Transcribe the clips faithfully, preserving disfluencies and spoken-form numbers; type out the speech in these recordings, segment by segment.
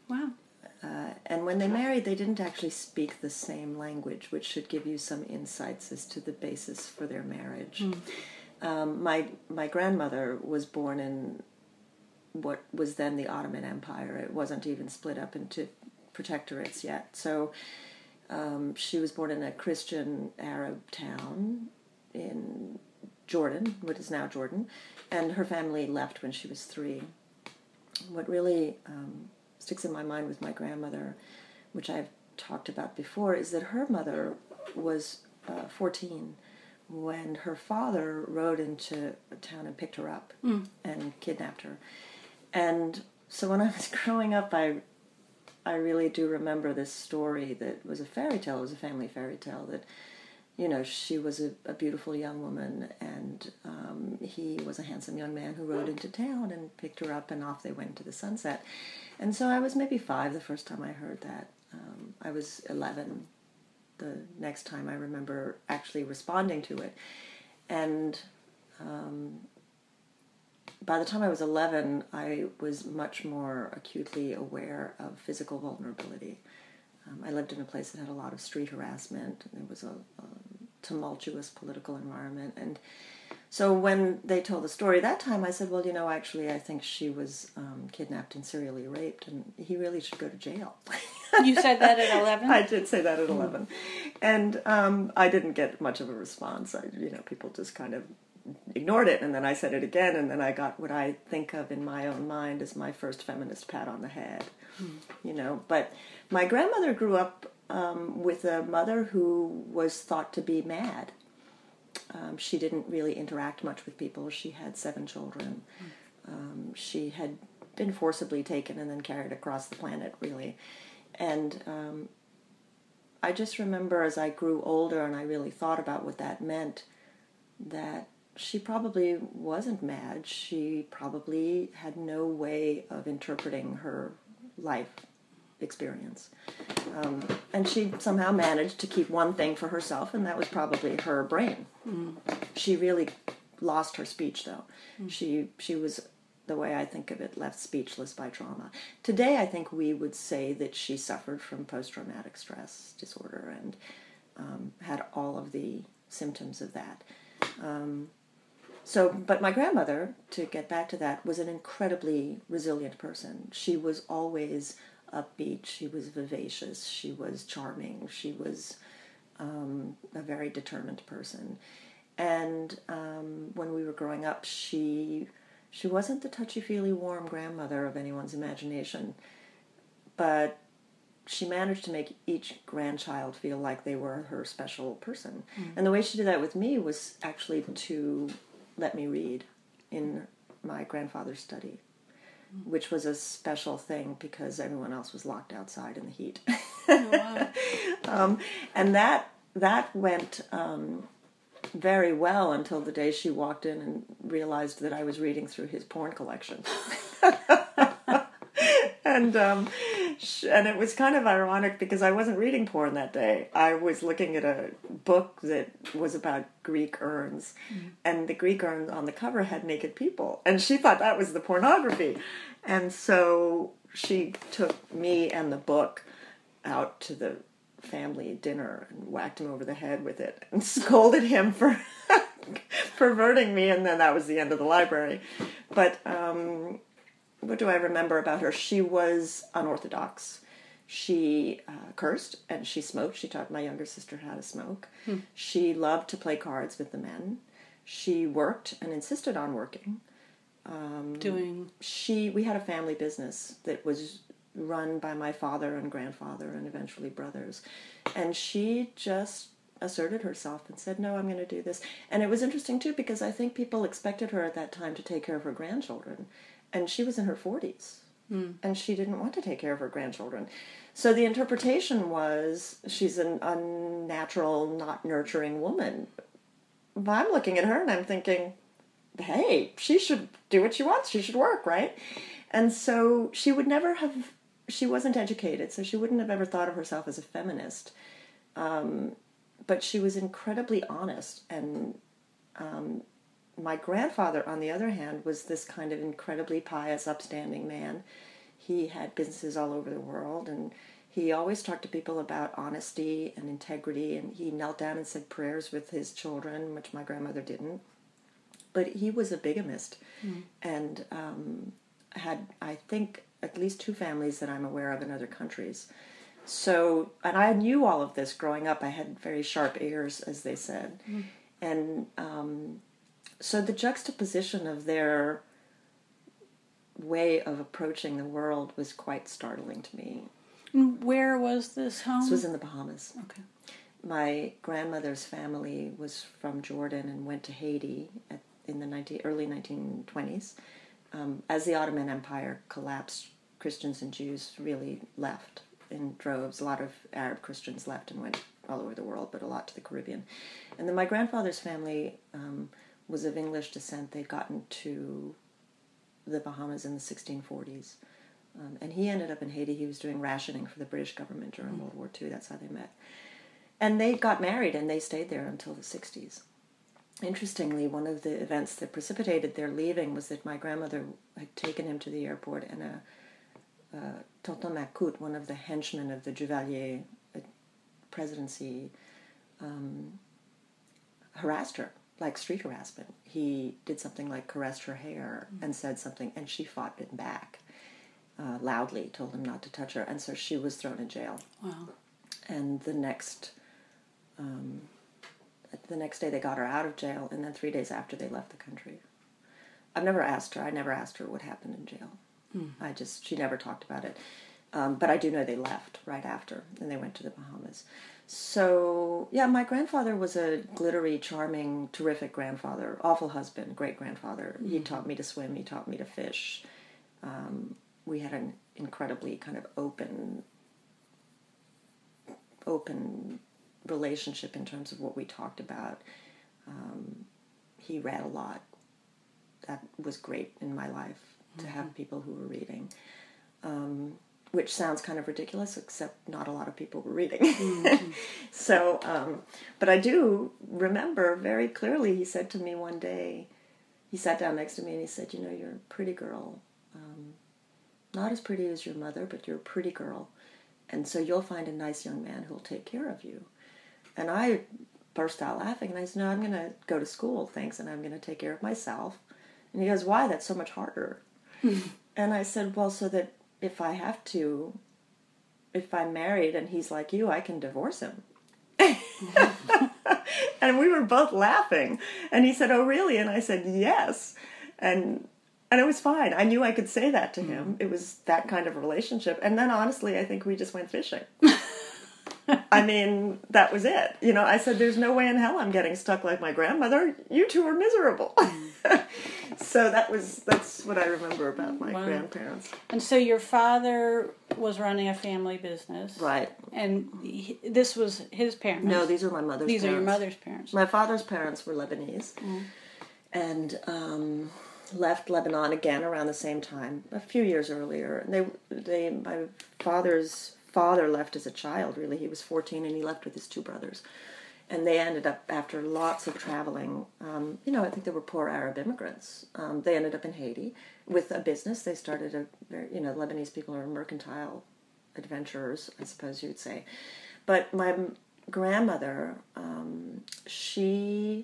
Wow. Uh, and when they married, they didn't actually speak the same language, which should give you some insights as to the basis for their marriage. Mm. Um, my my grandmother was born in what was then the Ottoman Empire. It wasn't even split up into protectorates yet. So um, she was born in a Christian Arab town in Jordan, what is now Jordan, and her family left when she was three. What really um, sticks in my mind with my grandmother, which I've talked about before, is that her mother was uh, fourteen when her father rode into a town and picked her up mm. and kidnapped her. And so when I was growing up, I I really do remember this story that was a fairy tale. It was a family fairy tale that, you know, she was a, a beautiful young woman, and um, he was a handsome young man who rode into town and picked her up, and off they went to the sunset. And so I was maybe five the first time I heard that. Um, I was eleven the next time I remember actually responding to it. And um, by the time I was eleven, I was much more acutely aware of physical vulnerability. Um, I lived in a place that had a lot of street harassment, and there was a, a tumultuous political environment. And so when they told the story that time, I said, well, you know, actually, I think she was um, kidnapped and serially raped, and he really should go to jail. You said that at eleven? I did say that at eleven. And um, I didn't get much of a response. I, you know, people just kind of ignored it, and then I said it again, and then I got what I think of in my own mind as my first feminist pat on the head. Mm. You know, but my grandmother grew up um, with a mother who was thought to be mad. Um, she didn't really interact much with people. She had seven children. Mm. Um, she had been forcibly taken and then carried across the planet, really. And um, I just remember as I grew older and I really thought about what that meant, that she probably wasn't mad. She probably had no way of interpreting her life experience. Um, and she somehow managed to keep one thing for herself, and that was probably her brain. Mm. She really lost her speech, though. Mm. She she was, the way I think of it, left speechless by trauma. Today, I think we would say that she suffered from post-traumatic stress disorder and um, had all of the symptoms of that. Um, so, but my grandmother, to get back to that, was an incredibly resilient person. She was always upbeat, she was vivacious, she was charming, she was um, a very determined person. And um, when we were growing up, she she wasn't the touchy-feely, warm grandmother of anyone's imagination, but she managed to make each grandchild feel like they were her special person. Mm-hmm. And the way she did that with me was actually to let me read in my grandfather's study, mm-hmm. which was a special thing because everyone else was locked outside in the heat. Oh, wow. um, and that that went um, very well until the day she walked in and realized that I was reading through his porn collection. And um, and it was kind of ironic because I wasn't reading porn that day. I was looking at a book that was about Greek urns, mm-hmm. and the Greek urn on the cover had naked people, and she thought that was the pornography. And so she took me and the book out to the family dinner and whacked him over the head with it and scolded him for perverting me, and then that was the end of the library. But um what do I remember about her? She was unorthodox. She uh, cursed and she smoked. She taught my younger sister how to smoke. Hmm. She loved to play cards with the men. She worked and insisted on working. Um, Doing? She. We had a family business that was run by my father and grandfather and eventually brothers. And she just asserted herself and said, no, I'm going to do this. And it was interesting, too, because I think people expected her at that time to take care of her grandchildren. And she was in her forties, mm. and she didn't want to take care of her grandchildren. So the interpretation was she's an unnatural, not nurturing woman. But I'm looking at her and I'm thinking, hey, she should do what she wants. She should work, right? And so she would never have, she wasn't educated, so she wouldn't have ever thought of herself as a feminist. Um, but she was incredibly honest, and um, my grandfather, on the other hand, was this kind of incredibly pious, upstanding man. he had businesses all over the world, and he always talked to people about honesty and integrity, and he knelt down and said prayers with his children, which my grandmother didn't. But he was a bigamist, mm. and um, had, I think, at least two families that I'm aware of in other countries. So, and I knew all of this growing up. I had very sharp ears, as they said. Mm. And um, so the juxtaposition of their way of approaching the world was quite startling to me. Where was this home? This was in the Bahamas. Okay. My grandmother's family was from Jordan and went to Haiti at, in the nineteen, early nineteen twenties. Um, as the Ottoman Empire collapsed, Christians and Jews really left in droves. A lot of Arab Christians left and went all over the world, but a lot to the Caribbean. And then my grandfather's family um, was of English descent. They'd gotten to the Bahamas in the sixteen forties. Um, and he ended up in Haiti. He was doing rationing for the British government during mm-hmm. World War Two. That's how they met. And they got married, and they stayed there until the sixties. Interestingly, one of the events that precipitated their leaving was that my grandmother had taken him to the airport, and a, a Tonton Macoute, one of the henchmen of the Duvalier presidency, um, harassed her, like street harassment. He did something like caressed her hair mm-hmm. and said something, and she fought him back uh, loudly, told him not to touch her, and so she was thrown in jail. Wow. And the next... Um, The next day they got her out of jail, and then three days after they left the country. I've never asked her. I never asked her what happened in jail. Mm. I just, she never talked about it. Um, but I do know they left right after, and they went to the Bahamas. So, yeah, my grandfather was a glittery, charming, terrific grandfather, awful husband, great grandfather. Mm. He taught me to swim. He taught me to fish. Um, we had an incredibly kind of open, open... relationship in terms of what we talked about. Um, he read a lot. That was great in my life, to mm-hmm. have people who were reading, um, which sounds kind of ridiculous, except not a lot of people were reading. Mm-hmm. so, um, but I do remember very clearly, he said to me one day, he sat down next to me and he said, you know, you're a pretty girl. Um, not as pretty as your mother, but you're a pretty girl. And so you'll find a nice young man who'll take care of you. And I burst out laughing, and I said, no, I'm going to go to school, thanks, and I'm going to take care of myself. And he goes, why? That's so much harder. And I said, well, so that if I have to, if I'm married and he's like you, I can divorce him. And we were both laughing. And he said, oh, really? And I said, yes. And and it was fine. I knew I could say that to him. It was that kind of relationship. And then, honestly, I think we just went fishing. I mean, that was it. You know, I said, there's no way in hell I'm getting stuck like my grandmother. You two are miserable. So that was, that's what I remember about my wow. grandparents. And so your father was running a family business. Right. And he, this was his parents. No, these are my mother's these parents. These are your mother's parents. My father's parents were Lebanese. Mm. And um, left Lebanon again around the same time, a few years earlier. And they, they, my father's father left as a child, really. He was fourteen, and he left with his two brothers. And they ended up, after lots of traveling, um, you know, I think they were poor Arab immigrants. Um, they ended up in Haiti with a business. They started a, very, you know, Lebanese people are mercantile adventurers, I suppose you'd say. But my grandmother, um, she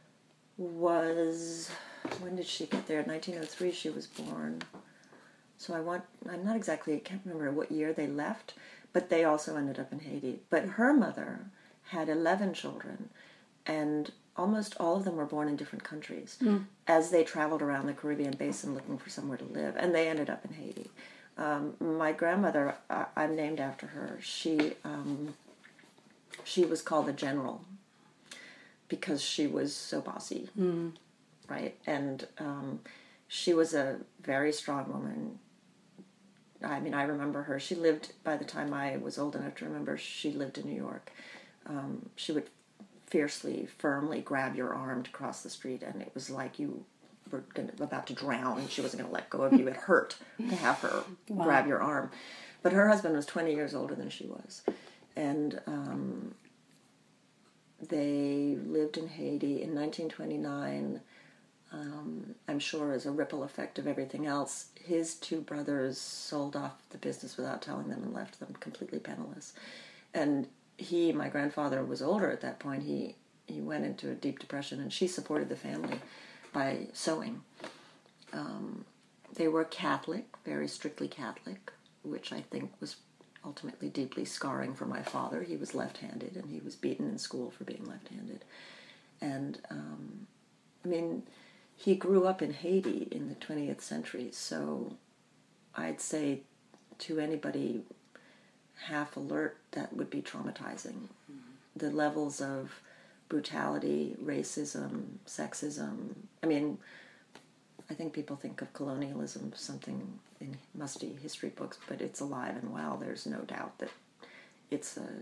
was, when did she get there? nineteen oh three she was born. So I want, I'm not exactly, I can't remember what year they left, but they also ended up in Haiti. But her mother had eleven children, and almost all of them were born in different countries mm. as they traveled around the Caribbean basin looking for somewhere to live, and they ended up in Haiti. Um, my grandmother, I, I'm named after her. She um, she was called the General because she was so bossy, mm. right? And um, she was a very strong woman. I mean, I remember her. She lived, by the time I was old enough to remember, she lived in New York. Um, she would fiercely, firmly grab your arm to cross the street, and it was like you were gonna, about to drown, and she wasn't going to let go of you. It hurt to have her wow. grab your arm. But her husband was twenty years older than she was. And um, they lived in Haiti in nineteen twenty-nine. um, I'm sure as a ripple effect of everything else, his two brothers sold off the business without telling them and left them completely penniless. And he, my grandfather, was older at that point. He he went into a deep depression, and she supported the family by sewing. Um, they were Catholic, very strictly Catholic, which I think was ultimately deeply scarring for my father. He was left-handed, and he was beaten in school for being left-handed. And, um, I mean, he grew up in Haiti in the twentieth century, so I'd say to anybody half alert, that would be traumatizing. Mm-hmm. The levels of brutality, racism, sexism. I mean, I think people think of colonialism as something in musty history books, but it's alive and well. There's no doubt that it's a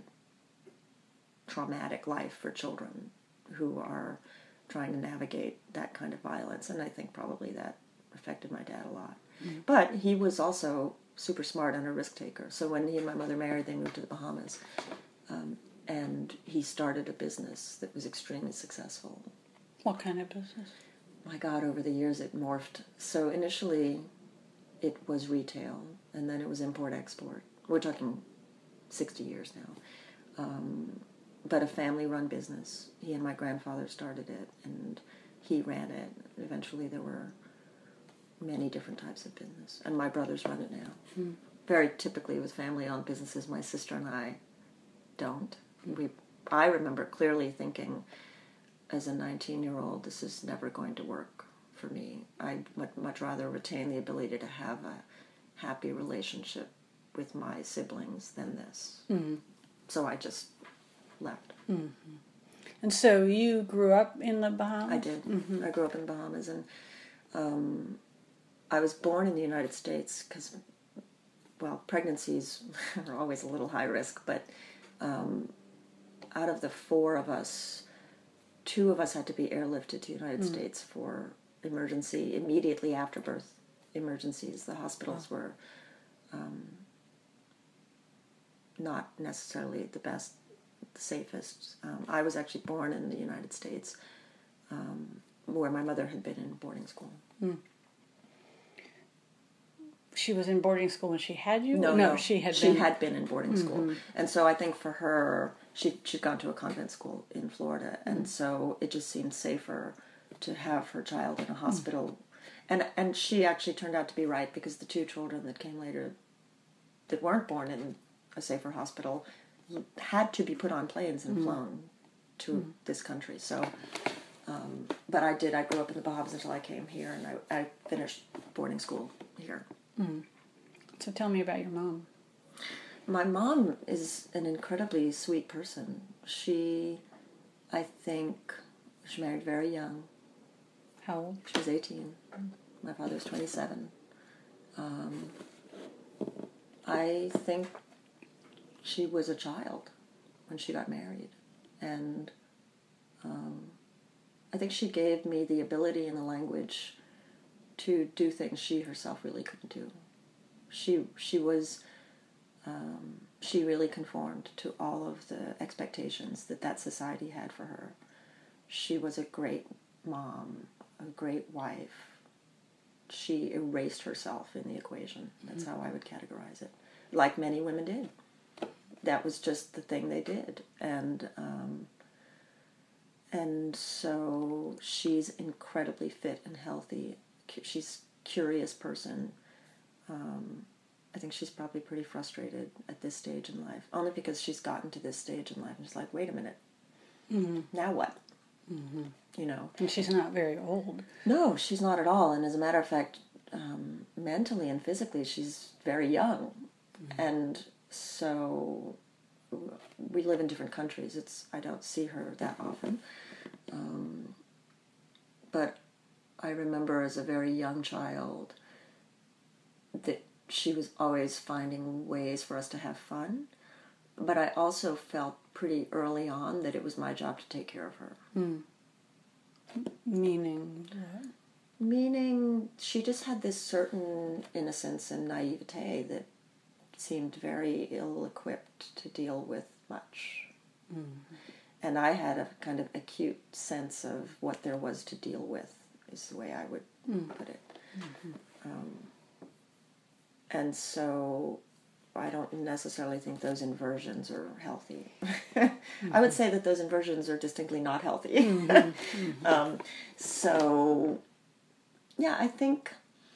traumatic life for children who are trying to navigate that kind of violence, and I think probably that affected my dad a lot. Mm-hmm. But he was also super smart and a risk taker. So when he and my mother married, they moved to the Bahamas. Um, and he started a business that was extremely successful. What kind of business? My God, over the years it morphed. So initially it was retail, and then it was import-export. We're talking sixty years now. Um, but a family-run business. He and my grandfather started it, and he ran it. Eventually there were many different types of business, and my brothers run it now. Hmm. Very typically with family-owned businesses, my sister and I don't. We, I remember clearly thinking, as a nineteen-year-old, this is never going to work for me. I'd much, much rather retain the ability to have a happy relationship with my siblings than this. Mm-hmm. So I just left. Mm-hmm. And so you grew up in the Bahamas? I did. Mm-hmm. I grew up in the Bahamas, and um, I was born in the United States because, well, pregnancies are always a little high risk, but um, out of the four of us, two of us had to be airlifted to the United mm. States for emergency, immediately after birth emergencies. The hospitals wow. were um, not necessarily the best, the safest. Um, I was actually born in the United States, um, where my mother had been in boarding school. Mm. She was in boarding school when she had you? No, no, no. she had she been... had been in boarding mm-hmm. school. And so I think for her, she, she'd gone to a convent school in Florida, and mm-hmm. so it just seemed safer to have her child in a hospital. Mm-hmm. And and she actually turned out to be right, because the two children that came later that weren't born in a safer hospital had to be put on planes and mm-hmm. flown to mm-hmm. this country. So, um, but I did. I grew up in the Bahamas until I came here, and I, I finished boarding school here. Mm. So tell me about your mom. My mom is an incredibly sweet person. She, I think, she married very young. How old? She was eighteen. My father was twenty-seven. Um, I think she was a child when she got married. And um, I think she gave me the ability and the language to do things she herself really couldn't do. She she was um, she really conformed to all of the expectations that that society had for her. She was a great mom, a great wife. She erased herself in the equation. That's mm-hmm. how I would categorize it. Like many women did. That was just the thing they did. And um, and so she's incredibly fit and healthy. She's a curious person. Um, I think she's probably pretty frustrated at this stage in life, only because she's gotten to this stage in life and she's like, wait a minute, mm-hmm. now what? Mm-hmm. You know? And she's not very old. No, she's not at all. And as a matter of fact, um, mentally and physically, she's very young. Mm-hmm. And so we live in different countries. It's I don't see her that often. Um, but I remember as a very young child that she was always finding ways for us to have fun. But I also felt pretty early on that it was my job to take care of her. Mm. Meaning what? Meaning she just had this certain innocence and naivete that seemed very ill-equipped to deal with much. Mm. And I had a kind of acute sense of what there was to deal with is the way I would mm. put it. Mm-hmm. Um, and so I don't necessarily think those inversions are healthy. Mm-hmm. I would say that those inversions are distinctly not healthy. Mm-hmm. Mm-hmm. um, so, yeah, I think...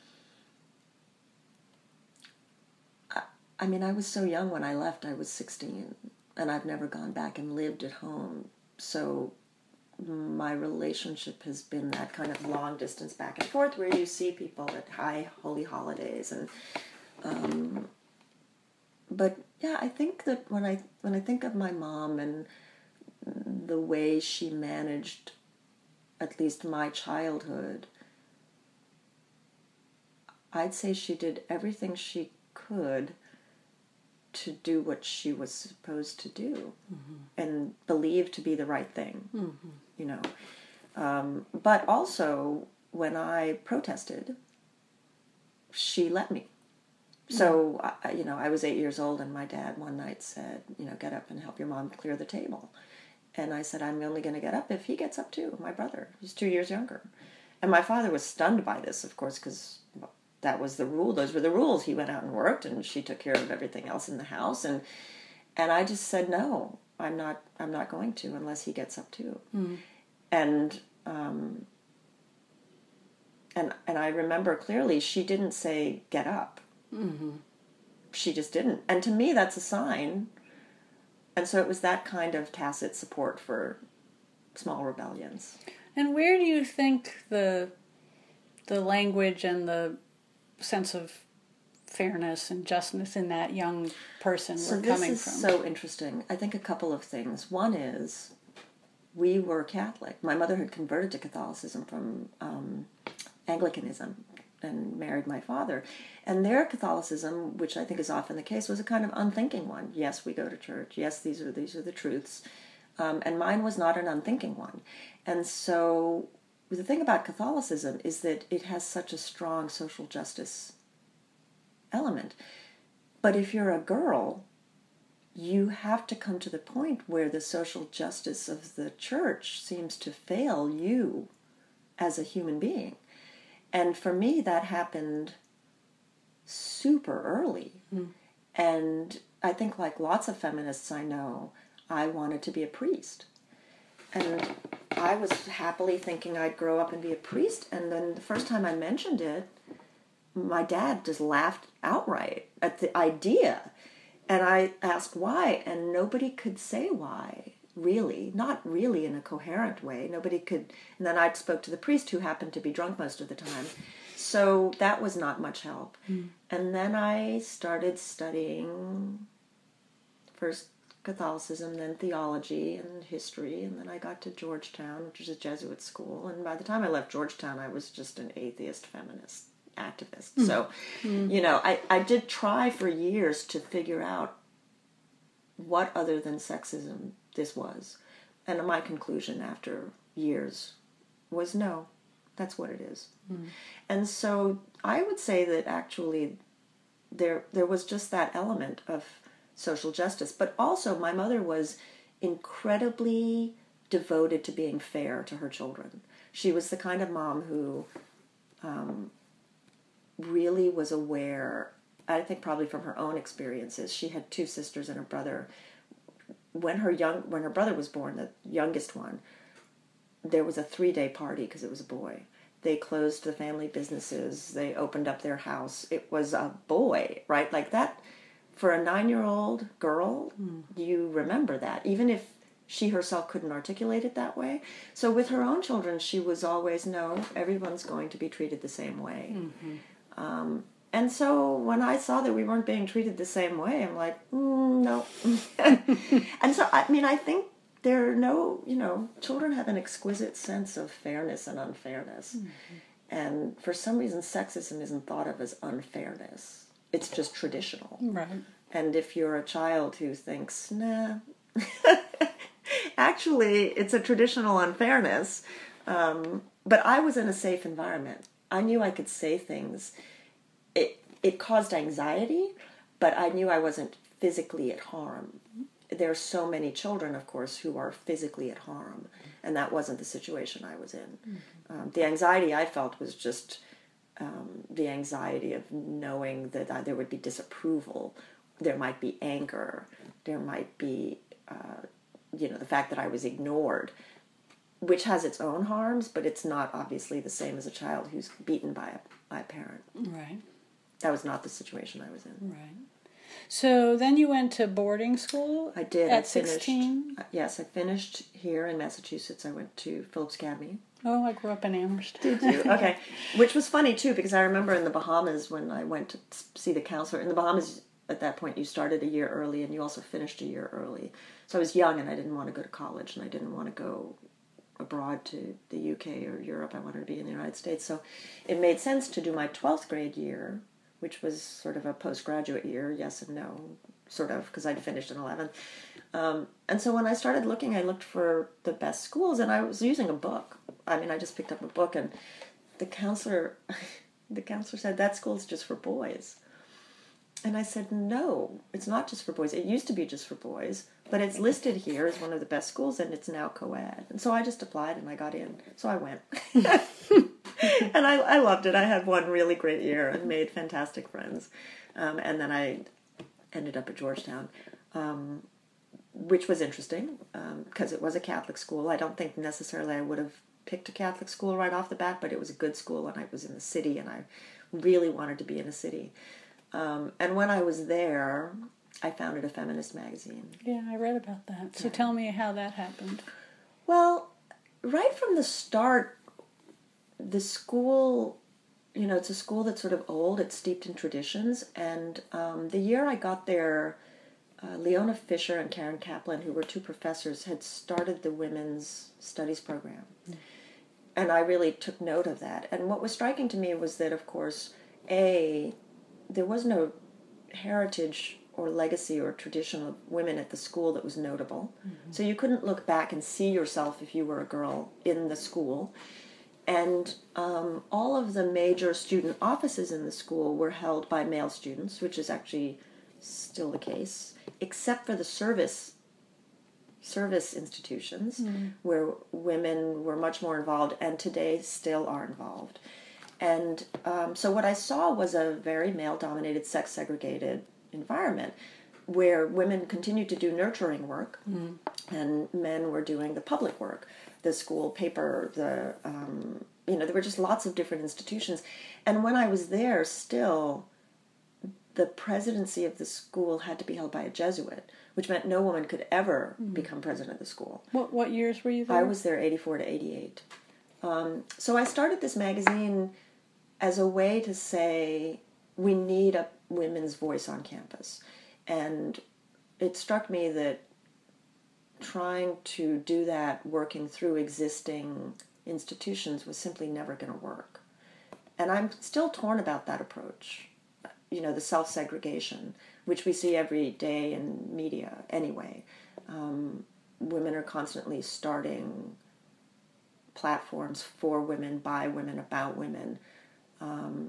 I, I mean, I was so young when I left. I was sixteen, and I've never gone back and lived at home. So my relationship has been that kind of long distance back and forth where you see people at high holy holidays. And um, but yeah, I think that when I when I think of my mom and the way she managed at least my childhood, I'd say she did everything she could to do what she was supposed to do, mm-hmm. and believed to be the right thing, mm-hmm. you know. Um, but also, when I protested, she let me. Mm-hmm. So, I, you know, I was eight years old, and my dad one night said, you know, get up and help your mom clear the table. And I said, I'm only going to get up if he gets up too, my brother. He's two years younger. And my father was stunned by this, of course, because... Well, that was the rule. Those were the rules. He went out and worked, and she took care of everything else in the house. And and I just said, no, I'm not. I'm not going to unless he gets up too. Mm. And um, and and I remember clearly she didn't say get up. Mm-hmm. She just didn't. And to me, that's a sign. And so it was that kind of tacit support for small rebellions. And where do you think the the language and the sense of fairness and justness in that young person so were coming from? So this is so interesting. I think a couple of things. One is we were Catholic. My mother had converted to Catholicism from um, Anglicanism and married my father. And their Catholicism, which I think is often the case, was a kind of unthinking one. Yes, we go to church. Yes, these are these are the truths. Um, and mine was not an unthinking one. And so... the thing about Catholicism is that it has such a strong social justice element. But if you're a girl, you have to come to the point where the social justice of the church seems to fail you as a human being. And for me, that happened super early. Mm. And I think, like lots of feminists I know, I wanted to be a priest. And I was happily thinking I'd grow up and be a priest, and then the first time I mentioned it, my dad just laughed outright at the idea. And I asked why, and nobody could say why, really. Not really in a coherent way. Nobody could... And then I spoke to the priest, who happened to be drunk most of the time. So that was not much help. Mm. And then I started studying first Catholicism, then theology and history, and then I got to Georgetown, which is a Jesuit school, and by the time I left Georgetown, I was just an atheist feminist activist. Mm. So, mm. you know, I, I did try for years to figure out what other than sexism this was, and my conclusion after years was no, that's what it is. Mm. And so I would say that actually there there was just that element of social justice. But also, my mother was incredibly devoted to being fair to her children. She was the kind of mom who um, really was aware, I think probably from her own experiences. She had two sisters and a brother. When her young, when her brother was born, the youngest one, there was a three-day party because it was a boy. They closed the family businesses. They opened up their house. It was a boy, right? Like that. For a nine-year-old girl, mm. you remember that, even if she herself couldn't articulate it that way. So with her own children, she was always, no, everyone's going to be treated the same way. Mm-hmm. Um, and so when I saw that we weren't being treated the same way, I'm like, mm, no. And so, I mean, I think there are no, you know, children have an exquisite sense of fairness and unfairness. Mm-hmm. And for some reason, sexism isn't thought of as unfairness. It's just traditional. Right. And if you're a child who thinks, nah, actually, it's a traditional unfairness. Um, but I was in a safe environment. I knew I could say things. It it caused anxiety, but I knew I wasn't physically at harm. there are so many children, of course, who are physically at harm, and that wasn't the situation I was in. Mm-hmm. Um, the anxiety I felt was just um, the anxiety of knowing that uh, there would be disapproval, there might be anger, there might be, uh, you know, the fact that I was ignored, which has its own harms, but it's not obviously the same as a child who's beaten by a, by a parent. Right. That was not the situation I was in. Right. So then you went to boarding school. I did. At I finished, sixteen? Yes, I finished here in Massachusetts. I went to Phillips Academy. Oh, I grew up in Amherst. Did you? Okay. Which was funny, too, because I remember in the Bahamas when I went to see the counselor. In the Bahamas, at that point, you started a year early and you also finished a year early. So I was young and I didn't want to go to college and I didn't want to go abroad to the U K or Europe. I wanted to be in the United States. So it made sense to do my twelfth grade year, which was sort of a postgraduate year, yes and no, sort of, because I'd finished in eleventh. Um, and so when I started looking, I looked for the best schools, and I was using a book. I mean, I just picked up a book, and the counselor, the counselor said, that school's just for boys. And I said, no, it's not just for boys. It used to be just for boys, but it's listed here as one of the best schools, and it's now co-ed. And so I just applied, and I got in. So I went. And I, I loved it. I had one really great year and made fantastic friends. Um, and then I ended up at Georgetown, um, which was interesting because um, it was a Catholic school. I don't think necessarily I would have picked a Catholic school right off the bat, but it was a good school, and I was in the city, and I really wanted to be in a city. Um, and when I was there, I founded a feminist magazine. Yeah, I read about that. So Yeah. tell me how that happened. Well, right from the start, the school, you know, it's a school that's sort of old, it's steeped in traditions, and um, the year I got there, uh, Leona Fisher and Karen Kaplan, who were two professors, had started the women's studies program. Mm. And I really took note of that. And what was striking to me was that, of course, A, there was no heritage or legacy or tradition of women at the school that was notable. Mm-hmm. So you couldn't look back and see yourself if you were a girl in the school. And um, all of the major student offices in the school were held by male students, which is actually still the case, except for the service service institutions, mm. where women were much more involved and today still are involved. And um, so what I saw was a very male-dominated, sex-segregated environment where women continued to do nurturing work mm. and men were doing the public work. The school paper, the, um, you know, there were just lots of different institutions. And when I was there, still, the presidency of the school had to be held by a Jesuit, which meant no woman could ever mm. become president of the school. What what years were you there? I was there eighty-four to eighty-eight. Um, so I started this magazine as a way to say, we need a women's voice on campus. And it struck me that trying to do that working through existing institutions was simply never going to work. And I'm still torn about that approach. You know, the self-segregation, which we see every day in media anyway. Um, women are constantly starting platforms for women, by women, about women. Um,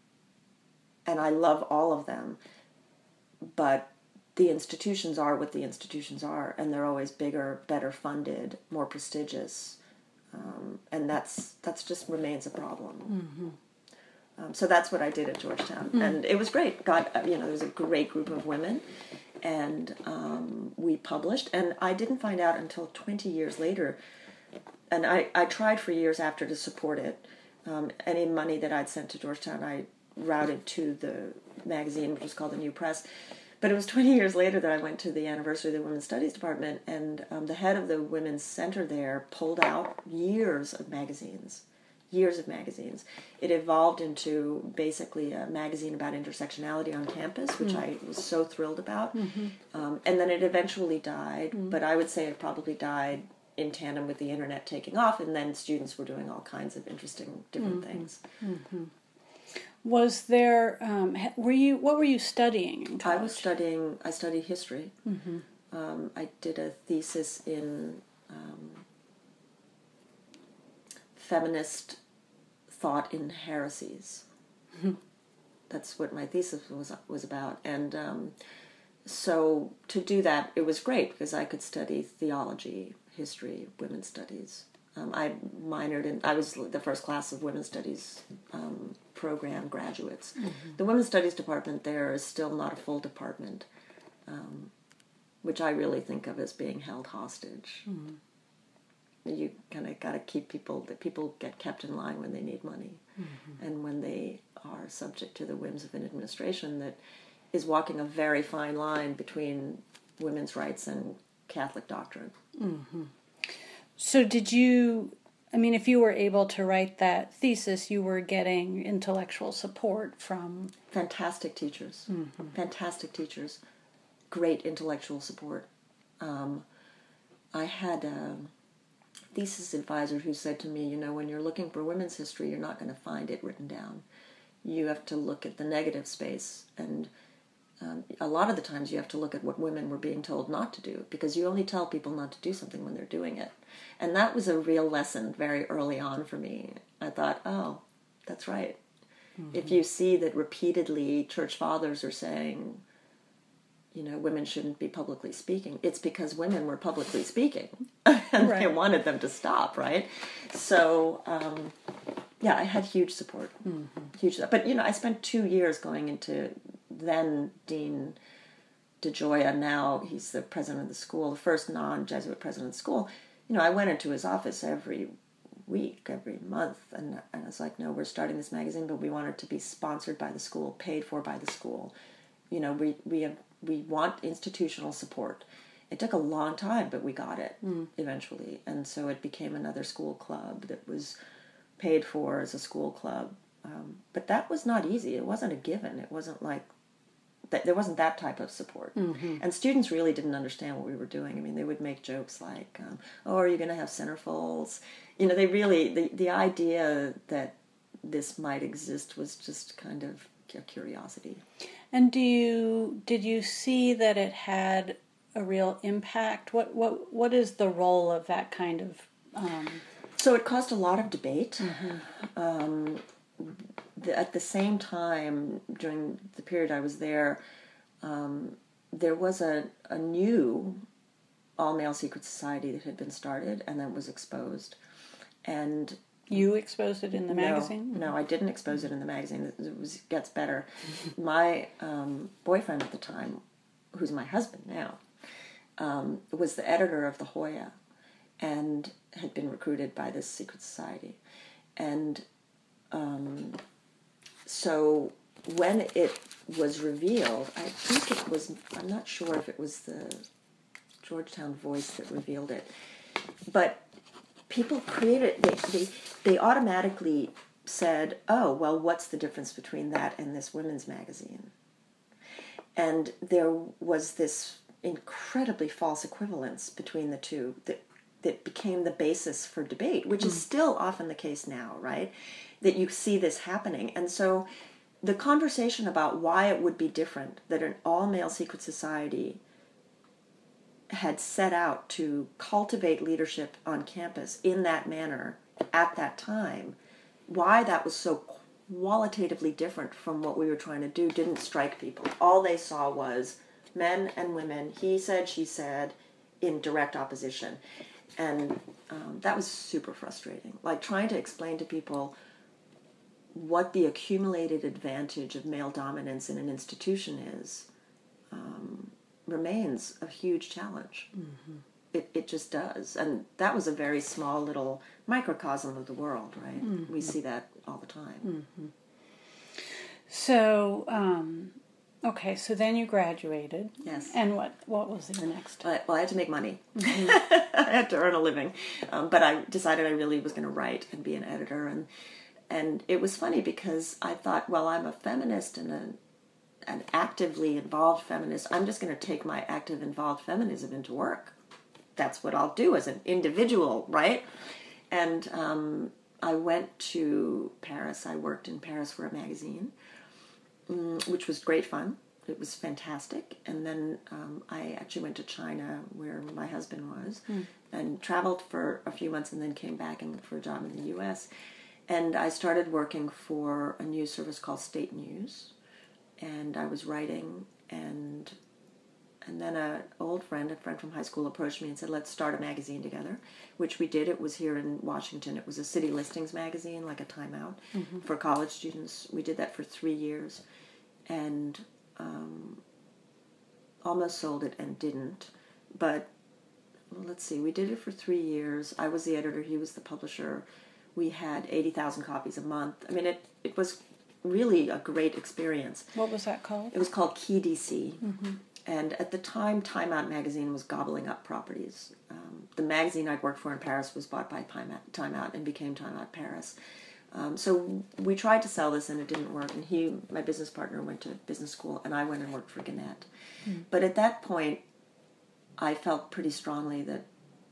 and I love all of them. But the institutions are what the institutions are, and they're always bigger, better funded, more prestigious, um, and that's that's just remains a problem. Mm-hmm. Um, so that's what I did at Georgetown, mm-hmm. and it was great. Got you know, there was a great group of women, and um, we published. And I didn't find out until twenty years later, and I, I tried for years after to support it. Um, any money that I'd sent to Georgetown, I routed to the magazine, which was called the New Press. But it was twenty years later that I went to the anniversary of the Women's Studies Department, and um, the head of the Women's Center there pulled out years of magazines, years of magazines. It evolved into basically a magazine about intersectionality on campus, which mm. I was so thrilled about. Mm-hmm. Um, and then it eventually died, mm. but I would say it probably died in tandem with the internet taking off, and then students were doing all kinds of interesting different mm-hmm. things. Mm-hmm. Was there, um, were you, what were you studying in college? I was studying, I studied history. Mm-hmm. Um, I did a thesis in um, feminist thought in heresies. Mm-hmm. That's what my thesis was was about. And um, so to do that, it was great because I could study theology, history, women's studies. Um, I minored in, I was the first class of women's studies um, program graduates. Mm-hmm. The women's studies department there is still not a full department, um, which I really think of as being held hostage. Mm-hmm. You kind of got to keep people, that people get kept in line when they need money, mm-hmm. and when they are subject to the whims of an administration that is walking a very fine line between women's rights and Catholic doctrine. Mm-hmm. So did you, I mean, if you were able to write that thesis, you were getting intellectual support from... Fantastic teachers. Mm-hmm. Fantastic teachers. Great intellectual support. Um, I had a thesis advisor who said to me, you know, when you're looking for women's history, you're not going to find it written down. You have to look at the negative space, and Um, a lot of the times you have to look at what women were being told not to do, because you only tell people not to do something when they're doing it. And that was a real lesson very early on for me. I thought, oh, that's right. Mm-hmm. If you see that repeatedly church fathers are saying, you know, women shouldn't be publicly speaking, it's because women were publicly speaking and right. They wanted them to stop, right? So, um, yeah, I had huge support. Mm-hmm. Huge, but, you know, I spent two years going into... Then Dean DeGioia, now he's the president of the school, the first non-Jesuit president of the school. You know, I went into his office every week, every month, and, and I was like, no, we're starting this magazine, but we want it to be sponsored by the school, paid for by the school. You know, we we have, we want institutional support. It took a long time, but we got it mm. eventually, and so it became another school club that was paid for as a school club. Um, but that was not easy. It wasn't a given. It wasn't like that. There wasn't that type of support. Mm-hmm. And students really didn't understand what we were doing. I mean, they would make jokes like, um, oh, are you going to have centerfolds? You know, they really, the, the idea that this might exist was just kind of a curiosity. And do you, did you see that it had a real impact? What, what, what is the role of that kind of... Um... So it caused a lot of debate. Mm-hmm. Um, At the same time, during the period I was there, um, there was a, a new all-male secret society that had been started and that was exposed. And you exposed it in the no, magazine? No, I didn't expose it in the magazine. It was it gets better. My um, boyfriend at the time, who's my husband now, um, was the editor of the Hoya and had been recruited by this secret society. And um, so when it was revealed, I think it was, I'm not sure if it was the Georgetown Voice that revealed it, but people created, they, they, they automatically said, oh, well, what's the difference between that and this women's magazine? And there was this incredibly false equivalence between the two that, that became the basis for debate, which mm. is still often the case now, right? That you see this happening. And so the conversation about why it would be different that an all-male secret society had set out to cultivate leadership on campus in that manner at that time, why that was so qualitatively different from what we were trying to do didn't strike people. All they saw was men and women, he said, she said, in direct opposition. And um, that was super frustrating. Like trying to explain to people what the accumulated advantage of male dominance in an institution is um, remains a huge challenge. Mm-hmm. It it just does. And that was a very small little microcosm of the world, right? Mm-hmm. We see that all the time. Mm-hmm. So, um, okay, so then you graduated. Yes. And what, what was your next? Uh, well, I had to make money. Mm-hmm. I had to earn a living. Um, but I decided I really was going to write and be an editor. And and it was funny because I thought, well, I'm a feminist and a an actively involved feminist. I'm just going to take my active involved feminism into work. That's what I'll do as an individual, right? And um, I went to Paris. I worked in Paris for a magazine, um, which was great fun. It was fantastic. And then um, I actually went to China, where my husband was, mm. and traveled for a few months and then came back and for a job in the U S. And I started working for a news service called State News. And I was writing and then an old friend, a friend from high school, approached me and said, let's start a magazine together, which we did. It was here in Washington. It was a city listings magazine, like a Time Out, mm-hmm. for college students. We did that for three years and um, almost sold it and didn't. But well, let's see, we did it for three years. I was the editor, he was the publisher. We had eighty thousand copies a month. I mean, it, it was really a great experience. What was that called? It was called Key D C. Mm-hmm. And at the time, Time Out magazine was gobbling up properties. Um, the magazine I'd worked for in Paris was bought by Time Out and became Time Out Paris. Um, so we tried to sell this and it didn't work. And he, my business partner, went to business school and I went and worked for Gannett. Mm. But at that point, I felt pretty strongly that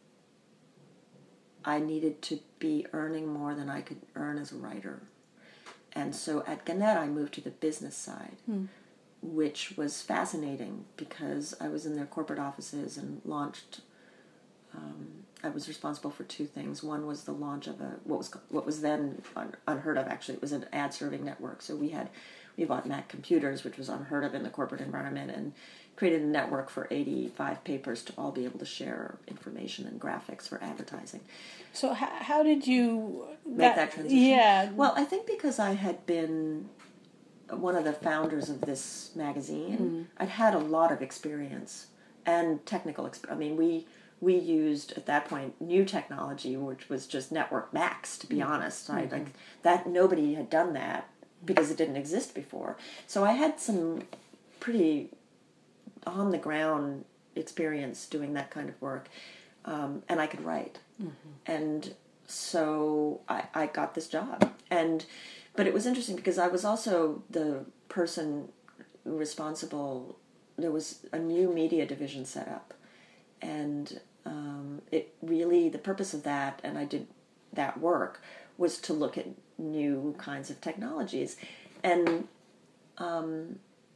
I needed to be earning more than I could earn as a writer. And so at Gannett, I moved to the business side, mm. which was fascinating because I was in their corporate offices and launched. Um, I was responsible for two things. One was the launch of a what was what was then un, unheard of. Actually, it was an ad serving network. So we had we bought Mac computers, which was unheard of in the corporate environment, and created a network for eighty-five papers to all be able to share information and graphics for advertising. So how, how did you make that, that transition? Yeah. Well, I think because I had been one of the founders of this magazine, mm. I'd had a lot of experience and technical experience. I mean, we we used at that point new technology, which was just Network Max. To be mm. honest, mm-hmm. I, like that nobody had done that because it didn't exist before. So I had some pretty on the ground experience doing that kind of work, um, and I could write, mm-hmm. and so I, I got this job. And but it was interesting because I was also the person responsible. There was a new media division set up, and um, it really the purpose of that, and I did that work, was to look at new kinds of technologies, and. Um,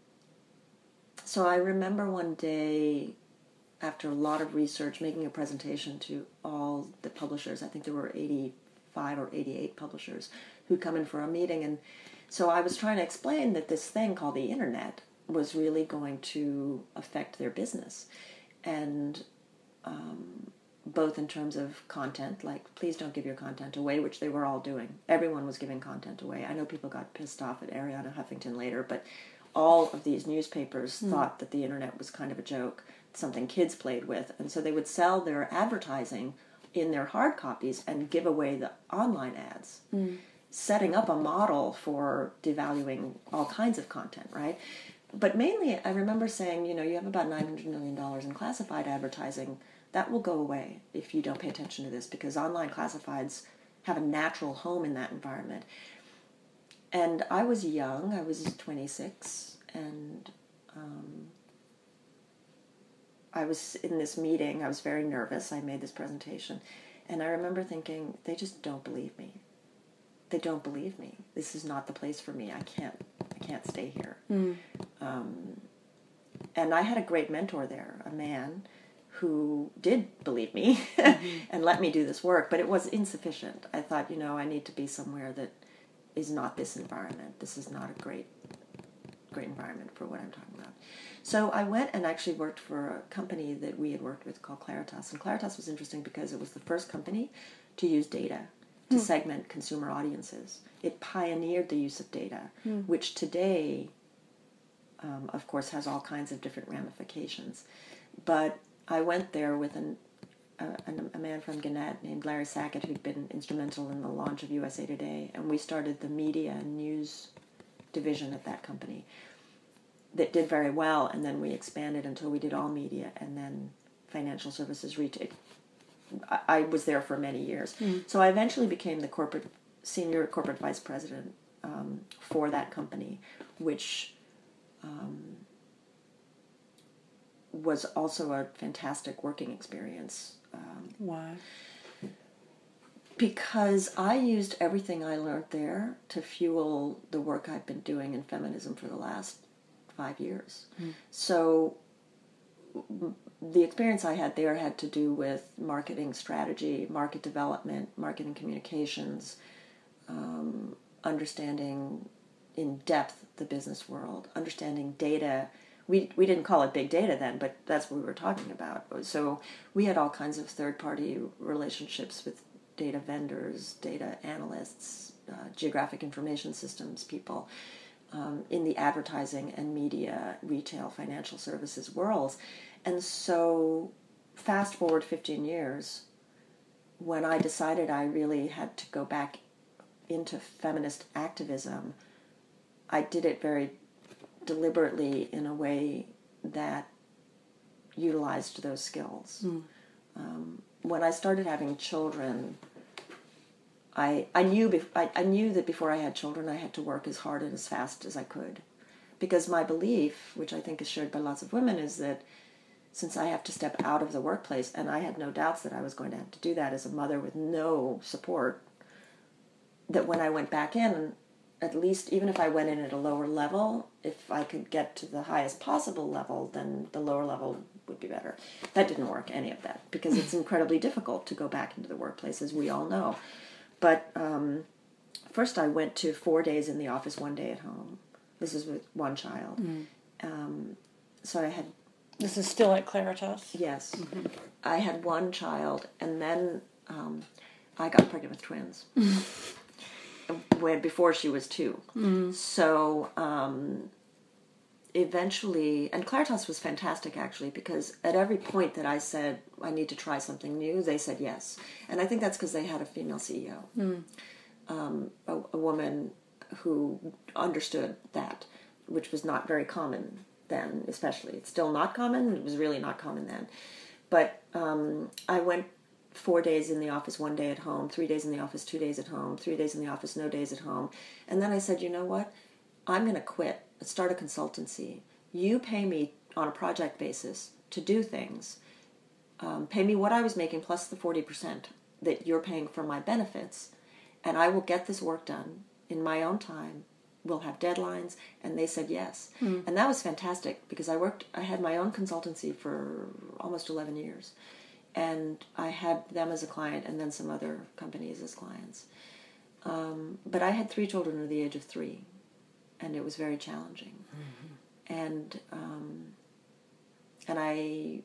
So I remember one day, after a lot of research, making a presentation to all the publishers. I think there were eighty-five or eighty-eight publishers who'd come in for a meeting. And so I was trying to explain that this thing called the internet was really going to affect their business. And um, both in terms of content, like please don't give your content away, which they were all doing. Everyone was giving content away. I know people got pissed off at Arianna Huffington later, but all of these newspapers mm. thought that the internet was kind of a joke, something kids played with, and so they would sell their advertising in their hard copies and give away the online ads, mm. setting up a model for devaluing all kinds of content, right? But mainly, I remember saying, you know, you have about nine hundred million dollars in classified advertising. That will go away if you don't pay attention to this, because online classifieds have a natural home in that environment. And I was young, I was twenty-six, and um, I was in this meeting, I was very nervous, I made this presentation, and I remember thinking, they just don't believe me. They don't believe me. This is not the place for me. I can't, I can't stay here. Mm. Um, and I had a great mentor there, a man who did believe me mm-hmm. and let me do this work, but it was insufficient. I thought, you know, I need to be somewhere that is not this environment. This is not a great great environment for what I'm talking about. So I went and actually worked for a company that we had worked with called Claritas. And Claritas was interesting because it was the first company to use data to mm. segment consumer audiences. It pioneered the use of data, mm. which today, um, of course, has all kinds of different ramifications. But I went there with an A, a man from Gannett named Larry Sackett, who'd been instrumental in the launch of U S A Today, and we started the media and news division at that company that did very well, and then we expanded until we did all media and then financial services retail. I, I was there for many years. Mm. So I eventually became the corporate senior corporate vice president um, for that company, which um, was also a fantastic working experience. Um, Why? Because I used everything I learned there to fuel the work I've been doing in feminism for the last five years. Mm. So the experience I had there had to do with marketing strategy, market development, marketing communications, um, understanding in depth the business world, understanding data, we we didn't call it big data then, but that's what we were talking about. So we had all kinds of third-party relationships with data vendors, data analysts, uh, geographic information systems people um, in the advertising and media, retail, financial services worlds. And so fast forward fifteen years, when I decided I really had to go back into feminist activism, I did it very deliberately in a way that utilized those skills. Mm. Um, when I started having children, I I knew bef- I, I knew that before I had children, I had to work as hard and as fast as I could, because my belief, which I think is shared by lots of women, is that since I have to step out of the workplace, and I had no doubts that I was going to have to do that as a mother with no support, that when I went back in, at least even if I went in at a lower level, if I could get to the highest possible level, then the lower level would be better. That didn't work, any of that, because it's incredibly difficult to go back into the workplace, as we all know. But um, first I went to four days in the office, one day at home. This is with one child. Mm. Um, so I had... This is still at Claritas? Yes. Mm-hmm. I had one child, and then um, I got pregnant with twins. When before she was two. Mm. So um, eventually, and Claritas was fantastic actually, because at every point that I said I need to try something new, they said yes. And I think that's because they had a female C E O, mm. um, a, a woman who understood that, which was not very common then, especially. It's still not common. It was really not common then. But um, I went four days in the office, one day at home, three days in the office, two days at home, three days in the office, no days at home. And then I said, you know what? I'm going to quit, start a consultancy. You pay me on a project basis to do things. Um, pay me what I was making plus the forty percent that you're paying for my benefits. And I will get this work done in my own time. We'll have deadlines. And they said yes. Mm. And that was fantastic, because I worked, I had my own consultancy for almost eleven years. And I had them as a client, and then some other companies as clients. Um, but I had three children at the age of three, and it was very challenging. Mm-hmm. And um, and I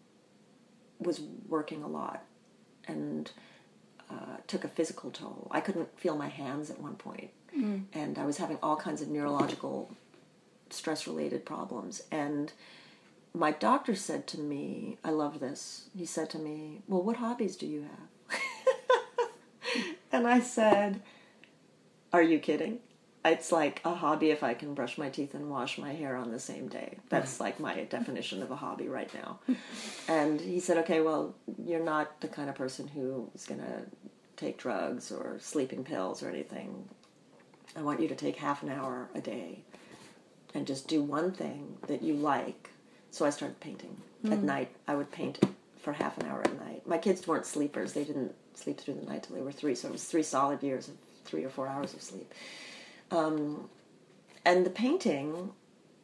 was working a lot, and uh, took a physical toll. I couldn't feel my hands at one point, mm. and I was having all kinds of neurological, stress-related problems. And my doctor said to me, I love this, he said to me, well, what hobbies do you have? And I said, are you kidding? It's like a hobby if I can brush my teeth and wash my hair on the same day. That's like my definition of a hobby right now. And he said, okay, well, you're not the kind of person who is going to take drugs or sleeping pills or anything. I want you to take half an hour a day and just do one thing that you like. So I started painting. Mm. At night, I would paint for half an hour at night. My kids weren't sleepers. They didn't sleep through the night till they were three, so it was three solid years of three or four hours of sleep. Um, and the painting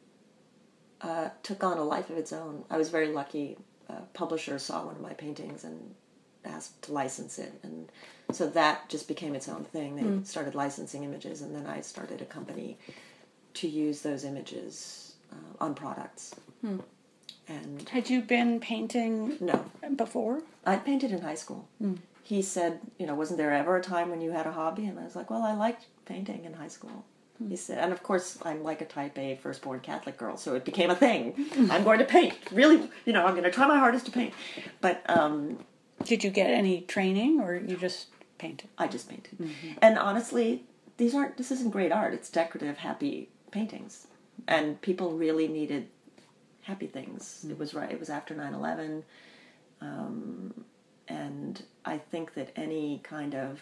uh, took on a life of its own. I was very lucky. A publisher saw one of my paintings and asked to license it. And so that just became its own thing. They mm. started licensing images, and then I started a company to use those images uh, on products. Mm. And had you been painting no before? I'd painted in high school. Mm. He said, you know, wasn't there ever a time when you had a hobby? And I was like, well, I liked painting in high school. Mm. He said, and of course, I'm like a type A firstborn Catholic girl, so it became a thing. I'm going to paint. Really, you know, I'm going to try my hardest to paint. But um, did you get any training, or you just painted? I just painted. Mm-hmm. And honestly, these aren't. This isn't great art. It's decorative, happy paintings, and people really needed happy things. Mm. It was right. It was after nine eleven, um, and I think that any kind of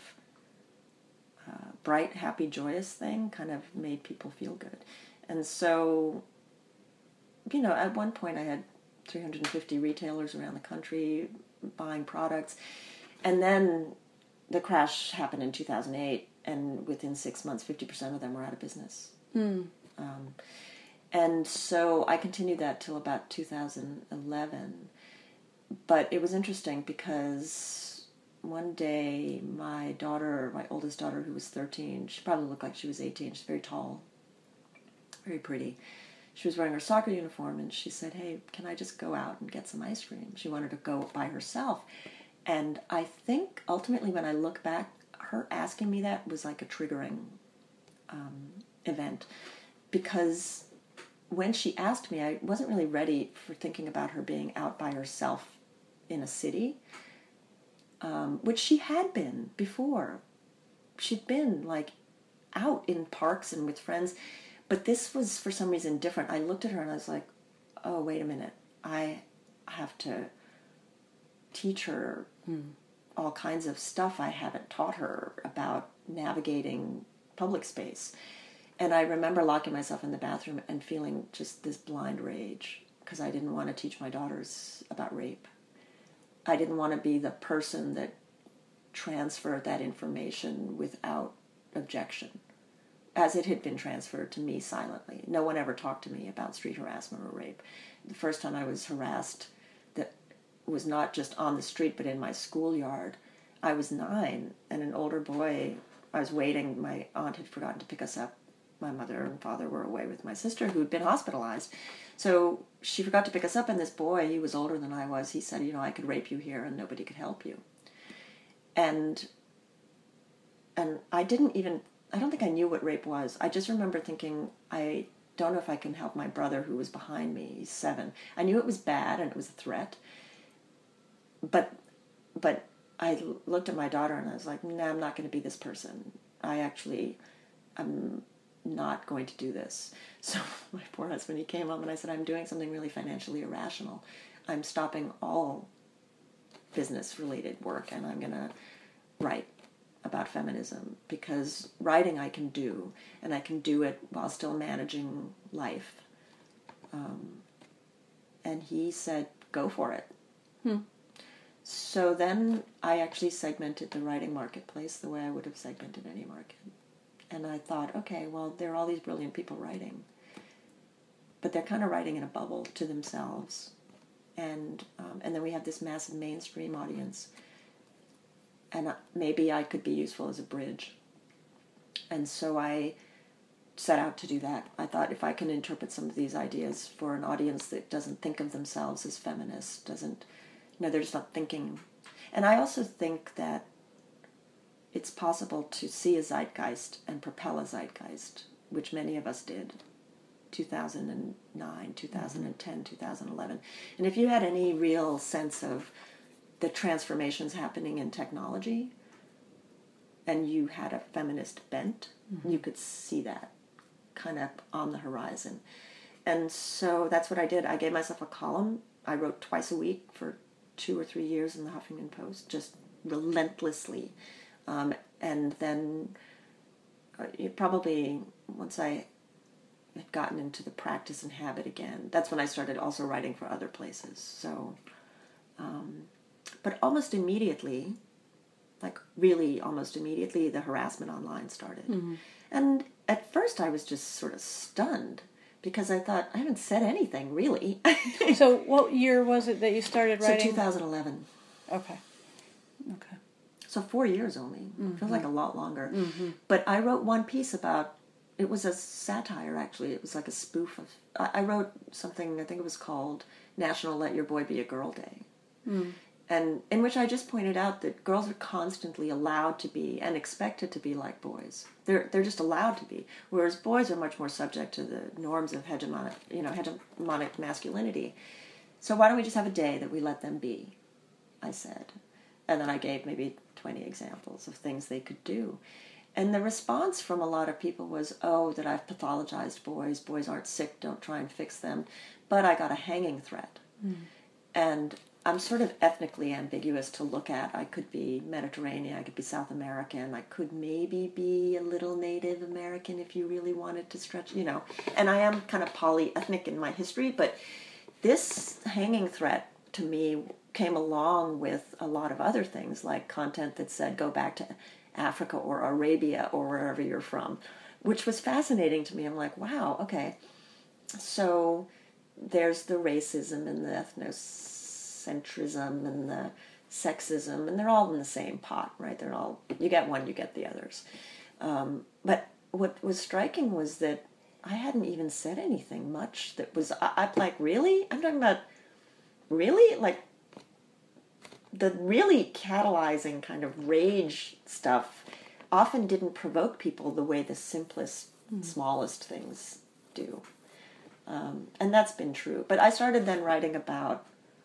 uh, bright, happy, joyous thing kind of made people feel good. And so, you know, at one point I had three hundred fifty retailers around the country buying products, and then the crash happened in two thousand eight, and within six months, fifty percent of them were out of business. Mm. Um, And so I continued that till about two thousand eleven. But it was interesting because one day my daughter, my oldest daughter who was thirteen, she probably looked like she was eighteen, she's very tall, very pretty. she was wearing her soccer uniform, and she said, "Hey, can I just go out and get some ice cream?" She wanted to go by herself. And I think ultimately when I look back, her asking me that was like a triggering um, event, because when she asked me, I wasn't really ready for thinking about her being out by herself in a city, um, which she had been before. She'd been like out in parks and with friends, but this was for some reason different. I looked at her and I was like, oh, wait a minute. I have to teach her hmm. all kinds of stuff I haven't taught her about navigating public space. And I remember locking myself in the bathroom and feeling just this blind rage because I didn't want to teach my daughters about rape. I didn't want to be the person that transferred that information without objection, as it had been transferred to me silently. No one ever talked to me about street harassment or rape. The first time I was harassed, that was not just on the street but in my schoolyard, I was nine, and an older boy, I was waiting, my aunt had forgotten to pick us up. My mother and father were away with my sister, who had been hospitalized. So she forgot to pick us up, and this boy, he was older than I was, he said, you know, I could rape you here and nobody could help you. And and I didn't even, I don't think I knew what rape was. I just remember thinking, I don't know if I can help my brother who was behind me. He's seven. I knew it was bad and it was a threat. But but I looked at my daughter and I was like, no, I'm not going to be this person. I actually, I'm not going to do this. So my poor husband, he came home and I said, I'm doing something really financially irrational. I'm stopping all business-related work and I'm going to write about feminism, because writing I can do, and I can do it while still managing life. Um, and he said, go for it. Hmm. So then I actually segmented the writing marketplace the way I would have segmented any market. And I thought, okay, well, there are all these brilliant people writing, but they're kind of writing in a bubble to themselves. And um, and then we have this massive mainstream audience. And maybe I could be useful as a bridge. And so I set out to do that. I thought if I can interpret some of these ideas for an audience that doesn't think of themselves as feminists, doesn't, you know, they're just not thinking. And I also think that it's possible to see a zeitgeist and propel a zeitgeist, which many of us did, two thousand nine, two thousand ten, two thousand eleven. And if you had any real sense of the transformations happening in technology, and you had a feminist bent, mm-hmm. you could see that kind of on the horizon. And so that's what I did. I gave myself a column. I wrote twice a week for two or three years in the Huffington Post, just relentlessly. Um, and then uh, it probably, once I had gotten into the practice and habit again, that's when I started also writing for other places. So... Um, But almost immediately, like really almost immediately, the harassment online started. Mm-hmm. And at first I was just sort of stunned because I thought, I haven't said anything, really. So what year was it that you started writing? So two thousand eleven. Okay. Okay. So four years only. Mm-hmm. Feels like a lot longer. Mm-hmm. But I wrote one piece about, it was a satire, actually. It was like a spoof of, I, I wrote something, I think it was called National Let Your Boy Be a Girl Day. Mm. And in which I just pointed out that girls are constantly allowed to be and expected to be like boys. They're they're just allowed to be, whereas boys are much more subject to the norms of hegemonic, you know, hegemonic masculinity. So why don't we just have a day that we let them be? I said, and then I gave maybe twenty examples of things they could do, and the response from a lot of people was, "Oh, that I've pathologized boys. Boys aren't sick. Don't try and fix them." But I got a hanging threat, mm. and I'm sort of ethnically ambiguous to look at. I could be Mediterranean, I could be South American, I could maybe be a little Native American if you really wanted to stretch, you know. And I am kind of polyethnic in my history, but this hanging threat to me came along with a lot of other things, like content that said go back to Africa or Arabia or wherever you're from, which was fascinating to me. I'm like, wow, okay. So there's the racism and the ethnos centrism and the sexism, and they're all in the same pot, right? They're all, you get one, you get the others. Um, but what was striking was that I hadn't even said anything much that was, I, I'm like, really? I'm talking about, really? Like, the really catalyzing kind of rage stuff often didn't provoke people the way the simplest, mm. smallest things do. Um, and that's been true. But I started then writing about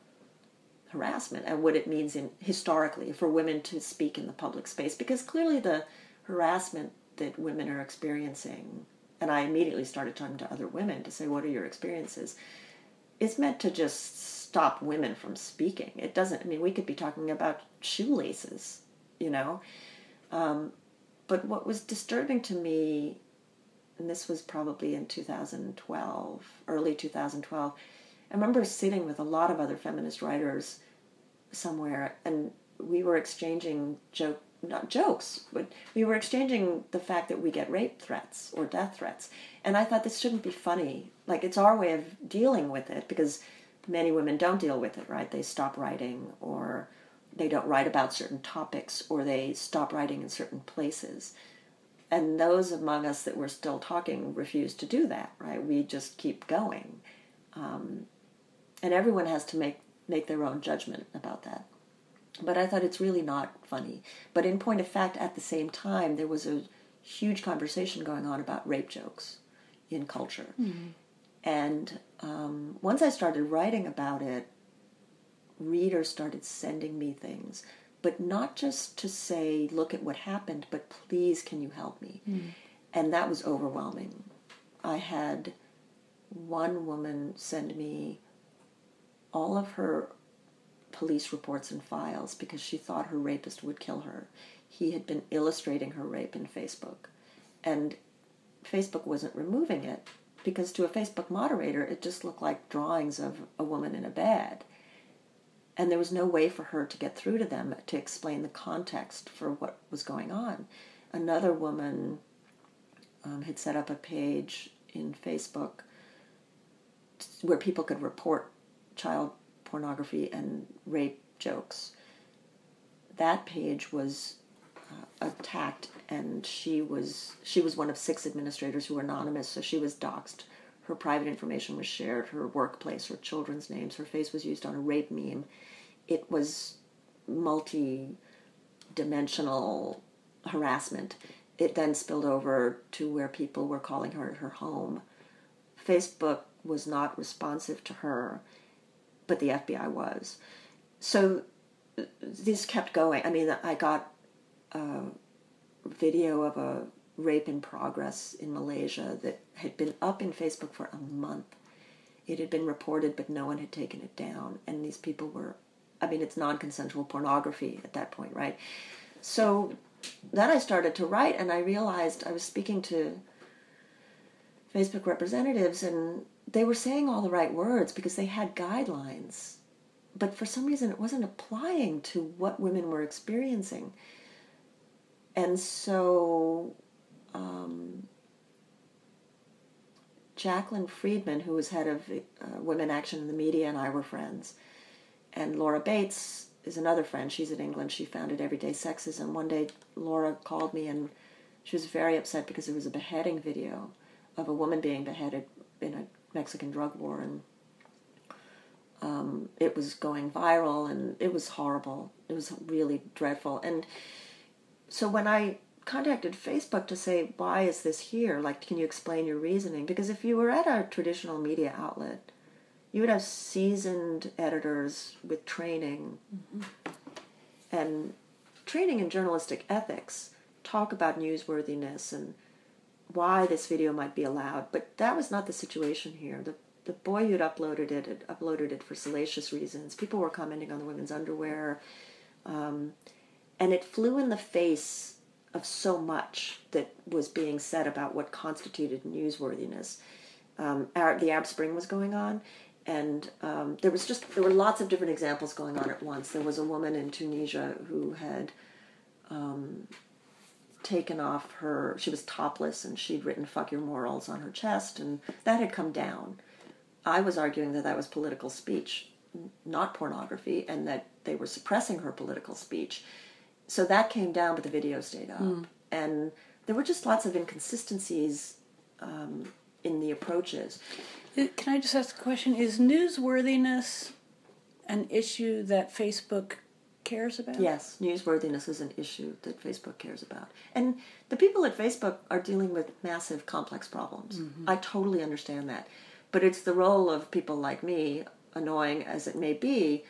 harassment and what it means in historically for women to speak in the public space, because clearly the harassment that women are experiencing, and I immediately started talking to other women to say, what are your experiences? It's meant to just stop women from speaking. It doesn't, I mean, we could be talking about shoelaces, you know? Um, but what was disturbing to me, and this was probably in two thousand twelve, early two thousand twelve, I remember sitting with a lot of other feminist writers somewhere, and we were exchanging joke, not jokes, but we were exchanging the fact that we get rape threats or death threats. And I thought, this shouldn't be funny. Like, it's our way of dealing with it, because many women don't deal with it, right? They stop writing, or they don't write about certain topics, or they stop writing in certain places. And those among us that were still talking refused to do that, right? We just keep going. Um, and everyone has to make, make their own judgment about that. But I thought, it's really not funny. But in point of fact, at the same time, there was a huge conversation going on about rape jokes in culture. Mm-hmm. And um, once I started writing about it, readers started sending me things. But not just to say, look at what happened, but please, can you help me? Mm. And that was overwhelming. I had one woman send me all of her police reports and files because she thought her rapist would kill her. He had been illustrating her rape in Facebook. And Facebook wasn't removing it because to a Facebook moderator, it just looked like drawings of a woman in a bed. And there was no way for her to get through to them to explain the context for what was going on. Another woman um, had set up a page in Facebook where people could report child pornography and rape jokes. That page was uh, attacked, and she was she was one of six administrators who were anonymous, so she was doxxed. Her private information was shared, her workplace, her children's names, her face was used on a rape meme. It was multi-dimensional harassment. It then spilled over to where people were calling her at her home. Facebook was not responsive to her, but the F B I was. So this kept going. I mean, I got a video of a rape in progress in Malaysia that had been up in Facebook for a month. It had been reported, but no one had taken it down. And these people were, I mean, it's non-consensual pornography at that point, right? So then I started to write, and I realized I was speaking to Facebook representatives, and they were saying all the right words because they had guidelines. But for some reason, it wasn't applying to what women were experiencing. And so um, Jacqueline Friedman, who was head of uh, Women Action in the Media, and I were friends. And Laura Bates is another friend. She's in England. She founded Everyday Sexism. One day, Laura called me, and she was very upset because there was a beheading video of a woman being beheaded in a Mexican drug war, and um, it was going viral, and it was horrible. It was really dreadful. And so when I contacted Facebook to say, why is this here? Like, can you explain your reasoning? Because if you were at a traditional media outlet, you would have seasoned editors with training, mm-hmm. and training in journalistic ethics, talk about newsworthiness and why this video might be allowed. But that was not the situation here. The the boy who'd uploaded it had uploaded it for salacious reasons. People were commenting on the women's underwear. Um, and it flew in the face of so much that was being said about what constituted newsworthiness. Um, Arab, the Arab Spring was going on, and um, there was just there were lots of different examples going on at once. There was a woman in Tunisia who had um, taken off her, she was topless, and she'd written "fuck your morals" on her chest, and that had come down. I was arguing that that was political speech, not pornography, and that they were suppressing her political speech. So that came down, but the video stayed up. Mm. And there were just lots of inconsistencies um, in the approaches. Can I just ask a question? Is newsworthiness an issue that Facebook cares about? Yes, newsworthiness is an issue that Facebook cares about. And the people at Facebook are dealing with massive, complex problems. Mm-hmm. I totally understand that. But it's the role of people like me, annoying as it may be,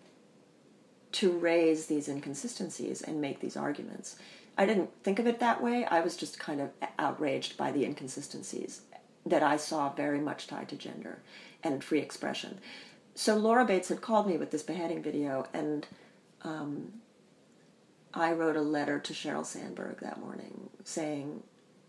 to raise these inconsistencies and make these arguments. I didn't think of it that way. I was just kind of outraged by the inconsistencies that I saw very much tied to gender and free expression. So Laura Bates had called me with this beheading video, and um, I wrote a letter to Sheryl Sandberg that morning saying,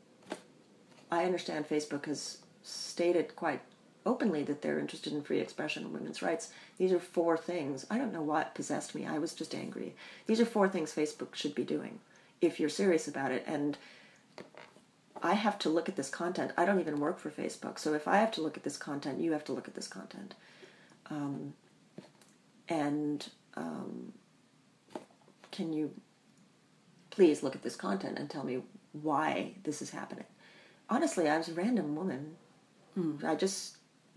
I understand Facebook has stated quite openly that they're interested in free expression and women's rights. These are four things. I don't know what possessed me. I was just angry. These are four things Facebook should be doing if you're serious about it. And I have to look at this content. I don't even work for Facebook. So if I have to look at this content, you have to look at this content. Um, and um, can you please look at this content and tell me why this is happening? Honestly, I was a random woman. Mm. I just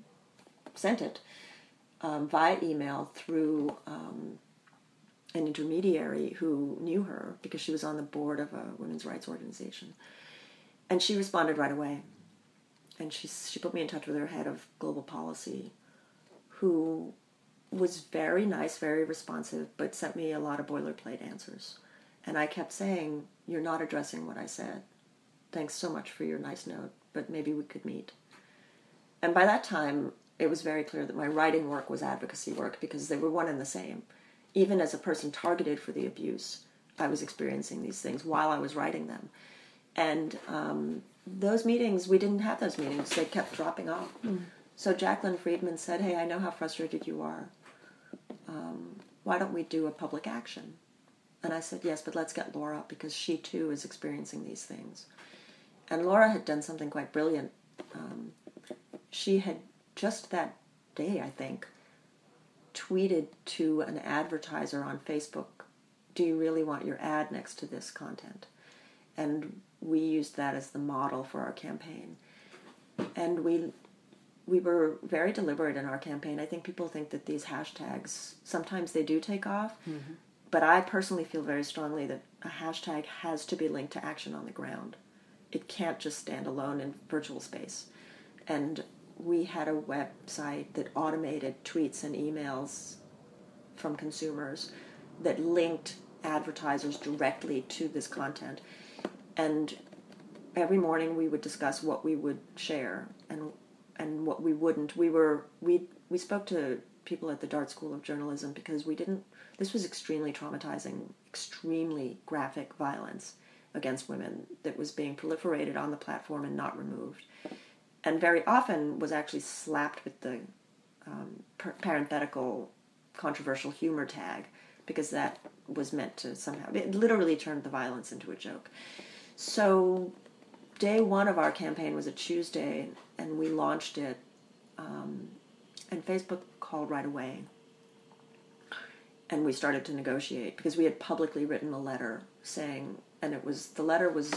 sent it um, via email through um, an intermediary who knew her because she was on the board of a women's rights organization. And she responded right away. And she she put me in touch with her head of global policy, who was very nice, very responsive, but sent me a lot of boilerplate answers. And I kept saying, you're not addressing what I said. Thanks so much for your nice note, but maybe we could meet. And by that time, it was very clear that my writing work was advocacy work because they were one and the same. Even as a person targeted for the abuse, I was experiencing these things while I was writing them. And um, those meetings, we didn't have those meetings. They kept dropping off. Mm. So Jacqueline Friedman said, hey, I know how frustrated you are. Um, why don't we do a public action? And I said, yes, but let's get Laura because she too is experiencing these things. And Laura had done something quite brilliant. Um, she had just that day, I think, tweeted to an advertiser on Facebook, do you really want your ad next to this content? And we used that as the model for our campaign. And we we were very deliberate in our campaign. I think people think that these hashtags, sometimes they do take off, mm-hmm. but I personally feel very strongly that a hashtag has to be linked to action on the ground. It can't just stand alone in virtual space. And we had a website that automated tweets and emails from consumers that linked advertisers directly to this content. And every morning we would discuss what we would share and and what we wouldn't. We were we we spoke to people at the Dart School of Journalism because we didn't. This was extremely traumatizing, extremely graphic violence against women that was being proliferated on the platform and not removed, and very often was actually slapped with the um, parenthetical controversial humor tag because that was meant to somehow. It literally turned the violence into a joke. So day one of our campaign was a Tuesday, and we launched it, um, and Facebook called right away. And we started to negotiate because we had publicly written a letter saying, and it was, the letter was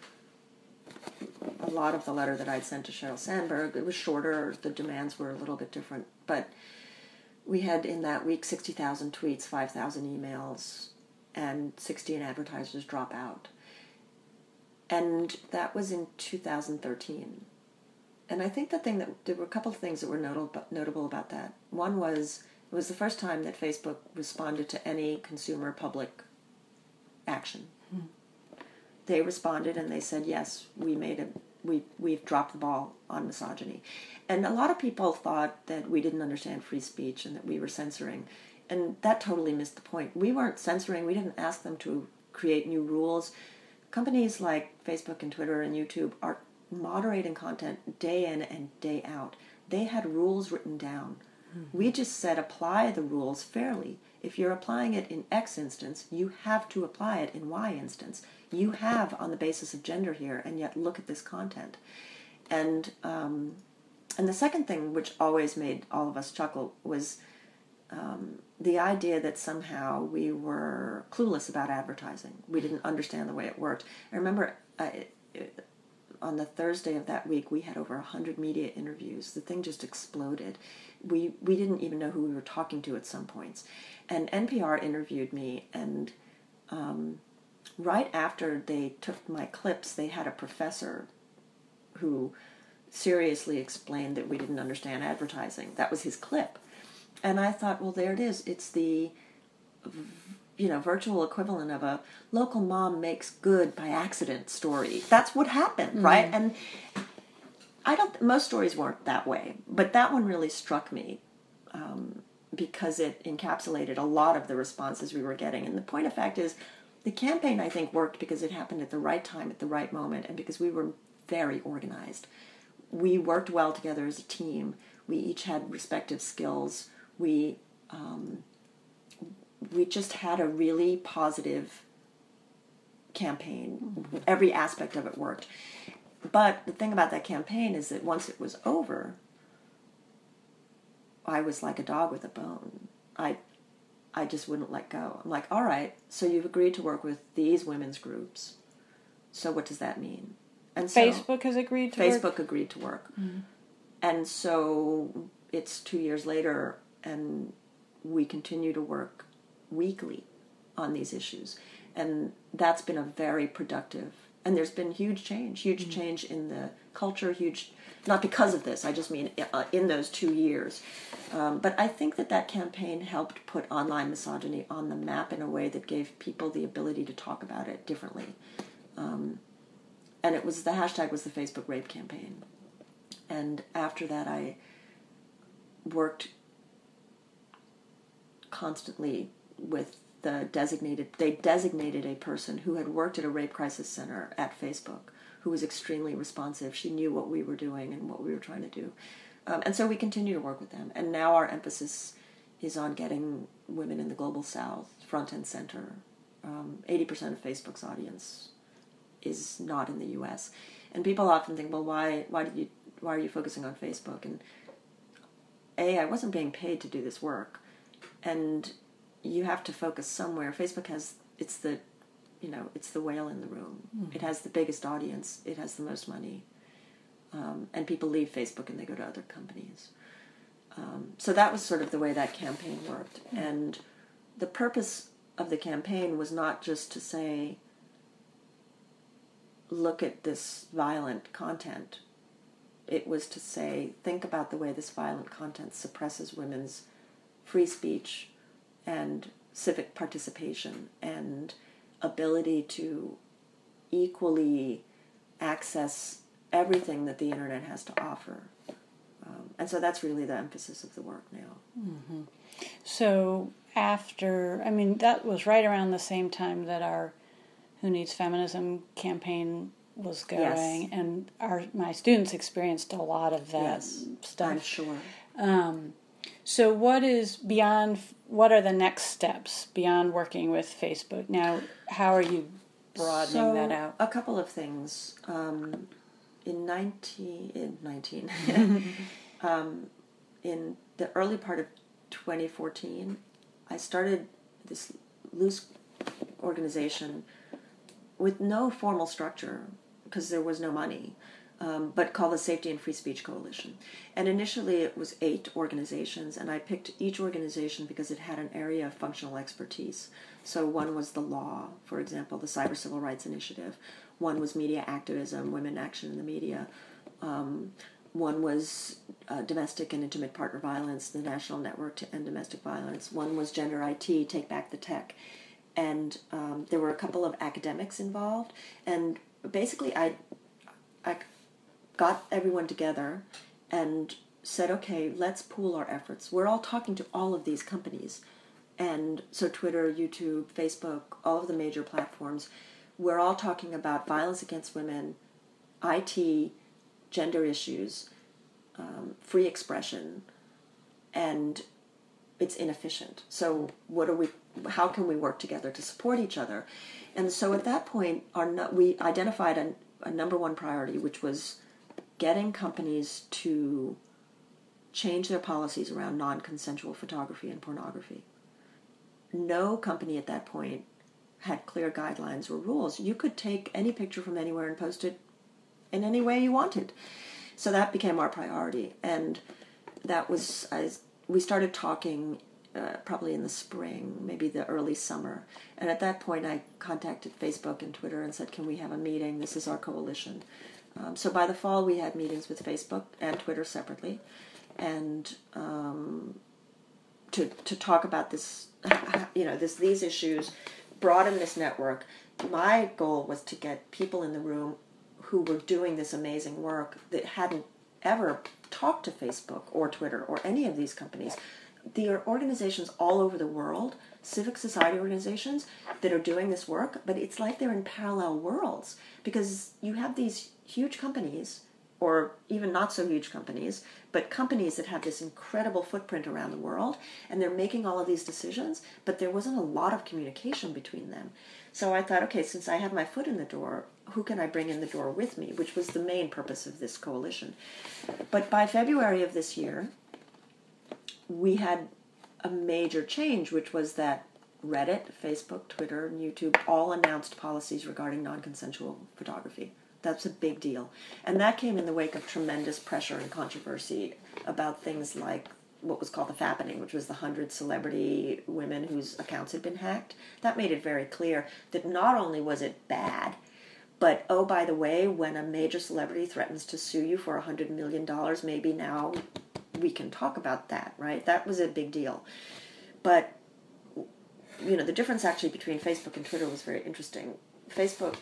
a lot of the letter that I'd sent to Sheryl Sandberg. It was shorter, the demands were a little bit different, but we had in that week sixty thousand tweets, five thousand emails, and sixteen advertisers drop out. And that was in two thousand thirteen. And I think the thing that, there were a couple of things that were notable, notable about that. One was, it was the first time that Facebook responded to any consumer public action. Hmm. They responded and they said, yes, we made a, we, we've dropped the ball on misogyny. And a lot of people thought that we didn't understand free speech and that we were censoring. And that totally missed the point. We weren't censoring. We didn't ask them to create new rules. Companies like Facebook and Twitter and YouTube are moderating content day in and day out. They had rules written down. Mm-hmm. We just said apply the rules fairly. If you're applying it in X instance, you have to apply it in Y instance. You have on the basis of gender here, and yet look at this content. And um, and the second thing, which always made all of us chuckle, was um, the idea that somehow we were clueless about advertising. We didn't understand the way it worked. I remember uh, on the Thursday of that week, we had over one hundred media interviews. The thing just exploded. We, we didn't even know who we were talking to at some points. And N P R interviewed me, and um, right after they took my clips, they had a professor who seriously explained that we didn't understand advertising. That was his clip. And I thought, well, there it is. It's the, you know, virtual equivalent of a local mom makes good by accident story. That's what happened, mm-hmm. right? And I don't, most stories weren't that way, but that one really struck me um, because it encapsulated a lot of the responses we were getting. And the point of fact is, the campaign, I think, worked because it happened at the right time, at the right moment, and because we were very organized. We worked well together as a team. We each had respective skills. We um, we just had a really positive campaign. Every aspect of it worked. But the thing about that campaign is that once it was over, I was like a dog with a bone. I I just wouldn't let go. I'm like, all right, so you've agreed to work with these women's groups. So what does that mean? And so Facebook has agreed to Facebook work? agreed to work. Mm-hmm. And so it's two years later, and we continue to work weekly on these issues. And that's been a very productive, and there's been huge change, huge mm-hmm. change in the culture, huge, not because of this, I just mean in those two years. Um, but I think that that campaign helped put online misogyny on the map in a way that gave people the ability to talk about it differently. Um, and it was, the hashtag was the Facebook Rape Campaign. And after that, I worked constantly with the designated, they designated a person who had worked at a rape crisis center at Facebook, who was extremely responsive. She knew what we were doing and what we were trying to do. Um, and so we continue to work with them. And now our emphasis is on getting women in the Global South front and center. Um, eighty percent of Facebook's audience is not in the U S. And people often think, well, why why did you why are you focusing on Facebook? And A, I wasn't being paid to do this work. And you have to focus somewhere. Facebook has, it's the, you know, it's the whale in the room. Mm-hmm. It has the biggest audience. It has the most money. Um, and people leave Facebook and they go to other companies. Um, so that was sort of the way that campaign worked. Mm-hmm. And the purpose of the campaign was not just to say, look at this violent content. It was to say, think about the way this violent content suppresses women's free speech and civic participation and ability to equally access everything that the internet has to offer. Um, and so that's really the emphasis of the work now. Mm-hmm. So after, I mean, that was right around the same time that our Who Needs Feminism campaign was going, yes. and our my students experienced a lot of that yes, stuff. I'm sure. Um, so what is beyond, what are the next steps beyond working with Facebook? Now, how are you broadening so, that out? A couple of things. Um, in nineteen, in nineteen, um, in the early part of twenty fourteen, I started this loose organization with no formal structure, because there was no money, um, but called the Safety and Free Speech Coalition. And initially it was eight organizations, and I picked each organization because it had an area of functional expertise. So one was the law, for example, the Cyber Civil Rights Initiative. One was media activism, women action in the media. Um, one was uh, domestic and intimate partner violence, the National Network to End Domestic Violence. One was gender I T, Take Back the Tech. And um, there were a couple of academics involved, and basically I, I got everyone together and said, okay, let's pool our efforts. We're all talking to all of these companies, and so Twitter, YouTube, Facebook, all of the major platforms, we're all talking about violence against women, I T, gender issues, um, free expression, and it's inefficient. So what are we? How can we work together to support each other? And so at that point, our we identified a, a number one priority, which was getting companies to change their policies around non-consensual photography and pornography. No company at that point had clear guidelines or rules. You could take any picture from anywhere and post it in any way you wanted. So that became our priority. And that was, I, we started talking uh, probably in the spring, maybe the early summer. And at that point, I contacted Facebook and Twitter and said, can we have a meeting? This is our coalition. Um, so by the fall, we had meetings with Facebook and Twitter separately. And um, to to talk about this, you know, this these issues, broaden this network. My goal was to get people in the room who were doing this amazing work that hadn't ever talked to Facebook or Twitter or any of these companies. There are organizations all over the world, civic society organizations, that are doing this work, but it's like they're in parallel worlds, because you have these huge companies, or even not so huge companies, but companies that have this incredible footprint around the world, and they're making all of these decisions, but there wasn't a lot of communication between them. So I thought, okay, since I have my foot in the door, who can I bring in the door with me, which was the main purpose of this coalition. But by February of this year, we had a major change, which was that Reddit, Facebook, Twitter, and YouTube all announced policies regarding non-consensual photography. That's a big deal. And that came in the wake of tremendous pressure and controversy about things like what was called the fappening, which was the hundred celebrity women whose accounts had been hacked. That made it very clear that not only was it bad, but, oh, by the way, when a major celebrity threatens to sue you for one hundred million dollars, maybe now we can talk about that, right? That was a big deal. But, you know, the difference actually between Facebook and Twitter was very interesting. Facebook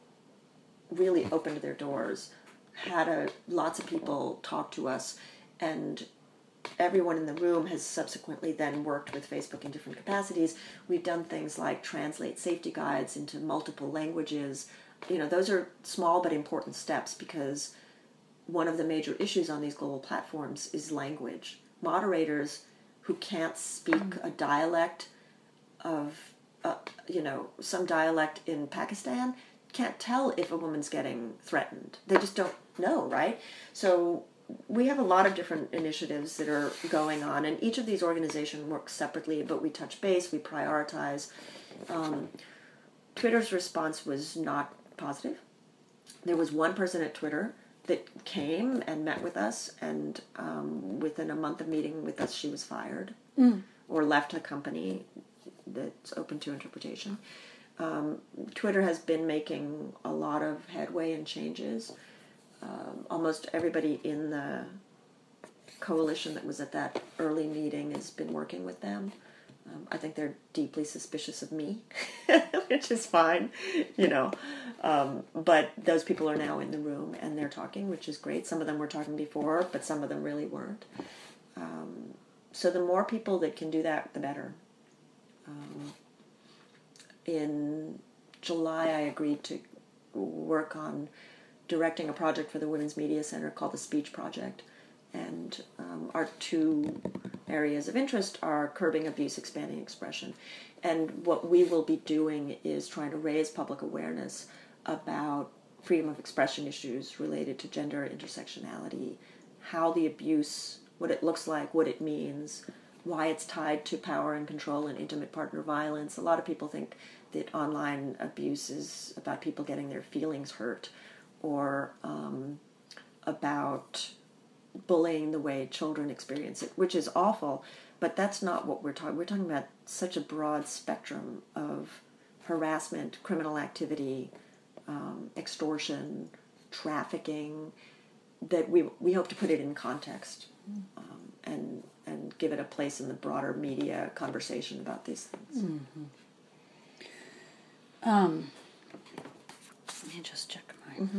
really opened their doors, had a, lots of people talk to us, and everyone in the room has subsequently then worked with Facebook in different capacities. We've done things like translate safety guides into multiple languages. You know, those are small but important steps, because one of the major issues on these global platforms is language. Moderators who can't speak a dialect of, uh, you know, some dialect in Pakistan can't tell if a woman's getting threatened. They just don't know, right? So we have a lot of different initiatives that are going on, and each of these organizations works separately, but we touch base, we prioritize. Um, Twitter's response was not positive. There was one person at Twitter that came and met with us, and um, within a month of meeting with us, she was fired mm. or left the company. That's open to interpretation. Um, Twitter has been making a lot of headway and changes. Um, almost everybody in the coalition that was at that early meeting has been working with them. Um, I think they're deeply suspicious of me, which is fine, you know. Um, but those people are now in the room and they're talking, which is great. Some of them were talking before, but some of them really weren't. Um, so the more people that can do that, the better. Um, in July, I agreed to work on directing a project for the Women's Media Center called the Speech Project. And um, our two areas of interest are curbing abuse, expanding expression. And what we will be doing is trying to raise public awareness about freedom of expression issues related to gender intersectionality, how the abuse, what it looks like, what it means, why it's tied to power and control and intimate partner violence. A lot of people think that online abuse is about people getting their feelings hurt, or um, about bullying the way children experience it, which is awful, but that's not what we're talking. We're talking about such a broad spectrum of harassment, criminal activity, um, extortion, trafficking, that we we hope to put it in context um, and and give it a place in the broader media conversation about these things. Mm-hmm. Um, let me just check my... Mm-hmm.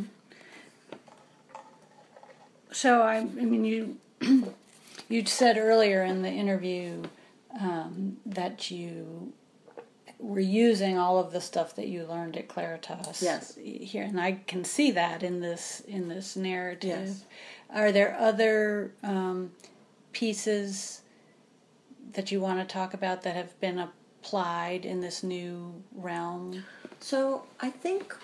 So, I, I mean, you you said earlier in the interview um, that you were using all of the stuff that you learned at Claritas yes. here, and I can see that in this in this narrative. Yes. Are there other um, pieces that you want to talk about that have been applied in this new realm? So, I think...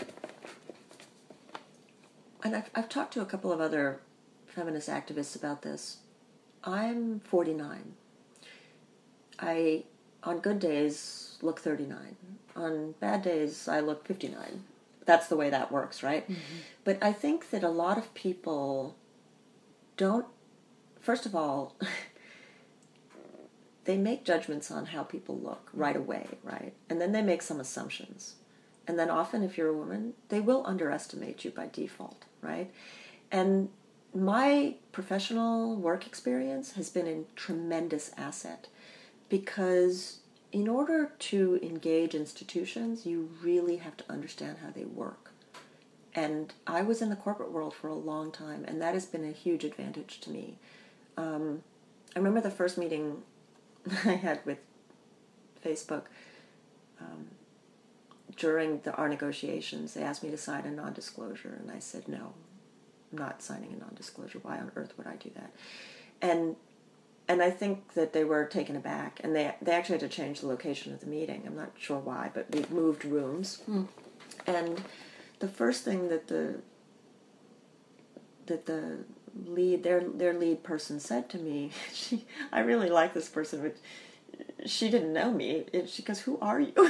And I've, I've talked to a couple of other feminist activists about this. I'm forty-nine. I, on good days, look thirty-nine. On bad days, I look fifty-nine. that's the way that works, right? Mm-hmm. But I think that a lot of people don't, first of all, they make judgments on how people look right away, right? And then they make some assumptions. And then often, if you're a woman, they will underestimate you by default, right? And my professional work experience has been a tremendous asset, because in order to engage institutions, you really have to understand how they work. And I was in the corporate world for a long time, and that has been a huge advantage to me. Um, I remember the first meeting I had with Facebook. Um, during the, our negotiations, they asked me to sign a non-disclosure, and I said, no, I'm not signing a non-disclosure. Why on earth would I do that? And and I think that they were taken aback, and they they actually had to change the location of the meeting. I'm not sure why, but we moved rooms. Mm. And the first thing that the that the lead their their lead person said to me, she I really like this person, but she didn't know me. It, she goes, "Who are you?"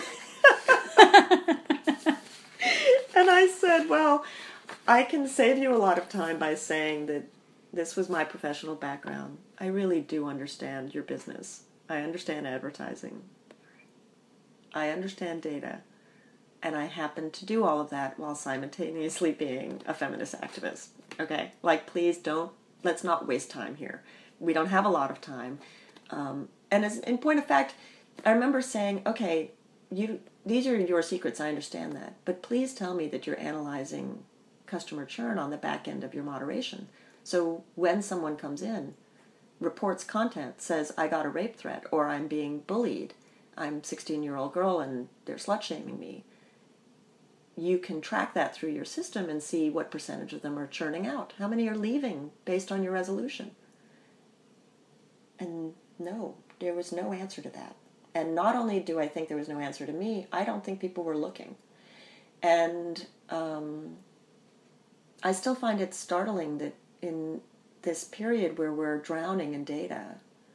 And I said, "Well, I can save you a lot of time by saying that this was my professional background. I really do understand your business. I understand advertising. I understand data. And I happen to do all of that while simultaneously being a feminist activist. Okay? Like, please don't, let's not waste time here. We don't have a lot of time." Um, and as in point of fact, I remember saying, okay, you, these are your secrets, I understand that. But please tell me that you're analyzing customer churn on the back end of your moderation. So when someone comes in, reports content, says, I got a rape threat, or I'm being bullied, I'm a sixteen-year-old girl and they're slut-shaming me, you can track that through your system and see what percentage of them are churning out. How many are leaving based on your resolution? And no, there was no answer to that. And not only do I think there was no answer to me, I don't think people were looking. And um, I still find it startling that in this period where we're drowning in data,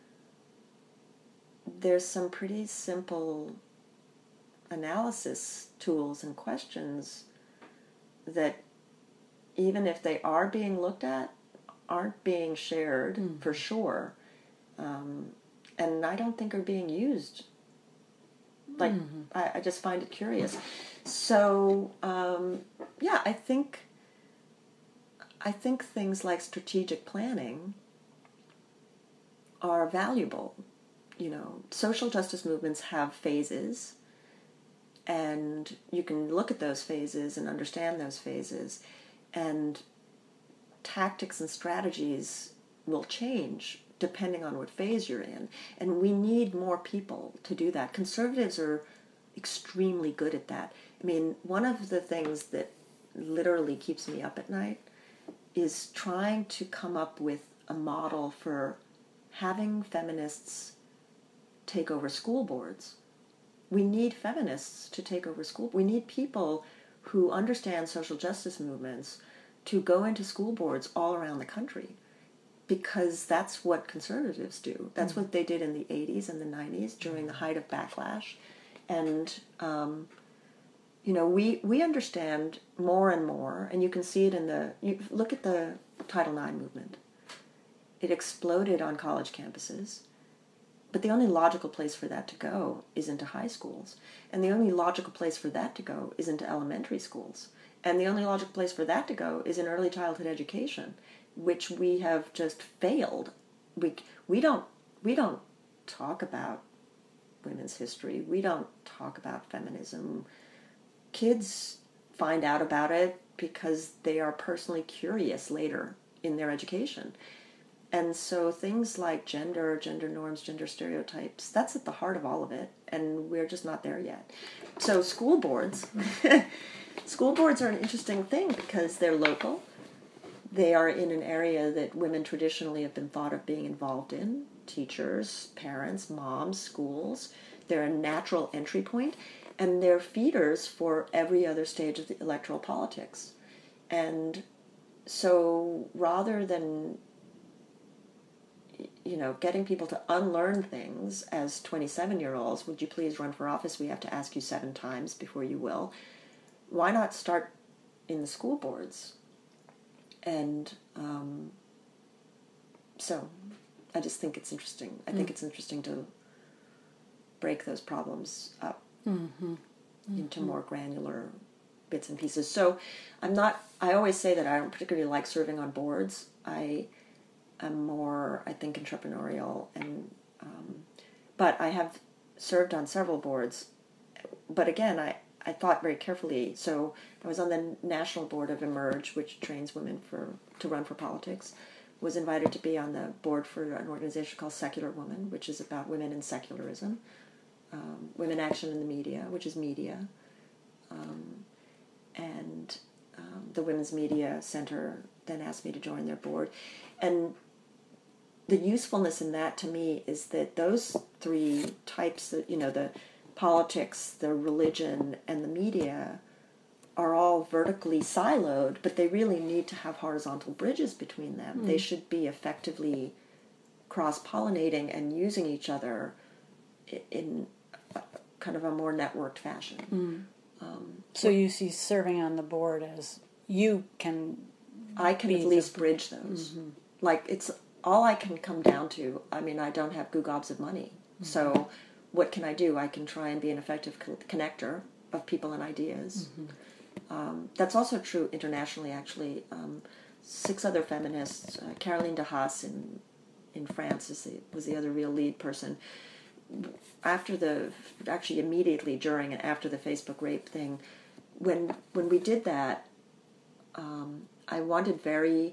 there's some pretty simple analysis tools and questions that, even if they are being looked at, aren't being shared mm. for sure. Um, and I don't think are being used. Like, mm-hmm. I, I just find it curious. So, um, yeah, I think I think things like strategic planning are valuable. You know, social justice movements have phases, and you can look at those phases and understand those phases, and tactics and strategies will change depending on what phase you're in. And we need more people to do that. Conservatives are extremely good at that. I mean, one of the things that literally keeps me up at night is trying to come up with a model for having feminists take over school boards. We need feminists to take over school. We need people who understand social justice movements to go into school boards all around the country, because that's what conservatives do. That's mm-hmm. what they did in the eighties and the nineties during the height of backlash. And, um, you know, we, we understand more and more, and you can see it in the, you look at the Title nine movement. It exploded on college campuses, but the only logical place for that to go is into high schools. And the only logical place for that to go is into elementary schools. And the only logical place for that to go is in early childhood education, which we have just failed. We we don't we don't talk about women's history. We don't talk about feminism. Kids find out about it because they are personally curious later in their education. And so things like gender, gender norms, gender stereotypes, that's at the heart of all of it, and we're just not there yet. So school boards, school boards are an interesting thing because they're local. They are in an area that women traditionally have been thought of being involved in. Teachers, parents, moms, schools. They're a natural entry point, and they're feeders for every other stage of the electoral politics. And so rather than, you know, getting people to unlearn things as twenty-seven-year-olds, would you please run for office? We have to ask you seven times before you will. Why not start in the school boards. And um, so I just think it's interesting. I mm. think it's interesting to break those problems up mm-hmm. Mm-hmm. into more granular bits and pieces. So I'm not, I always say that I don't particularly like serving on boards. I am more, I think, entrepreneurial, and um, but I have served on several boards. But again, I, I thought very carefully. So I was on the national board of Emerge, which trains women for to run for politics. Was invited to be on the board for an organization called Secular Woman, which is about women in secularism. Um, Women Action in the Media, which is media. Um, and um, the Women's Media Center then asked me to join their board. And the usefulness in that to me is that those three types, that, you know, the politics, the religion, and the media are all vertically siloed, but they really need to have horizontal bridges between them. Mm. They should be effectively cross-pollinating and using each other in a, kind of a more networked fashion. Mm. Um, so you see serving on the board as you can... I can at least the... bridge those. Mm-hmm. Like, it's all I can come down to. I mean, I don't have goo gobs of money. Mm-hmm. So what can I do? I can try and be an effective co- connector of people and ideas. Mm-hmm. Um, that's also true internationally, actually. Um, six other feminists, uh, Caroline de Haas in in France is the, was the other real lead person. After the, actually immediately during and after the Facebook rape thing, when when we did that, um, I wanted very,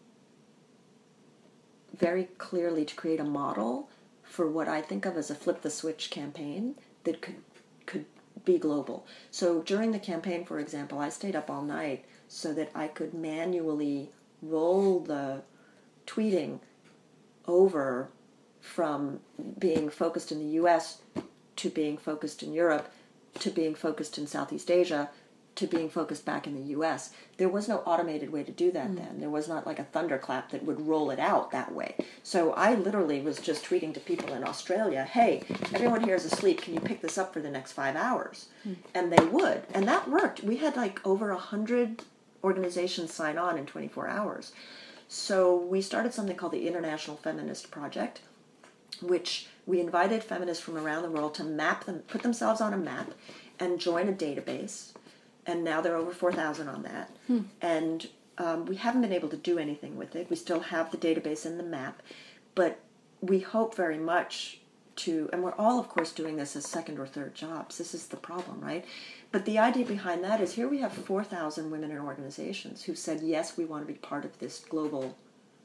very clearly to create a model for what I think of as a flip the switch campaign that could could be global. So during the campaign, for example, I stayed up all night so that I could manually roll the tweeting over from being focused in the U S to being focused in Europe to being focused in Southeast Asia to being focused back in the U S. There was no automated way to do that mm. then. There was not like a thunderclap that would roll it out that way. So I literally was just tweeting to people in Australia, hey, everyone here is asleep. Can you pick this up for the next five hours? Mm. And they would. And that worked. We had like over one hundred organizations sign on in twenty-four hours. So we started something called the International Feminist Project, which we invited feminists from around the world to map them, put themselves on a map and join a database. And now there are over four thousand on that. Hmm. And um, we haven't been able to do anything with it. We still have the database and the map. But we hope very much to, and we're all, of course, doing this as second or third jobs. This is the problem, right? But the idea behind that is here we have four thousand women in organizations who said, yes, we want to be part of this global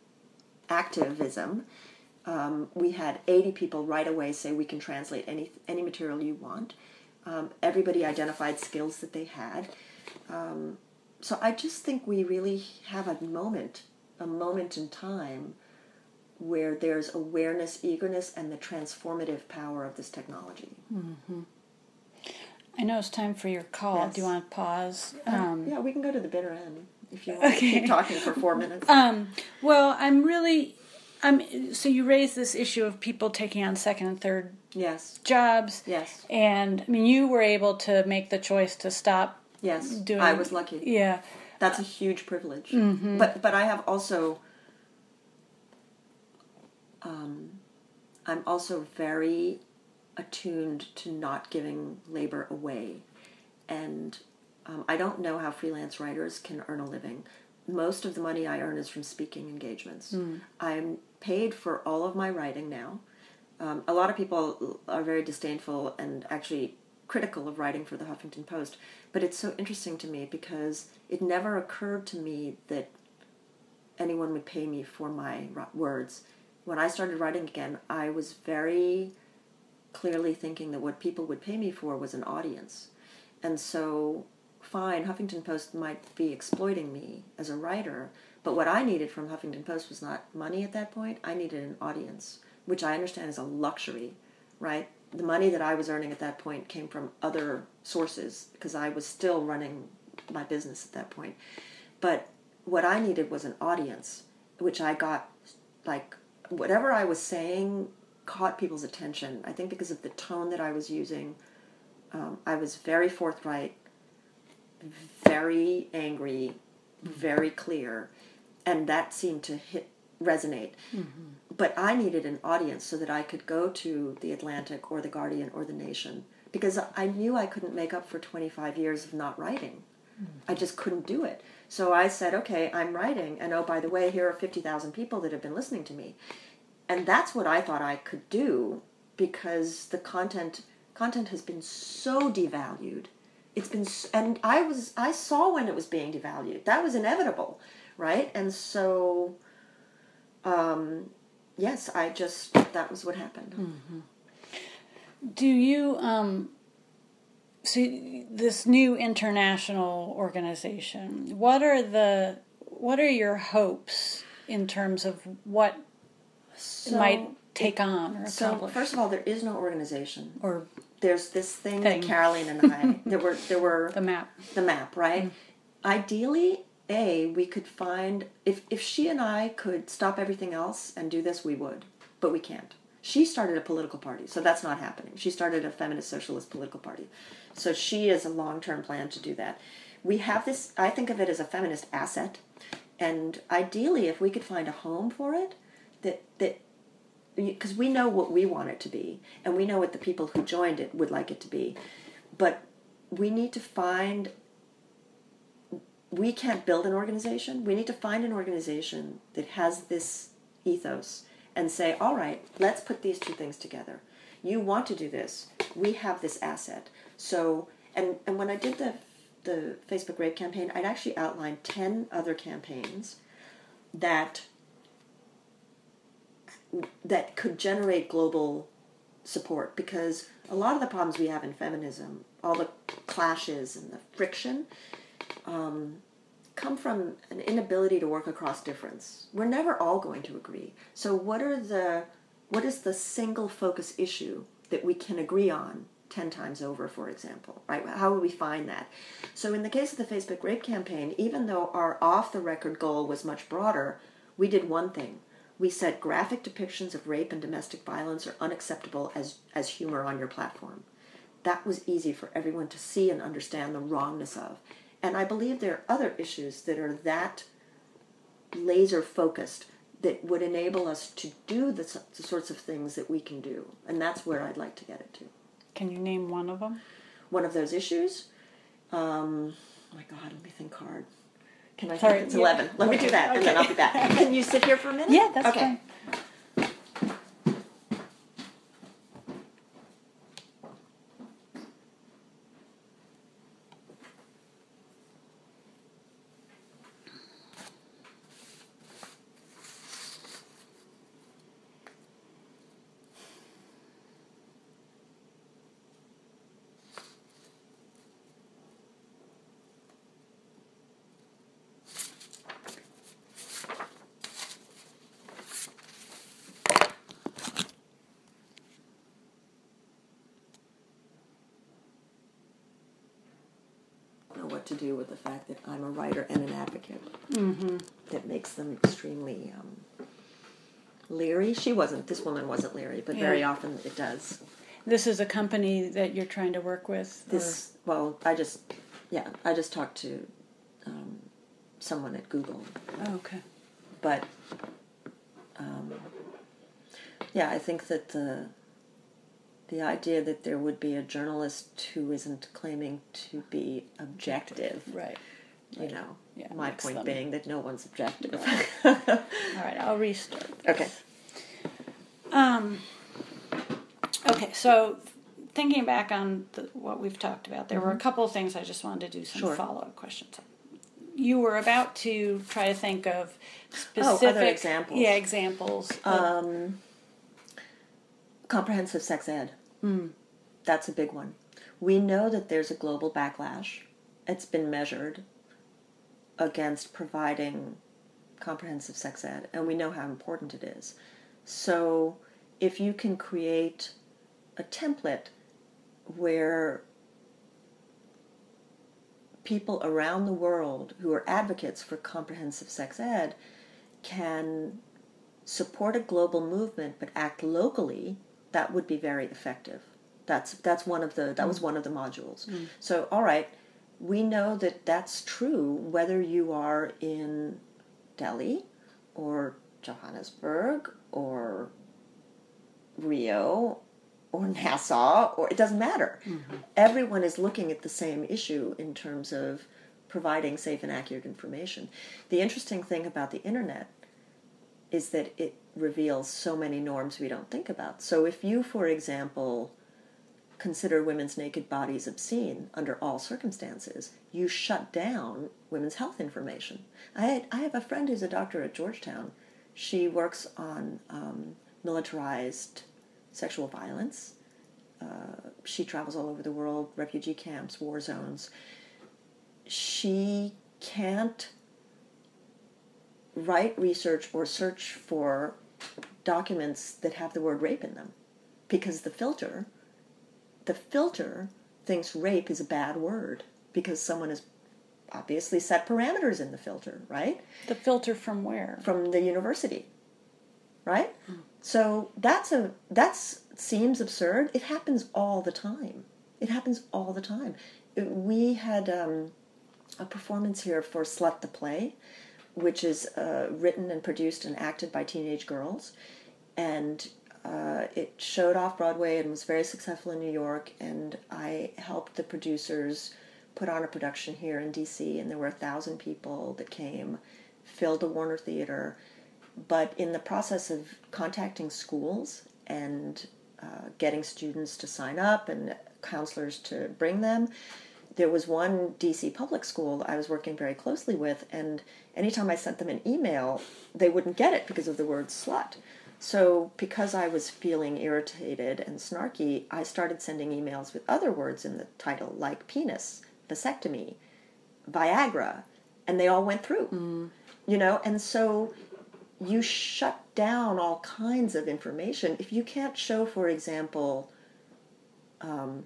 activism. Um, we had eighty people right away say we can translate any any material you want. Um, everybody identified skills that they had. Um, so I just think we really have a moment, a moment in time where there's awareness, eagerness, and the transformative power of this technology. Mm-hmm. I know it's time for your call. Yes. Do you want to pause? Um, yeah, we can go to the bitter end if you want okay. to keep talking for four minutes. Um, well, I'm really... Um, so you raised this issue of people taking on second and third yes. jobs. Yes. And, I mean, you were able to make the choice to stop yes. doing... I was lucky. Yeah. That's a huge privilege. Mm-hmm. But but I have also... Um, I'm also very attuned to not giving labor away. And um, I don't know how freelance writers can earn a living. Most of the money I earn is from speaking engagements. Mm. I'm paid for all of my writing now. Um, a lot of people are very disdainful and actually critical of writing for the Huffington Post, but it's so interesting to me because it never occurred to me that anyone would pay me for my words. When I started writing again, I was very clearly thinking that what people would pay me for was an audience. And so, fine, Huffington Post might be exploiting me as a writer, but what I needed from Huffington Post was not money at that point. I needed an audience, which I understand is a luxury, right? The money that I was earning at that point came from other sources because I was still running my business at that point. But what I needed was an audience, which I got, like, whatever I was saying caught people's attention. I think because of the tone that I was using. Um, I was very forthright. very angry, very clear, and that seemed to hit resonate. Mm-hmm. But I needed an audience so that I could go to The Atlantic or The Guardian or The Nation, because I knew I couldn't make up for twenty-five years of not writing. Mm-hmm. I just couldn't do it. So I said, okay, I'm writing, and oh, by the way, here are fifty thousand people that have been listening to me. And that's what I thought I could do, because the content content has been so devalued. It's been, and I was, I saw when it was being devalued. That was inevitable, right? And so, um, yes, I just, that was what happened. Mm-hmm. Do you, um, see this new international organization, what are the, what are your hopes in terms of what so it might take it, on or accomplish? So, first of all, there is no organization. Or there's this thing, thing. that Caroline and I, there were, there were... The map. The map, right? Mm-hmm. Ideally, A, we could find, if, if she and I could stop everything else and do this, we would. But we can't. She started a political party, so that's not happening. She started a feminist socialist political party. So she is a long-term plan to do that. We have this, I think of it as a feminist asset, and ideally, if we could find a home for it, that that because we know what we want it to be, and we know what the people who joined it would like it to be, but we need to find, we can't build an organization, we need to find an organization that has this ethos, and say, all right, let's put these two things together. You want to do this, we have this asset. So, and, and when I did the, the Facebook Rape campaign, I'd actually outlined ten other campaigns that that could generate global support, because a lot of the problems we have in feminism, all the clashes and the friction, um, come from an inability to work across difference. We're never all going to agree. So what are the what is the single focus issue that we can agree on ten times over, for example, right? How would we find that? So in the case of the Facebook Rape campaign, even though our off-the-record goal was much broader, we did one thing. We said graphic depictions of rape and domestic violence are unacceptable as, as humor on your platform. That was easy for everyone to see and understand the wrongness of. And I believe there are other issues that are that laser-focused that would enable us to do the, the sorts of things that we can do. And that's where I'd like to get it to. Can you name one of them? One of those issues? Um, oh my God, let me think hard. Can I Sorry, think it's yeah. eleven? Let okay. me do that, okay. and then I'll be back. Can you sit here for a minute? Yeah, that's okay. fine. What to do with the fact that I'm a writer and an advocate. Mm-hmm. That makes them extremely um, leery. She wasn't, this woman wasn't leery, but yeah. Very often it does. This is a company that you're trying to work with? This, or? Well, I just, yeah, I just talked to um, someone at Google. Oh, okay. But, um, yeah, I think that the The idea that there would be a journalist who isn't claiming to be objective. Right. You right. know, yeah, my point them. being that no one's objective. All right, I'll restart this. Okay. Um, okay, so thinking back on the, what we've talked about, there mm-hmm. were a couple of things I just wanted to do some sure. follow-up questions on. You were about to try to think of specific... Oh, other examples. Yeah, examples. Um, comprehensive sex ed. Mm. That's a big one. We know that there's a global backlash. It's been measured against providing comprehensive sex ed, and we know how important it is. So if you can create a template where people around the world who are advocates for comprehensive sex ed can support a global movement but act locally, that would be very effective. That's that's one of the that was one of the modules. Mm. So all right, we know that that's true whether you are in Delhi or Johannesburg or Rio or Nassau, or it doesn't matter. Mm-hmm. Everyone is looking at the same issue in terms of providing safe and accurate information. The interesting thing about the internet is that it reveals so many norms we don't think about. So if you, for example, consider women's naked bodies obscene under all circumstances, you shut down women's health information. I, I have a friend who's a doctor at Georgetown. She works on um, militarized sexual violence. Uh, she travels all over the world, refugee camps, war zones. She can't write research or search for documents that have the word rape in them because the filter, the filter thinks rape is a bad word because someone has obviously set parameters in the filter, right? The filter from where? From the university, right? Hmm. So that's a that's seems absurd. It happens all the time. It happens all the time. We had um, a performance here for Slut the Play, which is uh, written and produced and acted by teenage girls, and uh, it showed off Broadway and was very successful in New York. And I helped the producers put on a production here in D C, and there were a thousand people that came, filled the Warner Theater. But in the process of contacting schools and uh, getting students to sign up and counselors to bring them, there was one D C public school I was working very closely with, and anytime I sent them an email, they wouldn't get it because of the word slut. So because I was feeling irritated and snarky, I started sending emails with other words in the title, like penis, vasectomy, Viagra, and they all went through. Mm. You know, and so you shut down all kinds of information. If you can't show, for example, um,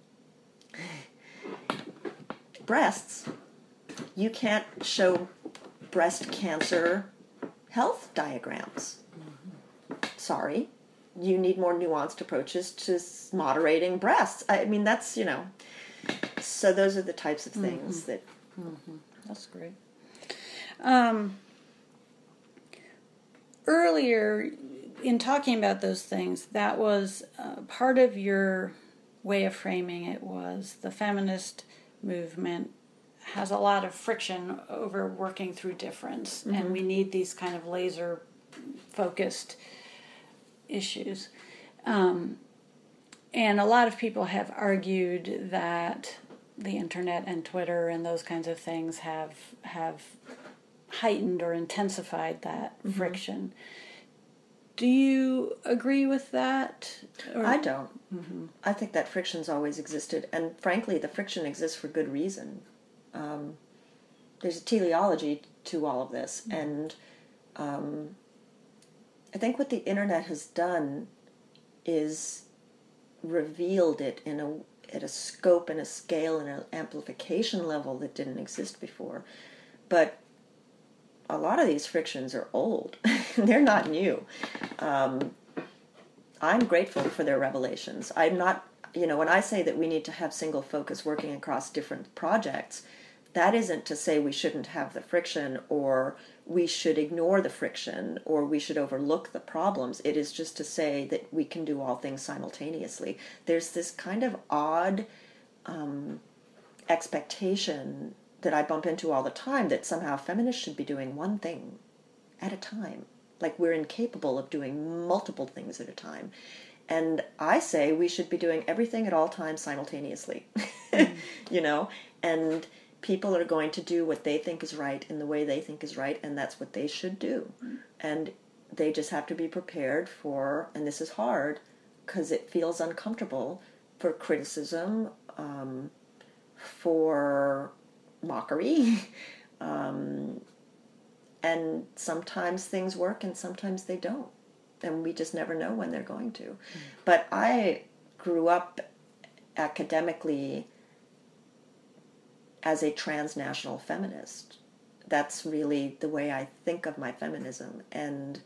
breasts, you can't show breast cancer health diagrams. Mm-hmm. Sorry. You need more nuanced approaches to moderating breasts. I mean, that's, you know, so those are the types of things mm-hmm. that... Mm-hmm. That's great. Um... Earlier, in talking about those things, that was uh, part of your way of framing it was the feminist movement has a lot of friction over working through difference, mm-hmm. and we need these kind of laser-focused issues. Um, and a lot of people have argued that the internet and Twitter and those kinds of things have have heightened or intensified that mm-hmm. friction. Do you agree with that? Or? I don't. Mm-hmm. I think that friction's always existed, and frankly, the friction exists for good reason. Um, there's a teleology to all of this, mm-hmm. and um, I think what the internet has done is revealed it in a at a scope and a scale and an amplification level that didn't exist before. But a lot of these frictions are old. They're not new. Um, I'm grateful for their revelations. I'm not, you know, when I say that we need to have single focus working across different projects, that isn't to say we shouldn't have the friction or we should ignore the friction or we should overlook the problems. It is just to say that we can do all things simultaneously. There's this kind of odd um, expectation that I bump into all the time that somehow feminists should be doing one thing at a time. Like we're incapable of doing multiple things at a time. And I say we should be doing everything at all times simultaneously. Mm. You know? And people are going to do what they think is right in the way they think is right, and that's what they should do. Mm. And they just have to be prepared for, and this is hard, because it feels uncomfortable, for criticism, um, for mockery, um, and sometimes things work and sometimes they don't, and we just never know when they're going to. Mm. But I grew up academically as a transnational feminist. That's really the way I think of my feminism, and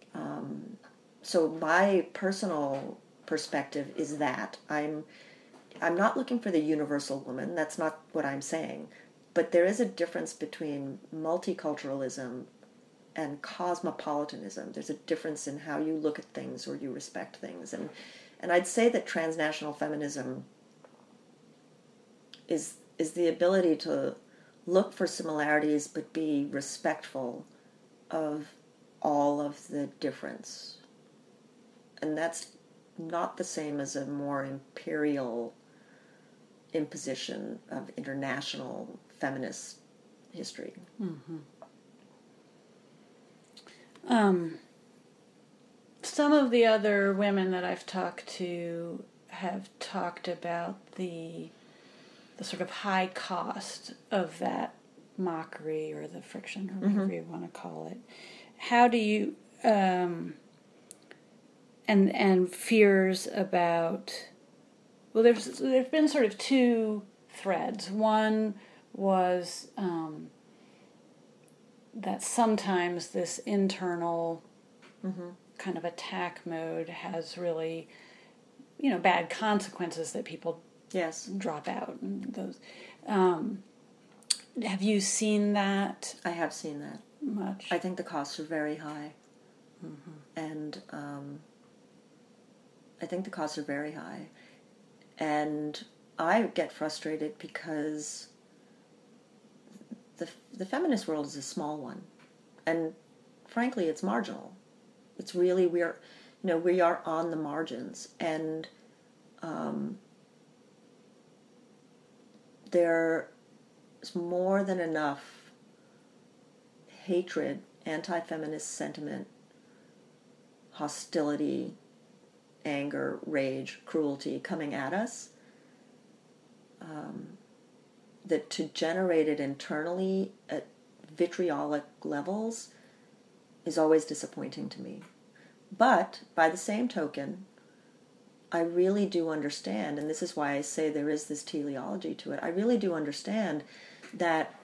um, so my personal perspective is that I'm I'm not looking for the universal woman. That's not what I'm saying. But there is a difference between multiculturalism and cosmopolitanism. There's a difference in how you look at things or you respect things. And and I'd say that transnational feminism is is the ability to look for similarities but be respectful of all of the difference. And that's not the same as a more imperial imposition of international feminist history. Mm-hmm. Um, some of the other women that I've talked to have talked about the the sort of high cost of that mockery or the friction or whatever mm-hmm. you want to call it. How do you um, and and fears about well there's there've been sort of two threads. One was um, that sometimes this internal mm-hmm. kind of attack mode has really, you know, bad consequences that people yes drop out. And those, um, have you seen that? I have seen that much. I think the costs are very high, mm-hmm. and um, I think the costs are very high, and I get frustrated because the the feminist world is a small one, and frankly, it's marginal. It's really we're, you know, we are on the margins, and um, there's more than enough hatred, anti-feminist sentiment, hostility, anger, rage, cruelty coming at us. Um, that to generate it internally at vitriolic levels is always disappointing to me. But by the same token, I really do understand, and this is why I say there is this teleology to it, I really do understand that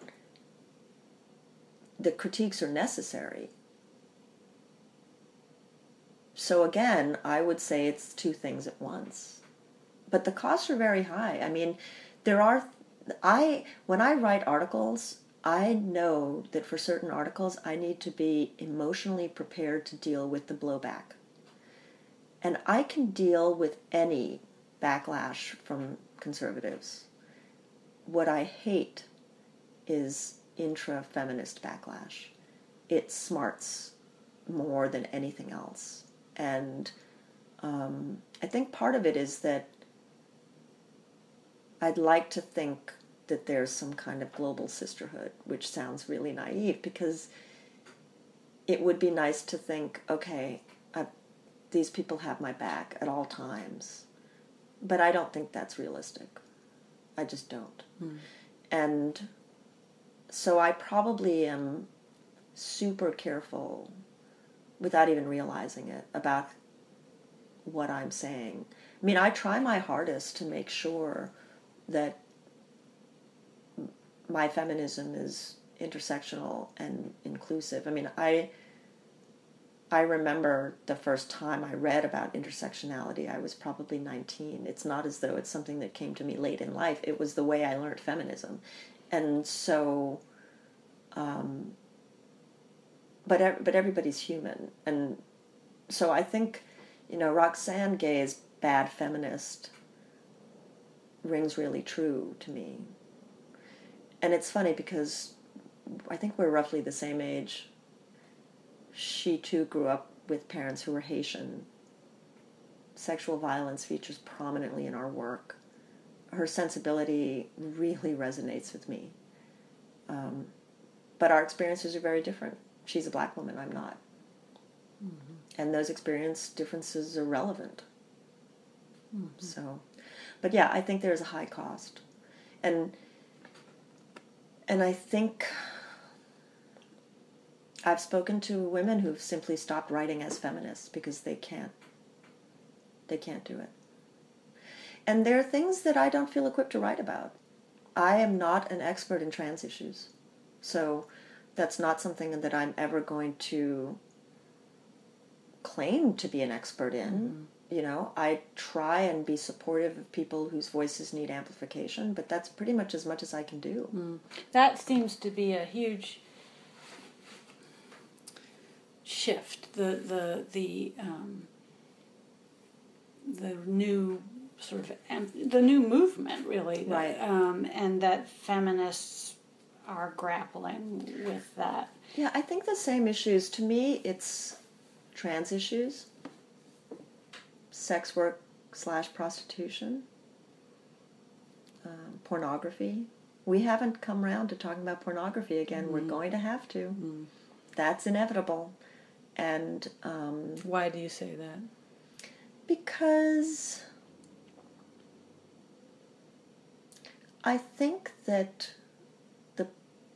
the critiques are necessary. So again, I would say it's two things at once. But the costs are very high. I mean, there are, I, when I write articles, I know that for certain articles, I need to be emotionally prepared to deal with the blowback. And I can deal with any backlash from conservatives. What I hate is intra-feminist backlash. It smarts more than anything else. And um, I think part of it is that I'd like to think that there's some kind of global sisterhood, which sounds really naive, because it would be nice to think, okay, I, these people have my back at all times. But I don't think that's realistic. I just don't. Mm. And so I probably am super careful, without even realizing it, about what I'm saying. I mean, I try my hardest to make sure that my feminism is intersectional and inclusive. I mean, I I remember the first time I read about intersectionality, I was probably nineteen. It's not as though it's something that came to me late in life. It was the way I learned feminism. And so, um, but but everybody's human. And so I think, you know, Roxane Gay's bad feminist rings really true to me. And it's funny because I think we're roughly the same age. She too grew up with parents who were Haitian. Sexual violence features prominently in our work. Her sensibility really resonates with me. Um, but our experiences are very different. She's a black woman, I'm not. Mm-hmm. And those experience differences are relevant. Mm-hmm. So, but yeah, I think there's a high cost. And and I think I've spoken to women who've simply stopped writing as feminists because they can't. They can't do it. And there are things that I don't feel equipped to write about. I am not an expert in trans issues. So that's not something that I'm ever going to claim to be an expert in. you know, I try and be supportive of people whose voices need amplification, but that's pretty much as much as I can do. Mm. That seems to be a huge shift. The the the um, the new sort of the new movement, really, right? Um, and that feminists are grappling with that. Yeah, I think the same issues. To me, it's trans issues, sex work slash prostitution, um, pornography. We haven't come around to talking about pornography again. Mm. We're going to have to. Mm. That's inevitable. And um, why do you say that? Because I think that the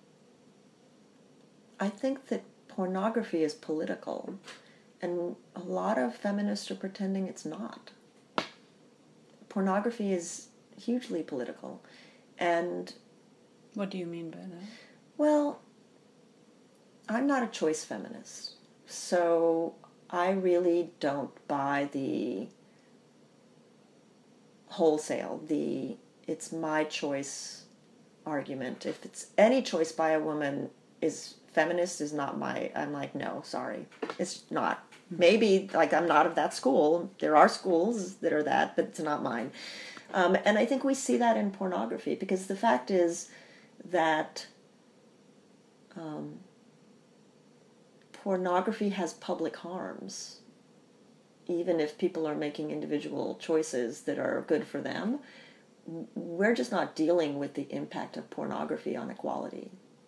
I think that pornography is political, and a lot of feminists are pretending it's not. Pornography is hugely political, and what do you mean by that? Well, I'm not a choice feminist, so I really don't buy the wholesale, the it's my choice argument. If it's any choice by a woman is feminist is not my, I'm like, no, sorry. It's not. Maybe, like, I'm not of that school. There are schools that are that, but it's not mine. Um, and I think we see that in pornography, because the fact is that um, pornography has public harms. Even if people are making individual choices that are good for them, we're just not dealing with the impact of pornography on equality.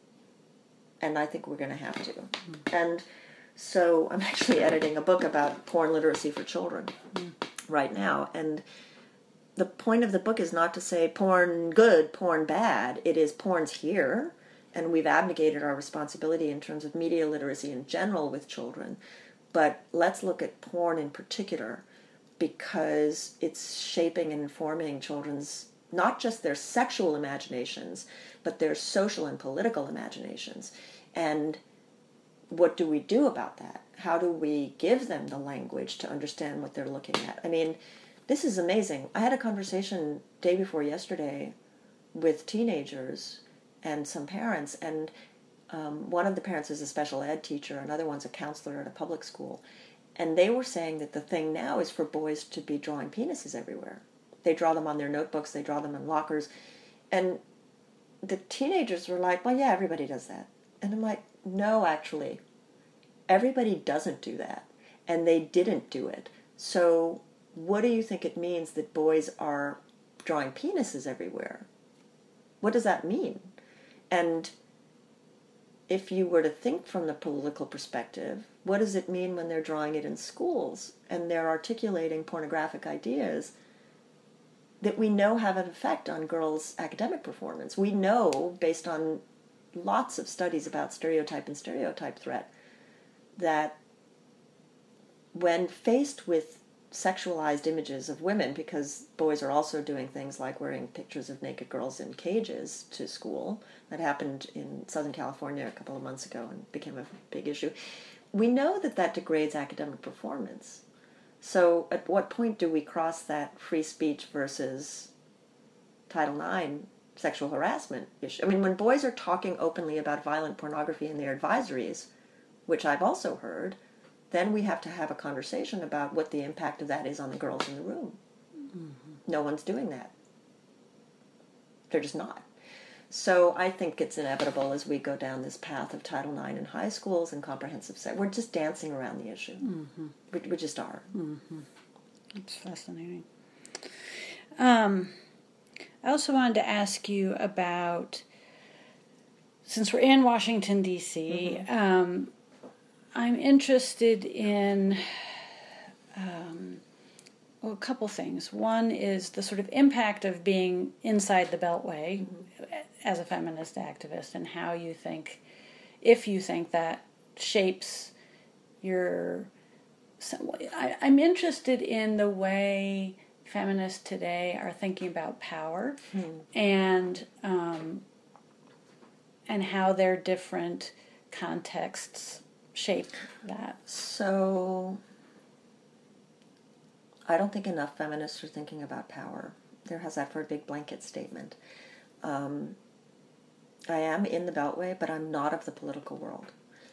And I think we're going to have to. Mm. And so I'm actually editing a book about porn literacy for children mm. right now. And the point of the book is not to say porn good, porn bad. It is porn's here, and we've abnegated our responsibility in terms of media literacy in general with children. But let's look at porn in particular, because it's shaping and informing children's, not just their sexual imaginations, but their social and political imaginations. And what do we do about that? How do we give them the language to understand what they're looking at? I mean, this is amazing. I had a conversation day before yesterday with teenagers and some parents, and um, one of the parents is a special ed teacher, another one's a counselor at a public school. And they were saying that the thing now is for boys to be drawing penises everywhere. They draw them on their notebooks, they draw them in lockers. And the teenagers were like, well, yeah, everybody does that. And I'm like, no, actually, everybody doesn't do that. And they didn't do it. So what do you think it means that boys are drawing penises everywhere? What does that mean? And if you were to think from the political perspective, what does it mean when they're drawing it in schools and they're articulating pornographic ideas that we know have an effect on girls' academic performance? We know, based on lots of studies about stereotype and stereotype threat, that when faced with sexualized images of women, because boys are also doing things like wearing pictures of naked girls in cages to school. That happened in Southern California a couple of months ago and became a big issue. We know that that degrades academic performance. So at what point do we cross that free speech versus Title nine sexual harassment issue? I mean, when boys are talking openly about violent pornography in their advisories, which I've also heard, then we have to have a conversation about what the impact of that is on the girls in the room. Mm-hmm. No one's doing that. They're just not. So I think it's inevitable as we go down this path of Title nine in high schools and comprehensive sex. We're just dancing around the issue. Mm-hmm. We, we just are. Mm-hmm. It's fascinating. Um, I also wanted to ask you about, since we're in Washington, D C, mm-hmm. um, I'm interested in um, well, a couple things. One is the sort of impact of being inside the Beltway mm-hmm. as a feminist activist, and how you think, if you think that shapes your... I, I'm interested in the way feminists today are thinking about power mm. and um, and how their different contexts shape that. So I don't think enough feminists are thinking about power. There has that for a big blanket statement. Um, I am in the Beltway, but I'm not of the political world.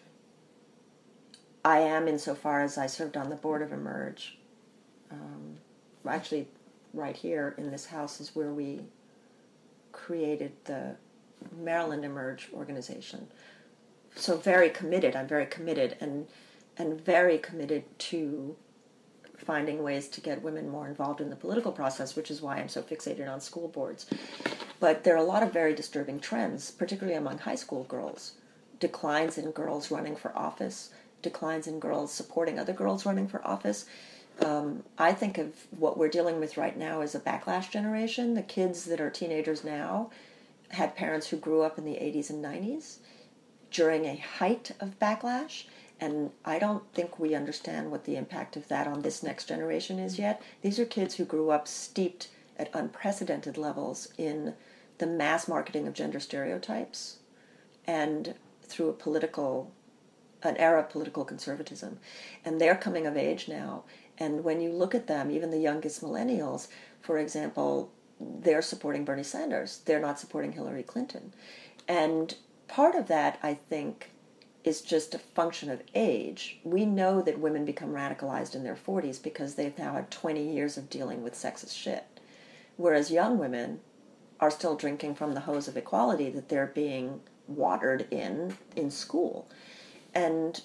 I am insofar as I served on the board of Emerge. Um, actually, right here in this house is where we created the Maryland Emerge organization. So very committed. I'm very committed and and very committed to finding ways to get women more involved in the political process, which is why I'm so fixated on school boards. But there are a lot of very disturbing trends, particularly among high school girls. Declines in girls running for office, declines in girls supporting other girls running for office. Um, I think of what we're dealing with right now as a backlash generation. The kids that are teenagers now had parents who grew up in the eighties and nineties during a height of backlash, and I don't think we understand what the impact of that on this next generation is yet. These are kids who grew up steeped at unprecedented levels in the mass marketing of gender stereotypes and through a political, an era of political conservatism. And they're coming of age now. And when you look at them, even the youngest millennials, for example, they're supporting Bernie Sanders. They're not supporting Hillary Clinton. And part of that, I think, is just a function of age. We know that women become radicalized in their forties because they've now had twenty years of dealing with sexist shit. Whereas young women are still drinking from the hose of equality that they're being watered in in school. And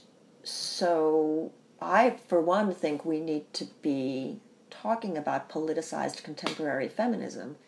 so I, for one, think we need to be talking about politicized contemporary feminism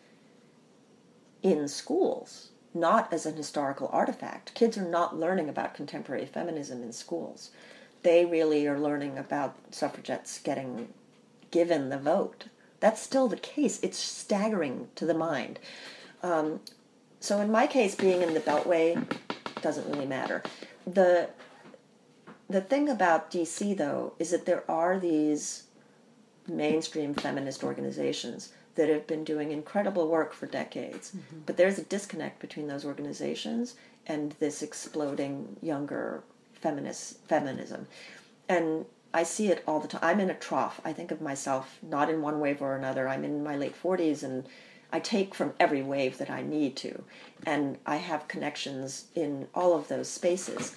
in schools, not as an historical artifact. Kids are not learning about contemporary feminism in schools. They really are learning about suffragettes getting given the vote. That's still the case. It's staggering to the mind. Um, so in my case, being in the Beltway doesn't really matter. The the thing about D C, though, is that there are these mainstream feminist organizations that have been doing incredible work for decades. Mm-hmm. But there's a disconnect between those organizations and this exploding younger feminist feminism. And I see it all the time. I'm in a trough. I think of myself not in one wave or another. I'm in my late forties, and I take from every wave that I need to. And I have connections in all of those spaces.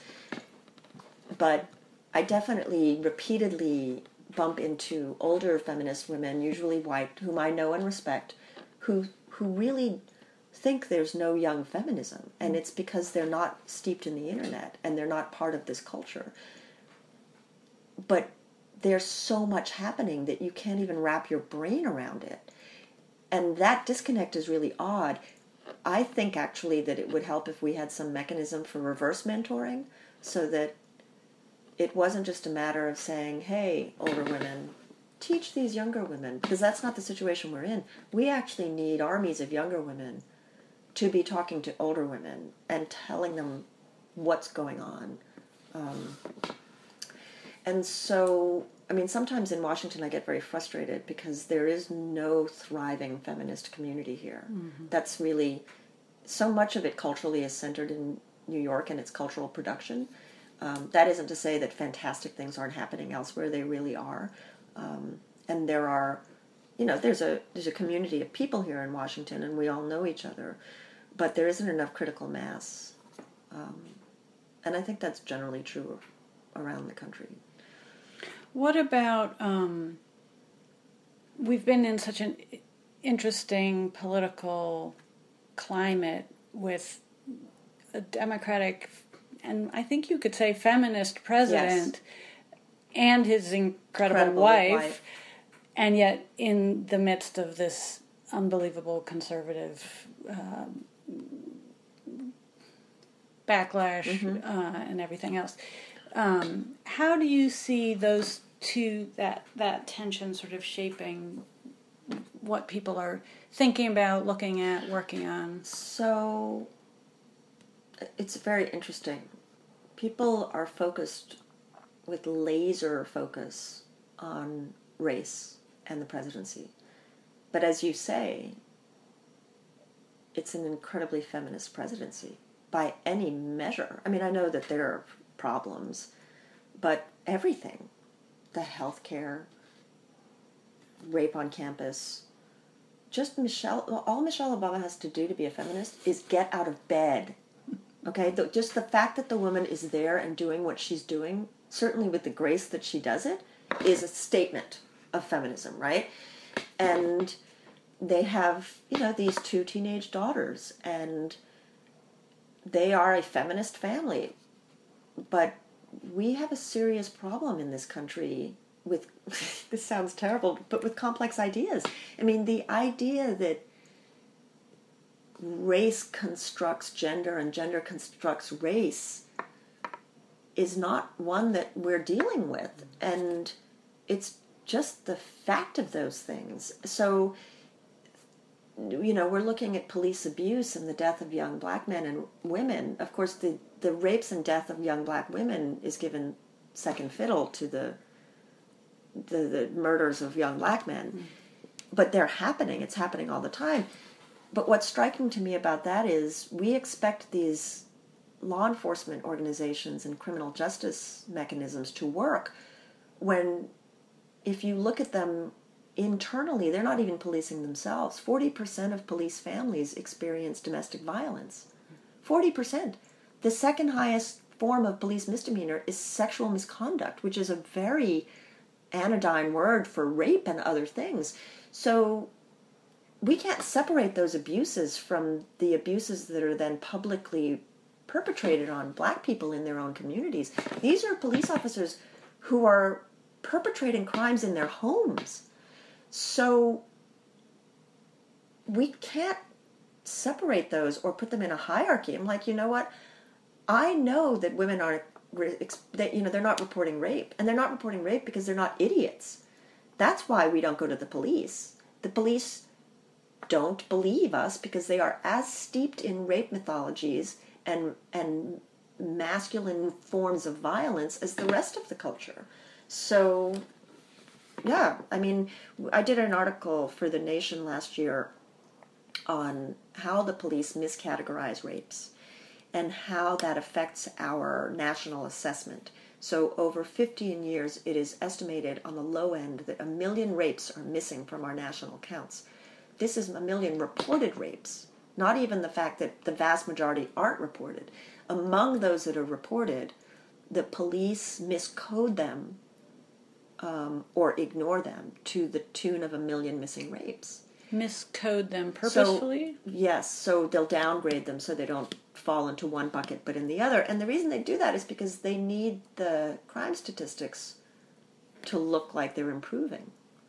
But I definitely repeatedly bump into older feminist women, usually white, whom I know and respect, who who really think there's no young feminism. And it's because they're not steeped in the internet and they're not part of this culture. But there's so much happening that you can't even wrap your brain around it. And that disconnect is really odd. I think actually that it would help if we had some mechanism for reverse mentoring so that it wasn't just a matter of saying, hey, older women, teach these younger women, because that's not the situation we're in. We actually need armies of younger women to be talking to older women and telling them what's going on. Um, and so, I mean, sometimes in Washington I get very frustrated because there is no thriving feminist community here. Mm-hmm. That's really, so much of it culturally is centered in New York and its cultural production. Um, that isn't to say that fantastic things aren't happening elsewhere. They really are. Um, and there are, you know, there's a there's a community of people here in Washington, and we all know each other. But there isn't enough critical mass. Um, and I think that's generally true around the country. What about, um, we've been in such an interesting political climate with a Democratic, and I think you could say feminist president, yes, and his incredible, incredible wife, wife, and yet in the midst of this unbelievable conservative uh, backlash, mm-hmm, uh, and everything else. Um, how do you see those two, that that tension sort of shaping what people are thinking about, looking at, working on? So it's very interesting. People are focused with laser focus on race and the presidency. But as you say, it's an incredibly feminist presidency by any measure. I mean, I know that there are problems, but everything, the health care, rape on campus, just Michelle, all Michelle Obama has to do to be a feminist is get out of bed. Okay, the, just the fact that the woman is there and doing what she's doing, certainly with the grace that she does it, is a statement of feminism, right? And they have, you know, these two teenage daughters, and they are a feminist family. But we have a serious problem in this country with, this sounds terrible, but with complex ideas. I mean, the idea that race constructs gender and gender constructs race is not one that we're dealing with. And it's just the fact of those things. So, you know, we're looking at police abuse and the death of young black men and women. Of course, the, the rapes and death of young black women is given second fiddle to the the, the murders of young black men. Mm. But they're happening. It's happening all the time. But what's striking to me about that is we expect these law enforcement organizations and criminal justice mechanisms to work when, if you look at them internally, they're not even policing themselves. forty percent of police families experience domestic violence. forty percent. The second highest form of police misdemeanor is sexual misconduct, which is a very anodyne word for rape and other things. So we can't separate those abuses from the abuses that are then publicly perpetrated on black people in their own communities. These are police officers who are perpetrating crimes in their homes. So we can't separate those or put them in a hierarchy. I'm like, you know what? I know that women aren't, that, you know, they're not reporting rape. And they're not reporting rape because they're not idiots. That's why we don't go to the police. The police don't believe us because they are as steeped in rape mythologies and and masculine forms of violence as the rest of the culture. So, yeah, I mean, I did an article for The Nation last year on how the police miscategorize rapes and how that affects our national assessment. So over fifteen years, it is estimated on the low end that a million rapes are missing from our national counts. This is a million reported rapes, not even the fact that the vast majority aren't reported. Among those that are reported, the police miscode them um, or ignore them to the tune of a million missing rapes. Miscode them purposefully? So, yes, so they'll downgrade them so they don't fall into one bucket but in the other. And the reason they do that is because they need the crime statistics to look like they're improving.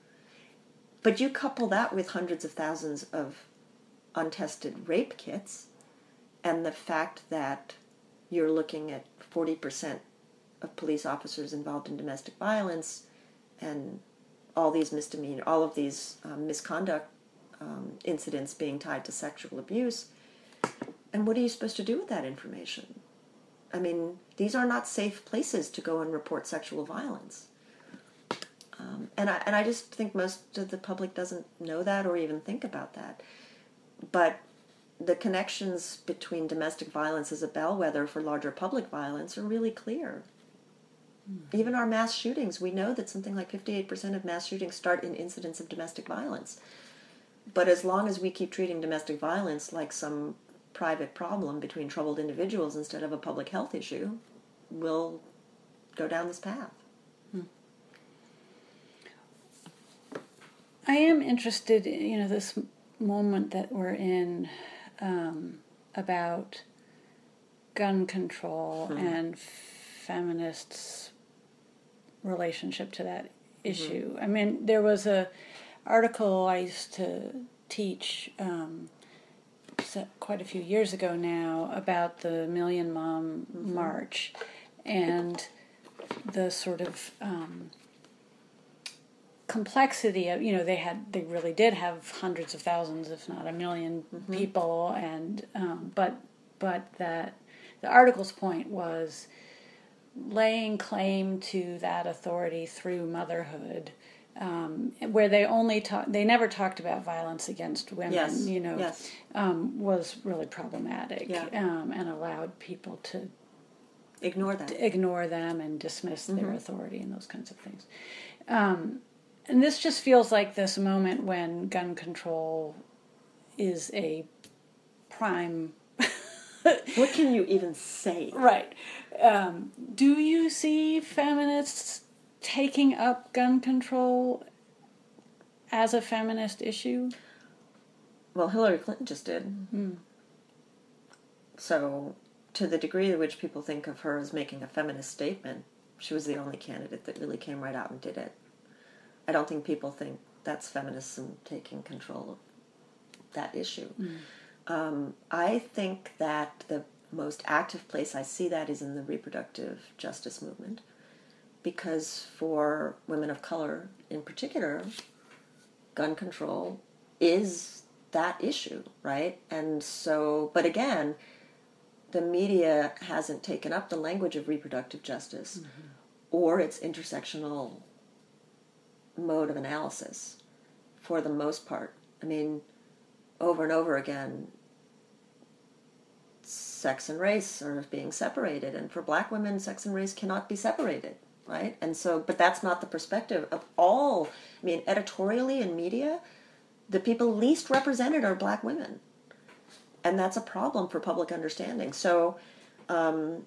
But you couple that with hundreds of thousands of untested rape kits and the fact that you're looking at forty percent of police officers involved in domestic violence and all these misdemeanor, all of these um, misconduct um, incidents being tied to sexual abuse. And what are you supposed to do with that information? I mean, these are not safe places to go and report sexual violence. Um, and I and I just think most of the public doesn't know that or even think about that. But the connections between domestic violence as a bellwether for larger public violence are really clear. Mm-hmm. Even our mass shootings, we know that something like fifty-eight percent of mass shootings start in incidents of domestic violence. But as long as we keep treating domestic violence like some private problem between troubled individuals instead of a public health issue, we'll go down this path. I am interested in, you know, this moment that we're in um, about gun control mm-hmm. and feminists' relationship to that issue. Mm-hmm. I mean, there was a article I used to teach um, quite a few years ago now about the Million Mom mm-hmm. March and the sort of um, complexity of, you know, they had, they really did have hundreds of thousands, if not a million mm-hmm. people, and um, but but that the article's point was laying claim to that authority through motherhood, um, where they only talk, they never talked about violence against women, yes. you know, yes. um, was really problematic yeah. um, and allowed people to ignore them, to ignore them and dismiss mm-hmm. their authority and those kinds of things. Um, and this just feels like this moment when gun control is a prime. What can you even say? Right. Um, do you see feminists taking up gun control as a feminist issue? Well, Hillary Clinton just did. Mm-hmm. So, to the degree to which people think of her as making a feminist statement, she was the only candidate that really came right out and did it. I don't think people think that's feminism taking control of that issue. Mm. Um, I think that the most active place I see that is in the reproductive justice movement, because for women of color in particular, gun control is that issue, right? And so, but again, the media hasn't taken up the language of reproductive justice mm-hmm. or its intersectional mode of analysis for the most part. I mean, over and over again, sex and race are being separated, and for black women, sex and race cannot be separated, right? And so, but that's not the perspective of all, I mean, editorially in media, the people least represented are black women. And that's a problem for public understanding. So, um,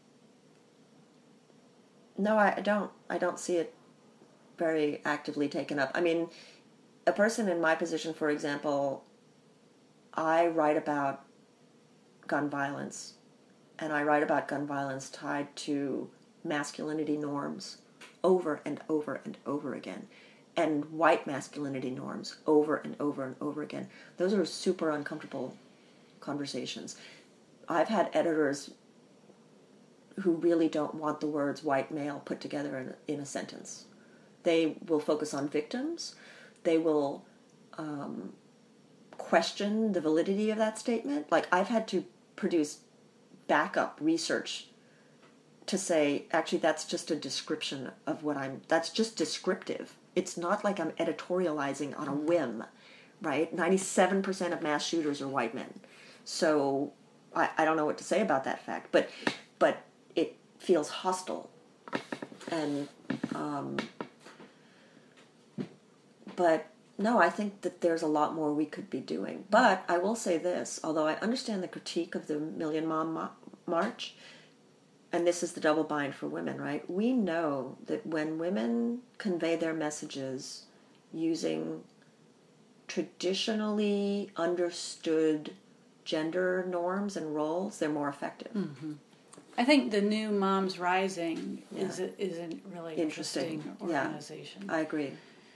no, I don't, I don't see it very actively taken up. I mean, a person in my position, for example, I write about gun violence, and I write about gun violence tied to masculinity norms over and over and over again, and white masculinity norms over and over and over again. Those are super uncomfortable conversations. I've had editors who really don't want the words white male put together in a, in a sentence. They will focus on victims. They will um, question the validity of that statement. Like, I've had to produce backup research to say, actually, that's just a description of what I'm, that's just descriptive. It's not like I'm editorializing on a whim, right? ninety-seven percent of mass shooters are white men. So I, I don't know what to say about that fact, but but it feels hostile. And, um, but no, I think that there's a lot more we could be doing. But I will say this, although I understand the critique of the Million Mom Ma- March, and this is the double bind for women, right? We know that when women convey their messages using traditionally understood gender norms and roles, they're more effective. Mm-hmm. I think the new Moms Rising yeah. is a, is a really interesting, interesting organization. Yeah, I agree.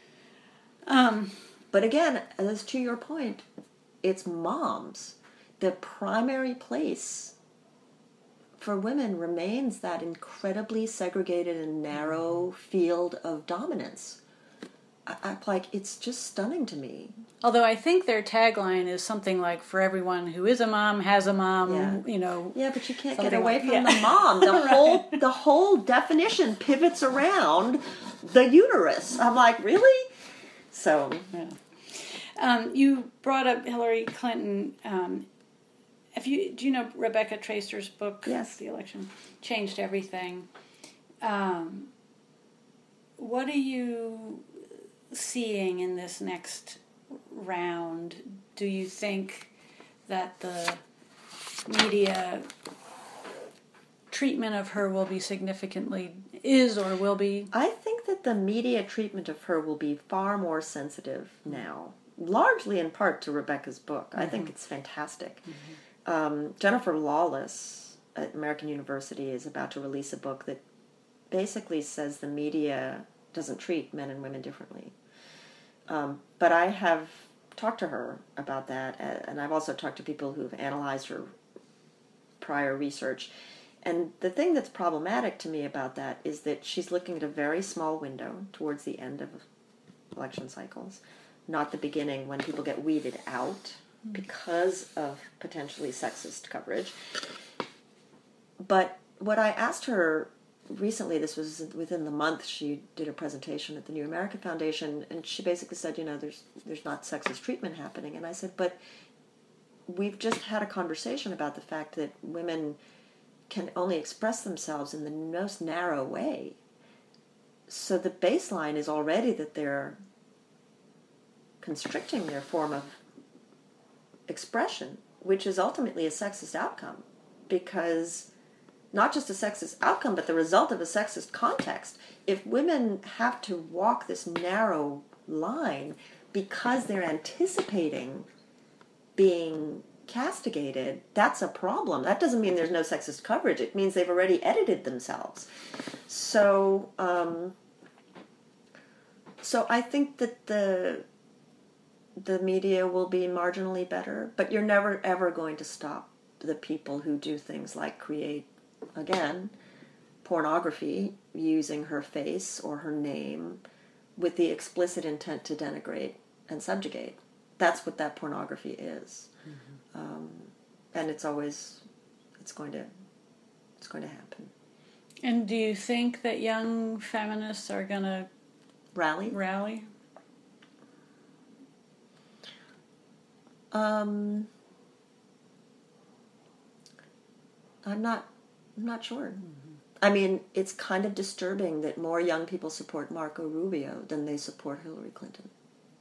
Um, but again, as to your point, it's moms. The primary place for women remains that incredibly segregated and narrow field of dominance. I, I, like, it's just stunning to me. Although I think their tagline is something like, for everyone who is a mom, has a mom, yeah. you know. Yeah, but you can't get away like, from yeah. the mom. The whole the whole definition pivots around the uterus. I'm like, really? So, yeah. Um, you brought up Hillary Clinton. Um, if you do you know Rebecca Tracer's book? Yes. The Election Changed Everything. Um, what are you seeing in this next round? Do you think that the media treatment of her will be significantly is or will be? I think that the media treatment of her will be far more sensitive now, largely in part to Rebecca's book. Mm-hmm. I think it's fantastic. Mm-hmm. Um, Jennifer Lawless at American University is about to release a book that basically says the media doesn't treat men and women differently. Um, but I have talked to her about that, and I've also talked to people who've analyzed her prior research. And the thing that's problematic to me about that is that she's looking at a very small window towards the end of election cycles, not the beginning when people get weeded out because of potentially sexist coverage. But what I asked her recently, this was within the month, she did a presentation at the New American Foundation, and she basically said, you know, there's there's not sexist treatment happening. And I said, but we've just had a conversation about the fact that women can only express themselves in the most narrow way. so the baseline is already that they're constricting their form of expression, which is ultimately a sexist outcome, because not just a sexist outcome, but the result of a sexist context. If women have to walk this narrow line because they're anticipating being castigated, that's a problem. That doesn't mean there's no sexist coverage. It means they've already edited themselves. So, um, so I think that the the media will be marginally better, but you're never ever going to stop the people who do things like create, again, pornography using her face or her name with the explicit intent to denigrate and subjugate. That's what that pornography is. Mm-hmm. Um, and it's always, it's going to, it's going to happen. And do you think that young feminists are going to rally? Rally? Um, I'm not, I'm not sure. Mm-hmm. I mean, it's kind of disturbing that more young people support Marco Rubio than they support Hillary Clinton.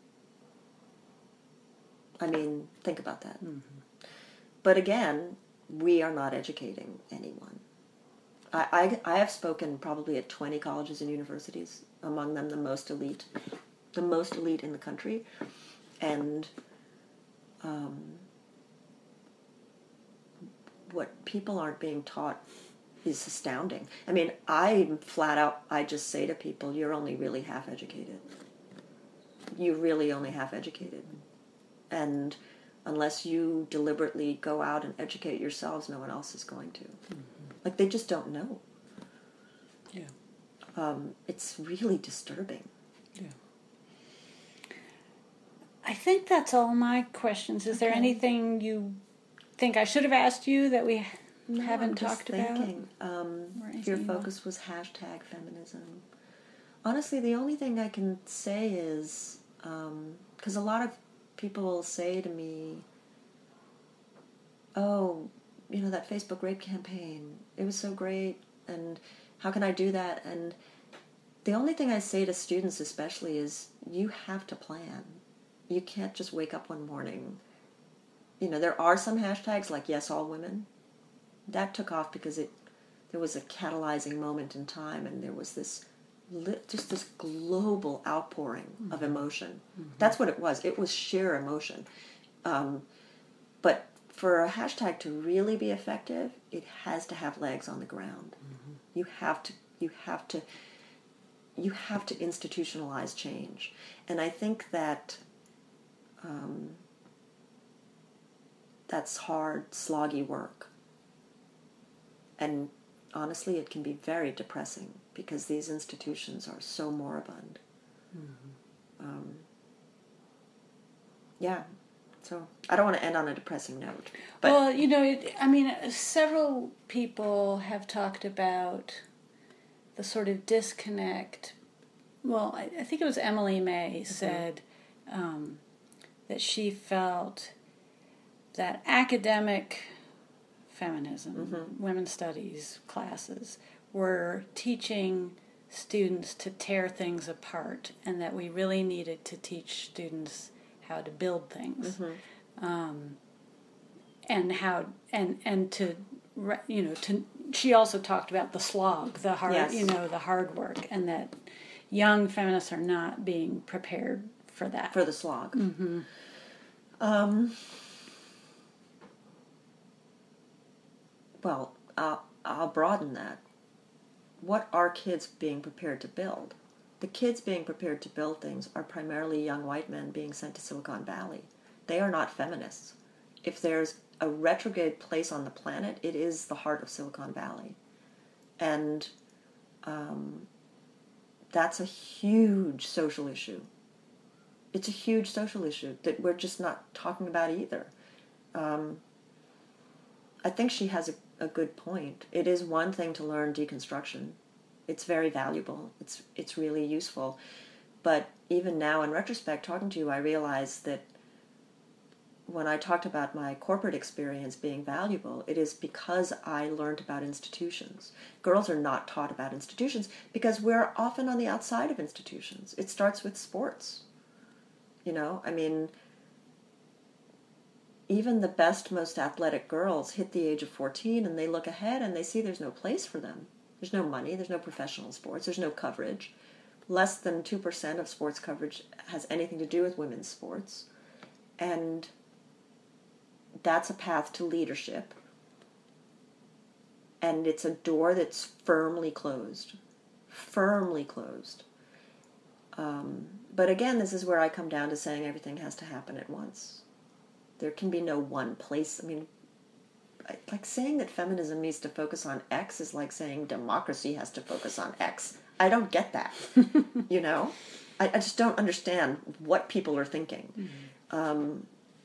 I mean, think about that. Mm-hmm. But again, we are not educating anyone. I, I, I have spoken probably at twenty colleges and universities, among them the most elite, the most elite in the country. And um, what people aren't being taught is astounding. I mean, I flat out, I just say to people, you're only really half educated. You're really only half educated. And unless you deliberately go out and educate yourselves, no one else is going to. Mm-hmm. Like, they just don't know. Yeah. Um, it's really disturbing. Yeah. I think that's all my questions. Is okay. there anything you think I should have asked you that we no, haven't I'm just talked thinking. about? Um, your focus was hashtag feminism. Honestly, the only thing I can say is, because um, a lot of people will say to me, oh, you know, that Facebook rape campaign, it was so great, and how can I do that? And the only thing I say to students especially is, you have to plan. You can't just wake up one morning. You know, there are some hashtags like Yes All Women. That took off because it there was a catalyzing moment in time, and there was this just this global outpouring mm-hmm. of emotion. Mm-hmm. That's what it was. It was sheer emotion. Um, but for a hashtag to really be effective, it has to have legs on the ground. Mm-hmm. You have to. You have to. You have to institutionalize change, and I think that. Um, that's hard, sloggy work. And honestly, it can be very depressing because these institutions are so moribund. Mm-hmm. Um, yeah, so I don't want to end on a depressing note. But well, you know, it, I mean, several people have talked about the sort of disconnect. Well, I, I think it was Emily May mm-hmm. said um, that she felt that academic feminism, mm-hmm. women's studies classes, were teaching students to tear things apart, and that we really needed to teach students how to build things, mm-hmm. um, and how and and to you know to. She also talked about the slog, the hard yes. you know the hard work, and that young feminists are not being prepared for that. For the slog. Mm-hmm. Um, well, I'll, I'll broaden that. What are kids being prepared to build? The kids being prepared to build things are primarily young white men being sent to Silicon Valley. They are not feminists. If there's a retrograde place on the planet, it is the heart of Silicon Valley. And um, that's a huge social issue. It's a huge social issue that we're just not talking about either. Um, I think she has a, a good point. It is one thing to learn deconstruction. It's very valuable. It's it's really useful. But even now, in retrospect, talking to you, I realize that when I talked about my corporate experience being valuable, it is because I learned about institutions. Girls are not taught about institutions because we're often on the outside of institutions. It starts with sports. You know, I mean, even the best, most athletic girls hit the age of fourteen and they look ahead and they see there's no place for them. There's no money, there's no professional sports, there's no coverage. Less than two percent of sports coverage has anything to do with women's sports. And that's a path to leadership. And it's a door that's firmly closed. Firmly closed. Um, but again, this is where I come down to saying everything has to happen at once. There can be no one place. I mean, like saying that feminism needs to focus on X is like saying democracy has to focus on X. I don't get that. You know? I, I just don't understand what people are thinking. Mm-hmm. Um,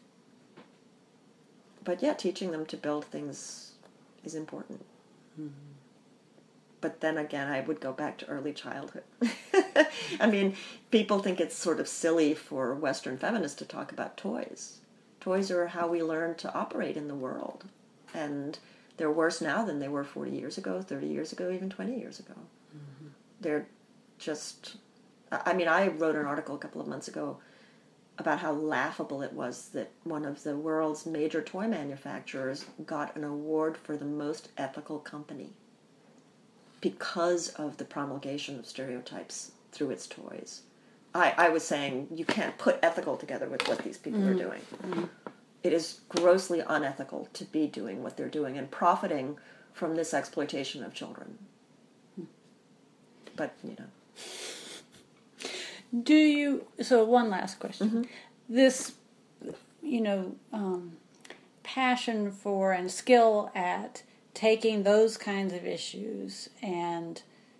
but yeah, teaching them to build things is important. Mm-hmm. But then again, I would go back to early childhood. I mean, people think it's sort of silly for Western feminists to talk about toys. Toys are how we learn to operate in the world. And they're worse now than they were forty years ago, thirty years ago, even twenty years ago. Mm-hmm. They're just... I mean, I wrote an article a couple of months ago about how laughable it was that one of the world's major toy manufacturers got an award for the most ethical company because of the promulgation of stereotypes through its toys. I, I was saying you can't put ethical together with what these people mm. are doing. Mm. It is grossly unethical to be doing what they're doing and profiting from this exploitation of children. Mm. But, you know. Do you, so one last question. Mm-hmm. This, you know, um, passion for and skill at taking those kinds of issues, and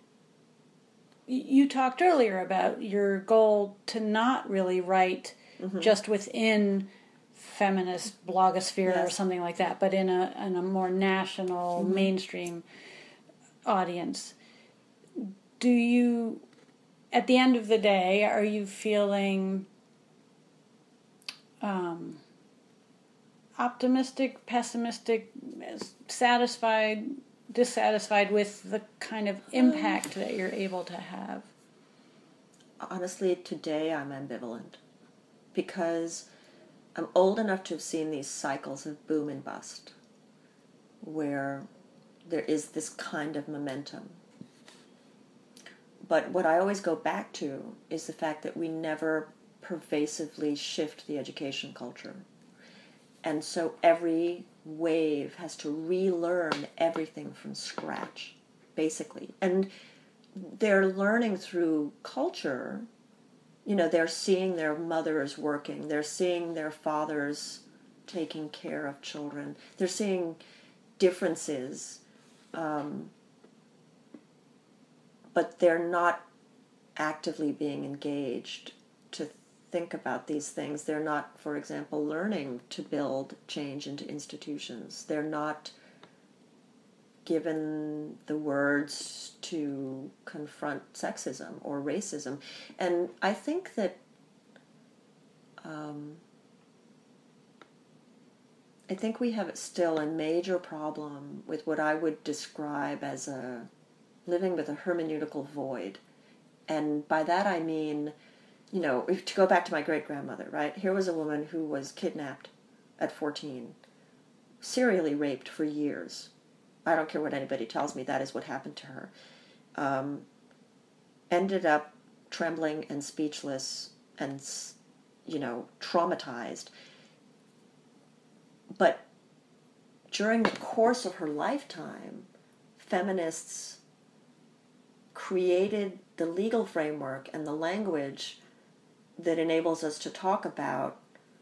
you talked earlier about your goal to not really write mm-hmm. just within feminist blogosphere yes. or something like that, but in a in a more national, mm-hmm. mainstream audience. Do you, at the end of the day, are you feeling um, optimistic, pessimistic, satisfied, dissatisfied with the kind of impact that you're able to have? Honestly, today I'm ambivalent because I'm old enough to have seen these cycles of boom and bust where there is this kind of momentum. But what I always go back to is the fact that we never pervasively shift the education culture. And so every wave has to relearn everything from scratch, basically. And they're learning through culture. You know, they're seeing their mothers working. They're seeing their fathers taking care of children. They're seeing differences. Um, but they're not actively being engaged to think about these things. They're not, for example, learning to build change into institutions. They're not given the words to confront sexism or racism. And I think that um, I think we have still a major problem with what I would describe as a living with a hermeneutical void. And by that I mean, you know, if, to go back to my great-grandmother, right? Here was a woman who was kidnapped at fourteen, serially raped for years. I don't care what anybody tells me, that is what happened to her. Um, ended up trembling and speechless and, you know, traumatized. But during the course of her lifetime, feminists created the legal framework and the language that enables us to talk about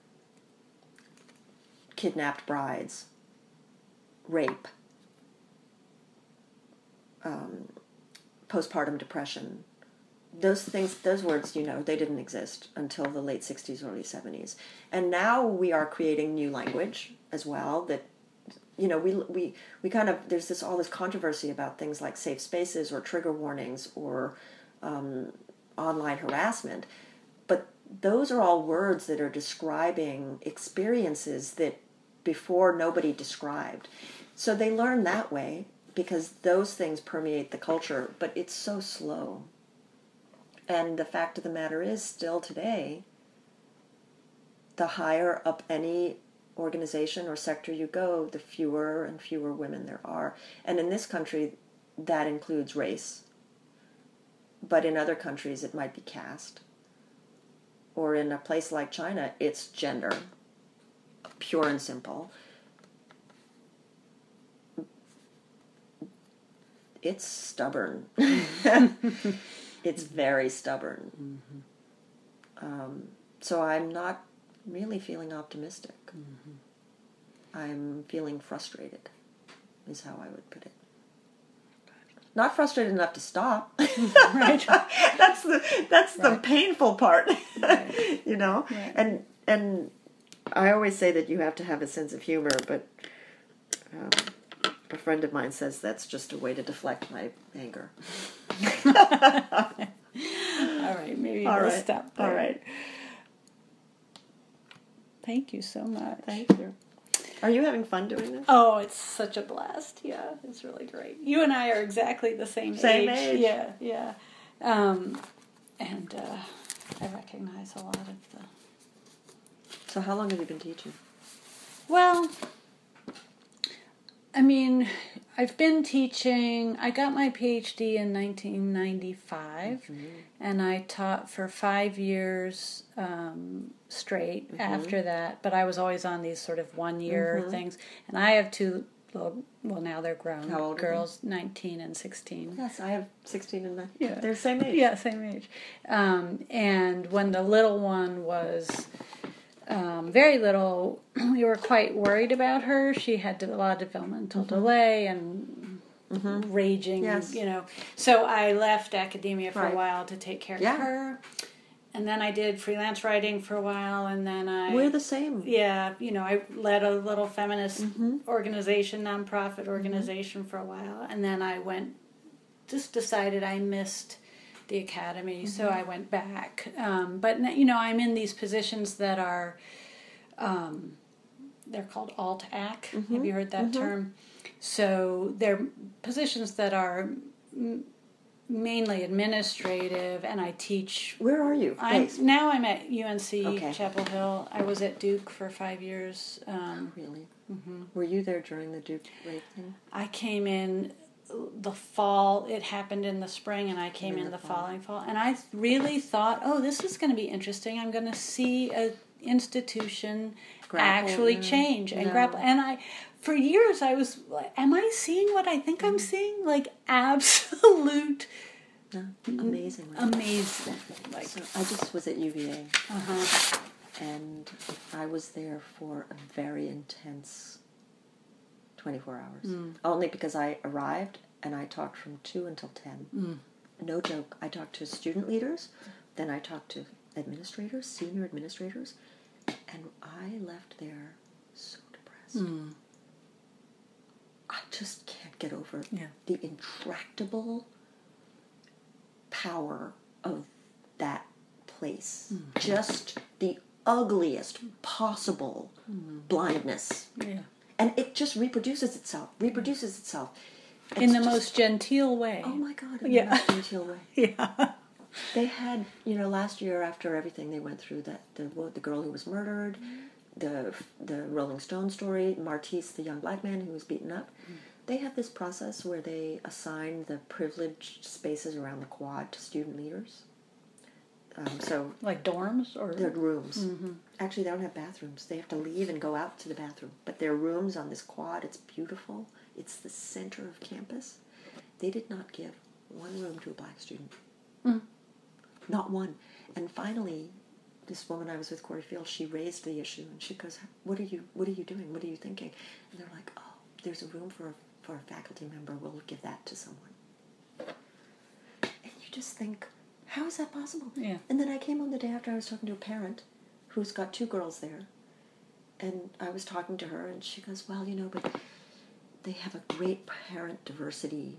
kidnapped brides, rape, um, postpartum depression. Those things, those words, you know, they didn't exist until the late sixties, early seventies. And now we are creating new language as well that, you know, we we we kind of, there's this all this controversy about things like safe spaces or trigger warnings or um, online harassment. But those are all words that are describing experiences that before nobody described. So they learn that way because those things permeate the culture, but it's so slow. And the fact of the matter is, still today, the higher up any organization or sector you go, the fewer and fewer women there are. And in this country, that includes race. But in other countries, it might be caste. Or in a place like China, it's gender, pure and simple. It's stubborn. It's very stubborn. Mm-hmm. Um, so I'm not really feeling optimistic. Mm-hmm. I'm feeling frustrated, is how I would put it. Not frustrated enough to stop. Right. that's the that's right. the painful part. Right. You know? Right. And and I always say that you have to have a sense of humor, but um, a friend of mine says that's just a way to deflect my anger. All right, maybe All we'll right. stop there. All right. Thank you so much. Thank you. Are you having fun doing this? Oh, it's such a blast. Yeah, it's really great. You and I are exactly the same, same age. Same age. Yeah, yeah. Um, and uh, I recognize a lot of the... So how long have you been teaching? Well, I mean, I've been teaching... I got my P H D in nineteen ninety-five, mm-hmm. and I taught for five years... Um, straight mm-hmm. after that, but I was always on these sort of one-year mm-hmm. things. And I have two, well, well now they're grown. How old girls, nineteen and sixteen. Yes, I have sixteen and nineteen. Yeah. They're the same age. Yeah, same age. Um, and when the little one was um, very little, we were quite worried about her. She had a lot of developmental mm-hmm. delay and mm-hmm. raging, yes. you know. So I left academia for right. a while to take care yeah. of her. And then I did freelance writing for a while, and then I... We're the same. Yeah, you know, I led a little feminist mm-hmm. organization, nonprofit organization mm-hmm. for a while, and then I went, just decided I missed the academy, mm-hmm. so I went back. Um, but, you know, I'm in these positions that are, um, they're called alt-ac. Mm-hmm. Have you heard that mm-hmm. term? So they're positions that are... mainly administrative, and I teach. Where are you? I'm, now I'm at U N C okay. Chapel Hill. I was at Duke for five years. Um, oh, really? Mm-hmm. Were you there during the Duke rape thing? I came in the fall. It happened in the spring, and I came in, in the, the following fall. And I really thought, oh, this is going to be interesting. I'm going to see an institution grapple, actually yeah. change and no. grapple. And I... For years, I was like, am I seeing what I think I'm seeing? Like, absolute... No, amazing. Right? Amazing. Like, so I just was at U V A. Uh-huh. And I was there for a very intense twenty-four hours. Mm. Only because I arrived, and I talked from two until ten. Mm. No joke. I talked to student leaders, then I talked to administrators, senior administrators, and I left there so depressed. Mm. I just can't get over yeah. the intractable power of that place. Mm. Just the ugliest possible mm. blindness. Yeah. And it just reproduces itself, reproduces itself. It's in the just, most genteel way. Oh my God, in yeah. the most genteel way. yeah. They had, you know, last year after everything they went through, that the, the girl who was murdered, mm. the the Rolling Stone story, Martise, the young black man who was beaten up, mm. they have this process where they assign the privileged spaces around the quad to student leaders. Um, so like dorms or they're rooms. Mm-hmm. Actually, they don't have bathrooms. They have to leave and go out to the bathroom. But they're rooms on this quad. It's beautiful. It's the center of campus. They did not give one room to a black student. Mm. Not one. And finally, this woman I was with, Corey Field, she raised the issue, and she goes, "What are you? What are you doing? What are you thinking?" And they're like, "Oh, there's a room for for a faculty member. We'll give that to someone." And you just think, how is that possible? Yeah. And then I came home the day after. I was talking to a parent who's got two girls there, and I was talking to her, and she goes, "Well, you know, but they have a great parent diversity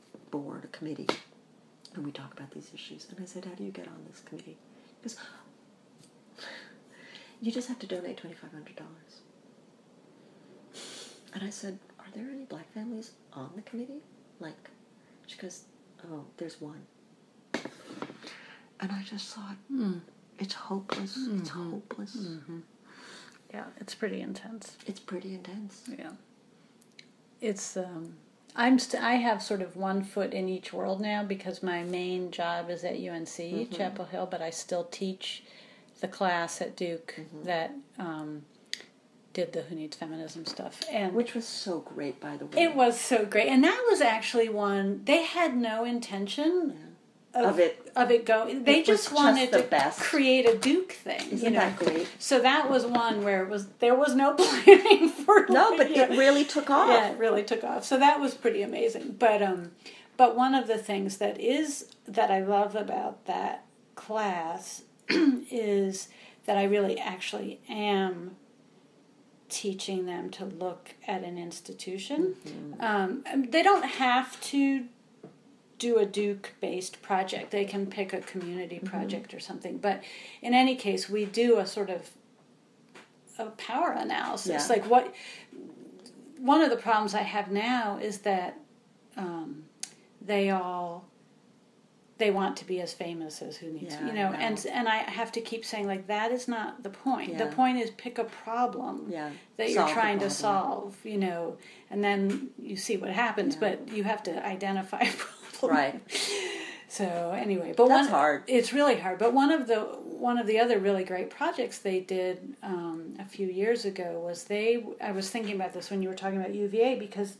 board, a committee, and we talk about these issues." And I said, "How do you get on this committee?" She goes, You just have to donate twenty-five hundred dollars. And I said, are there any black families on the committee? Like, she goes, oh, there's one. And I just thought, mm. it's hopeless. Mm-hmm. It's hopeless. Mm-hmm. Yeah, it's pretty intense. It's pretty intense. Yeah. It's, um, I'm st- I have sort of one foot in each world now because my main job is at U N C, mm-hmm. Chapel Hill, but I still teach the class at Duke mm-hmm. that um, did the Who Needs Feminism stuff. And which was so great, by the way. It was so great. And that was actually one, they had no intention yeah. of, of it of it going. They just wanted just to best. create a Duke thing. Isn't you know? that great? So that was one where it was there was no planning for no, but yeah. it really took off. Yeah, it really took off. So that was pretty amazing. But um, but one of the things that is that I love about that class is that I really actually am teaching them to look at an institution. Mm-hmm. Um, they don't have to do a Duke-based project. They can pick a community project mm-hmm. or something. But in any case, we do a sort of a power analysis. Yeah. Like what one of the problems I have now is that um, they all they want to be as famous as Who Needs, yeah, you know, know, and and I have to keep saying like that is not the point. Yeah. The point is pick a problem yeah. that solve you're trying to solve, you know, and then you see what happens. Yeah. But you have to identify a problem. Right. So anyway, but that's one, hard. It's really hard. But one of the one of the other really great projects they did um, a few years ago was they. I was thinking about this when you were talking about U V A because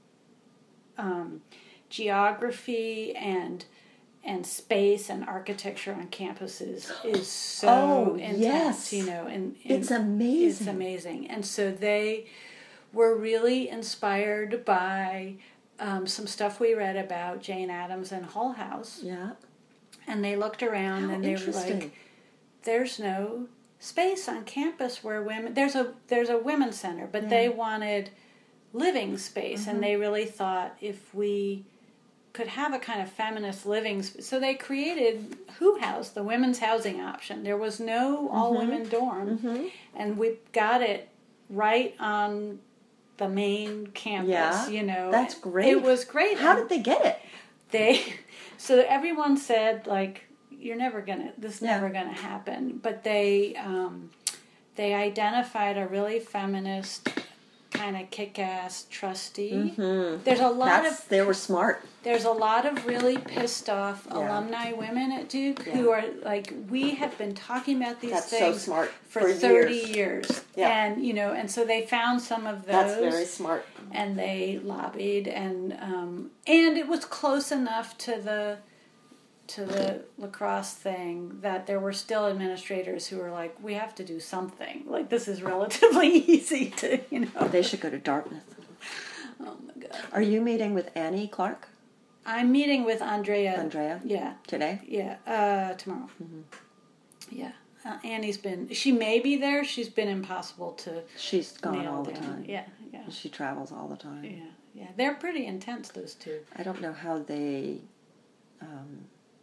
um, geography and and space and architecture on campuses is so oh, intense. Yes. You know, and, and it's amazing. It's amazing, and so they were really inspired by. Um, some stuff we read about Jane Addams and Hull House. Yeah. And they looked around How and they were like, there's no space on campus where women, there's a there's a women's center, but yeah. they wanted living space. Mm-hmm. And they really thought if we could have a kind of feminist living space. So they created Who House, the women's housing option. There was no all-women mm-hmm. dorm. Mm-hmm. And we got it right on the main campus, yeah, you know. That's great. It was great. How did they get it? They, so everyone said, like, you're never gonna, this is yeah. never gonna happen. But they, um, they identified a really feminist, kind of kick-ass trustee. Mm-hmm. There's a lot That's, of... They were smart. There's a lot of really pissed off yeah. alumni women at Duke yeah. who are like, we have been talking about these That's things so smart. for, for thirty years. years. Yeah. And, you know, and so they found some of those. That's very smart. And they lobbied, and um, and it was close enough to the to the lacrosse thing that there were still administrators who were like, we have to do something. Like, this is relatively easy to, you know. They should go to Dartmouth. Oh, my God. Are you meeting with Annie Clark? I'm meeting with Andrea. Andrea? Yeah. Today? Yeah, uh, tomorrow. Mm-hmm. Yeah. Uh, Annie's been, she may be there. She's been impossible to She's gone nail all the down. time. Yeah, yeah. She travels all the time. Yeah, yeah. They're pretty intense, those two. I don't know how they um,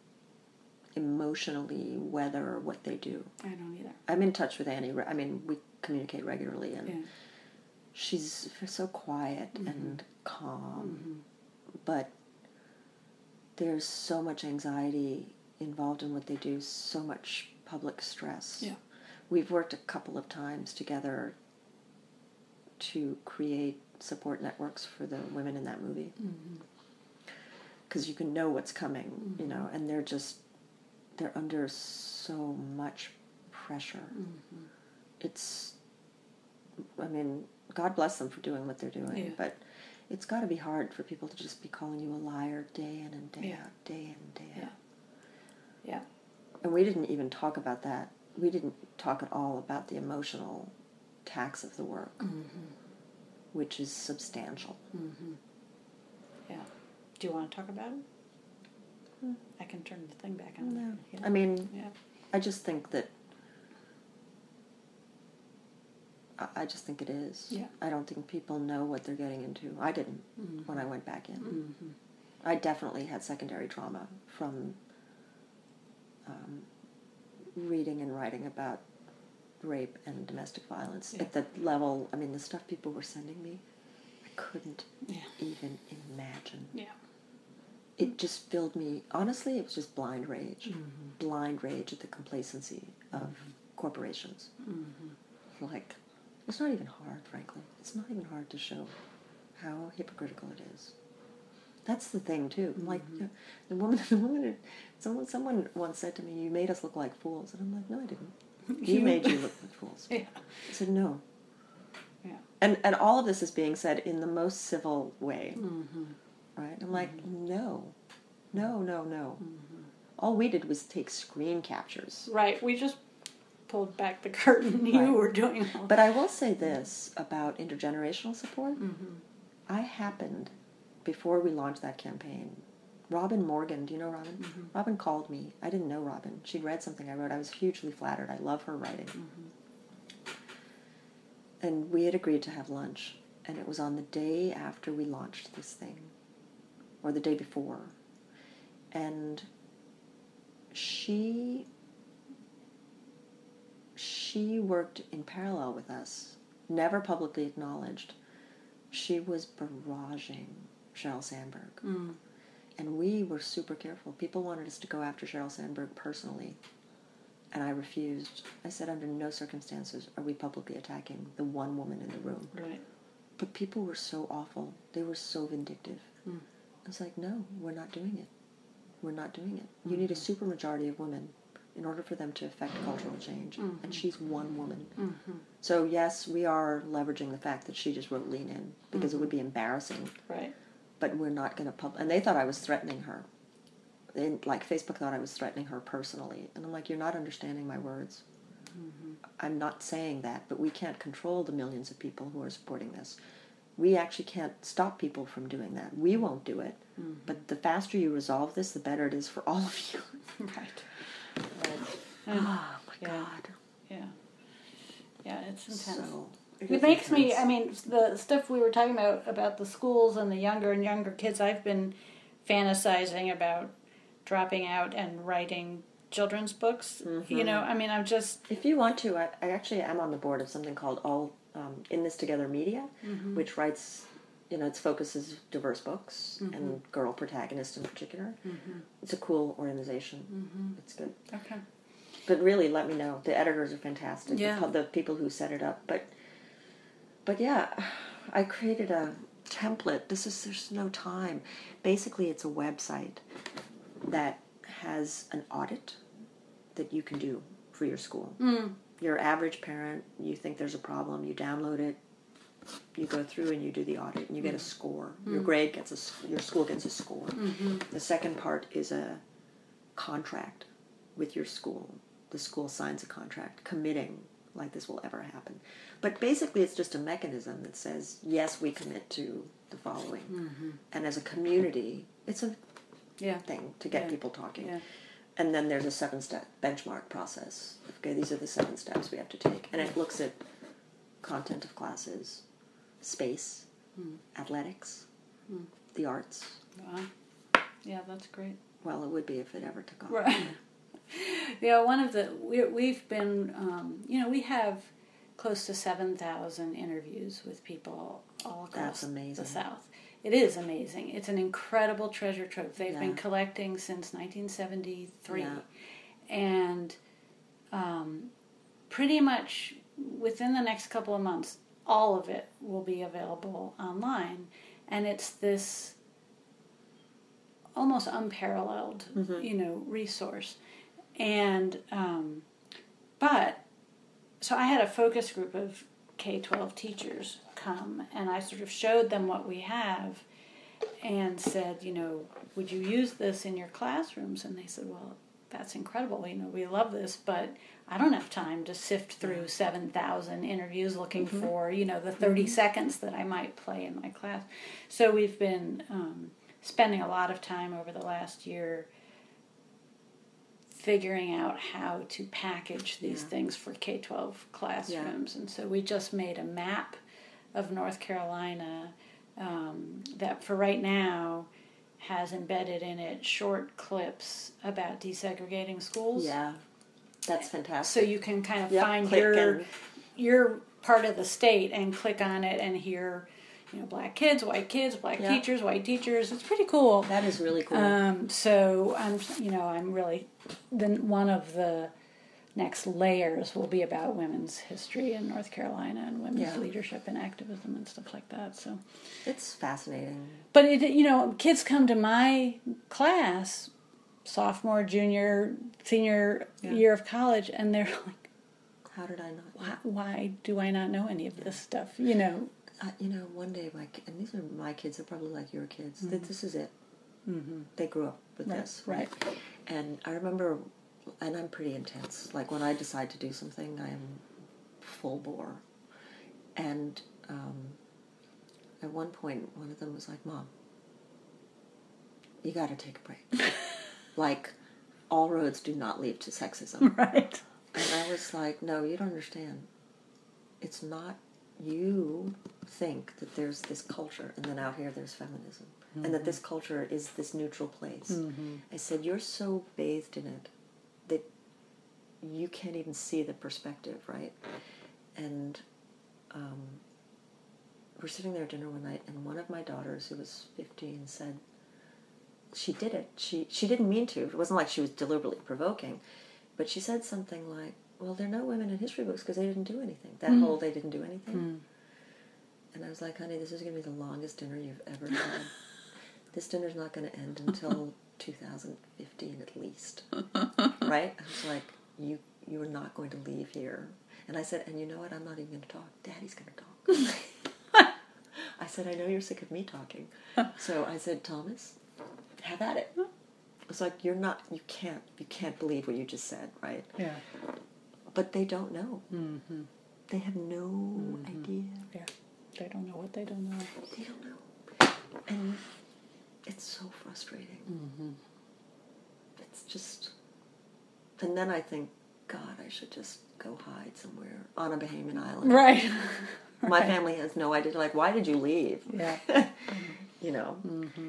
emotionally weather what they do. I don't either. I'm in touch with Annie. I mean, we communicate regularly, and yeah. she's so quiet mm-hmm. and calm, mm-hmm. but there's so much anxiety involved in what they do, so much public stress. Yeah. We've worked a couple of times together to create support networks for the women in that movie. Because mm-hmm. you can know what's coming, mm-hmm. you know, and they're just, they're under so much pressure. Mm-hmm. It's, I mean, God bless them for doing what they're doing, yeah. but it's got to be hard for people to just be calling you a liar day in and day yeah. out, day in and day yeah. out. Yeah. And we didn't even talk about that. We didn't talk at all about the emotional tax of the work, mm-hmm. which is substantial. Mm-hmm. Yeah. Do you want to talk about it? Hmm. I can turn the thing back on. No. Yeah. I mean, yeah. I just think that I just think it is. Yeah. I don't think people know what they're getting into. I didn't mm-hmm. when I went back in. Mm-hmm. I definitely had secondary trauma from um, reading and writing about rape and domestic violence Yeah. at the level, I mean, the stuff people were sending me, I couldn't Yeah. even imagine. Yeah. It just filled me, honestly, it was just blind rage. Mm-hmm. Blind rage at the complacency of mm-hmm. corporations. Mm-hmm. Like, it's not even hard, frankly. It's not even hard to show how hypocritical it is. That's the thing, too. Mm-hmm. Like, you know, the woman, the woman, someone, someone once said to me, "You made us look like fools." And I'm like, "No, I didn't. You made you look like fools." Yeah. I said, "No." Yeah. And and all of this is being said in the most civil way. Mm-hmm. Right? I'm like, mm-hmm. no. No, no, no. Mm-hmm. All we did was take screen captures. Right. We just pulled back the curtain. You Right. were doing all But I will say this about intergenerational support. Mm-hmm. I happened, before we launched that campaign, Robin Morgan, do you know Robin? Mm-hmm. Robin called me. I didn't know Robin. She'd read something I wrote. I was hugely flattered. I love her writing. Mm-hmm. And we had agreed to have lunch. And it was on the day after we launched this thing, or the day before. And she she worked in parallel with us, never publicly acknowledged. She was barraging Sheryl Sandberg. Mm. And we were super careful. People wanted us to go after Sheryl Sandberg personally. And I refused. I said, under no circumstances are we publicly attacking the one woman in the room. Right. But people were so awful. They were so vindictive. Mm. I was like, no, we're not doing it. We're not doing it. You need a supermajority of women in order for them to affect cultural change. Mm-hmm. And she's one woman. Mm-hmm. So, yes, we are leveraging the fact that she just wrote Lean In, because mm-hmm. it would be embarrassing. Right. But we're not going to pub... And they thought I was threatening her. They, like, Facebook thought I was threatening her personally. And I'm like, you're not understanding my words. Mm-hmm. I'm not saying that, but we can't control the millions of people who are supporting this. We actually can't stop people from doing that. We won't do it. Mm-hmm. But the faster you resolve this, the better it is for all of you. Right. Right. Oh, my yeah. God. Yeah. Yeah, it's intense. So, it it makes intense. me, I mean, the stuff we were talking about, about the schools and the younger and younger kids, I've been fantasizing about dropping out and writing children's books. Mm-hmm. You know, I mean, I'm just... If you want to, I, I actually am on the board of something called All um, In This Together Media, mm-hmm. which writes, you know, its focus is diverse books mm-hmm. and girl protagonists in particular. Mm-hmm. It's a cool organization. Mm-hmm. It's good. Okay. But really, let me know. The editors are fantastic. Yeah. The, the people who set it up. But, but yeah, I created a template. This is, there's no time. Basically, it's a website that has an audit that you can do for your school. Mm. Your average parent, you think there's a problem, you download it, you go through and you do the audit, and you get a score. Mm. Your grade gets a, your school gets a score. Mm-hmm. The second part is a contract with your school. The school signs a contract committing like this will ever happen. But basically it's just a mechanism that says, yes, we commit to the following. Mm-hmm. And as a community, it's a yeah. thing to get yeah. people talking. Yeah. And then there's a seven-step benchmark process. Okay, these are the seven steps we have to take. And it looks at content of classes, space, mm. athletics, mm. the arts. Wow. Yeah, that's great. Well, it would be if it ever took off. Right. Yeah, one of the, we, we've been, um, you know, we have close to seven thousand interviews with people all across That's amazing. the South. It is amazing. It's an incredible treasure trove. They've yeah. been collecting since nineteen seventy-three. Yeah. And um, pretty much within the next couple of months, all of it will be available online. And it's this almost unparalleled, mm-hmm. you know, resource. And, um, but, so I had a focus group of K twelve teachers come, and I sort of showed them what we have and said, you know, would you use this in your classrooms? And they said, well, that's incredible. You know, we love this, but I don't have time to sift through seven thousand interviews looking mm-hmm. for, you know, the thirty mm-hmm. seconds that I might play in my class. So we've been um, spending a lot of time over the last year figuring out how to package these yeah. things for K twelve classrooms. Yeah. And so we just made a map of North Carolina um, that for right now has embedded in it short clips about desegregating schools. Yeah. That's fantastic. So you can kind of yep, find your and... your part of the state and click on it and hear, you know, black kids, white kids, black yep. teachers, white teachers. It's pretty cool. That is really cool. Um, so I'm, you know, I'm really, then one of the next layers will be about women's history in North Carolina and women's yeah. leadership and activism and stuff like that. So it's fascinating. But it, you know, kids come to my class, sophomore, junior, senior yeah. year of college, and they're like, "How did I not? Why, why do I not know any of yeah. this stuff?" You know. Uh, you know, one day, my and these are my kids. They're probably like your kids. Mm-hmm. This is it. Mm-hmm. They grew up with right. this, right? And I remember. And I'm pretty intense. Like, when I decide to do something, I am full bore. And um, at one point, one of them was like, "Mom, you got to take a break." Like, all roads do not lead to sexism. Right. And I was like, "No, you don't understand. It's not, you think that there's this culture, and then out here there's feminism. Mm-hmm. And that this culture is this neutral place." Mm-hmm. I said, "You're so bathed in it that you can't even see the perspective, right?" And um, we're sitting there at dinner one night, and one of my daughters, who was fifteen, said, she did it. She she didn't mean to. It wasn't like she was deliberately provoking, but she said something like, "Well, there are no women in history books because they didn't do anything. That mm. whole they didn't do anything." Mm. And I was like, "Honey, this is going to be the longest dinner you've ever had. This dinner's not going to end until two thousand fifteen at least." Right? I was like, you you are not going to leave here. And I said, "And you know what? I'm not even going to talk. Daddy's going to talk." I said, "I know you're sick of me talking." So I said, "Thomas, have at it." It's like, you're not, you can't, you can't believe what you just said, right? Yeah. But they don't know. Mm-hmm. They have no mm-hmm. idea. Yeah. They don't know what they don't know. They don't know. And it's so frustrating. Mm-hmm. It's just, and then I think, God, I should just go hide somewhere on a Bahamian island. Right. My right. family has no idea. Like, why did you leave? Yeah. You know. Mm-hmm.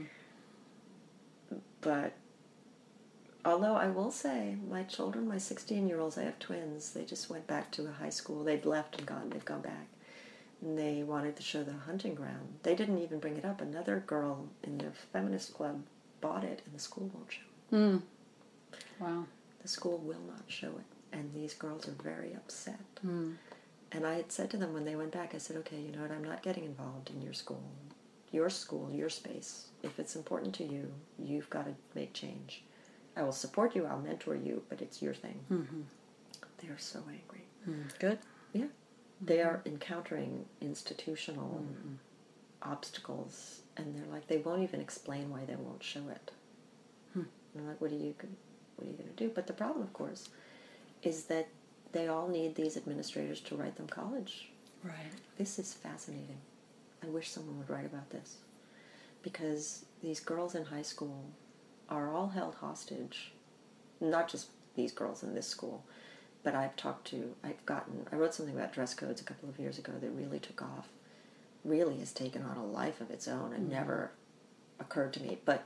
But although I will say, my children, my sixteen-year-olds, I have twins. They just went back to a high school. They'd left and gone. They've gone back. And they wanted to show the hunting ground. They didn't even bring it up. Another girl in their feminist club bought it, and the school won't show it. Mm. Wow. The school will not show it. And these girls are very upset. Mm. And I had said to them when they went back, I said, "Okay, you know what, I'm not getting involved in your school. Your school, your space. If it's important to you, you've got to make change. I will support you, I'll mentor you, but it's your thing." Mm-hmm. They are so angry. Mm. Good. Yeah. Mm-hmm. They are encountering institutional mm-hmm. obstacles, and they're like, they won't even explain why they won't show it. Hmm. And I'm like, what are you, what are you going to do? But the problem, of course, is that they all need these administrators to write them college. Right. This is fascinating. I wish someone would write about this. Because these girls in high school are all held hostage. Not just these girls in this school, but I've talked to, I've gotten, I wrote something about dress codes a couple of years ago that really took off. Really has taken on a life of its own and mm-hmm. never occurred to me. But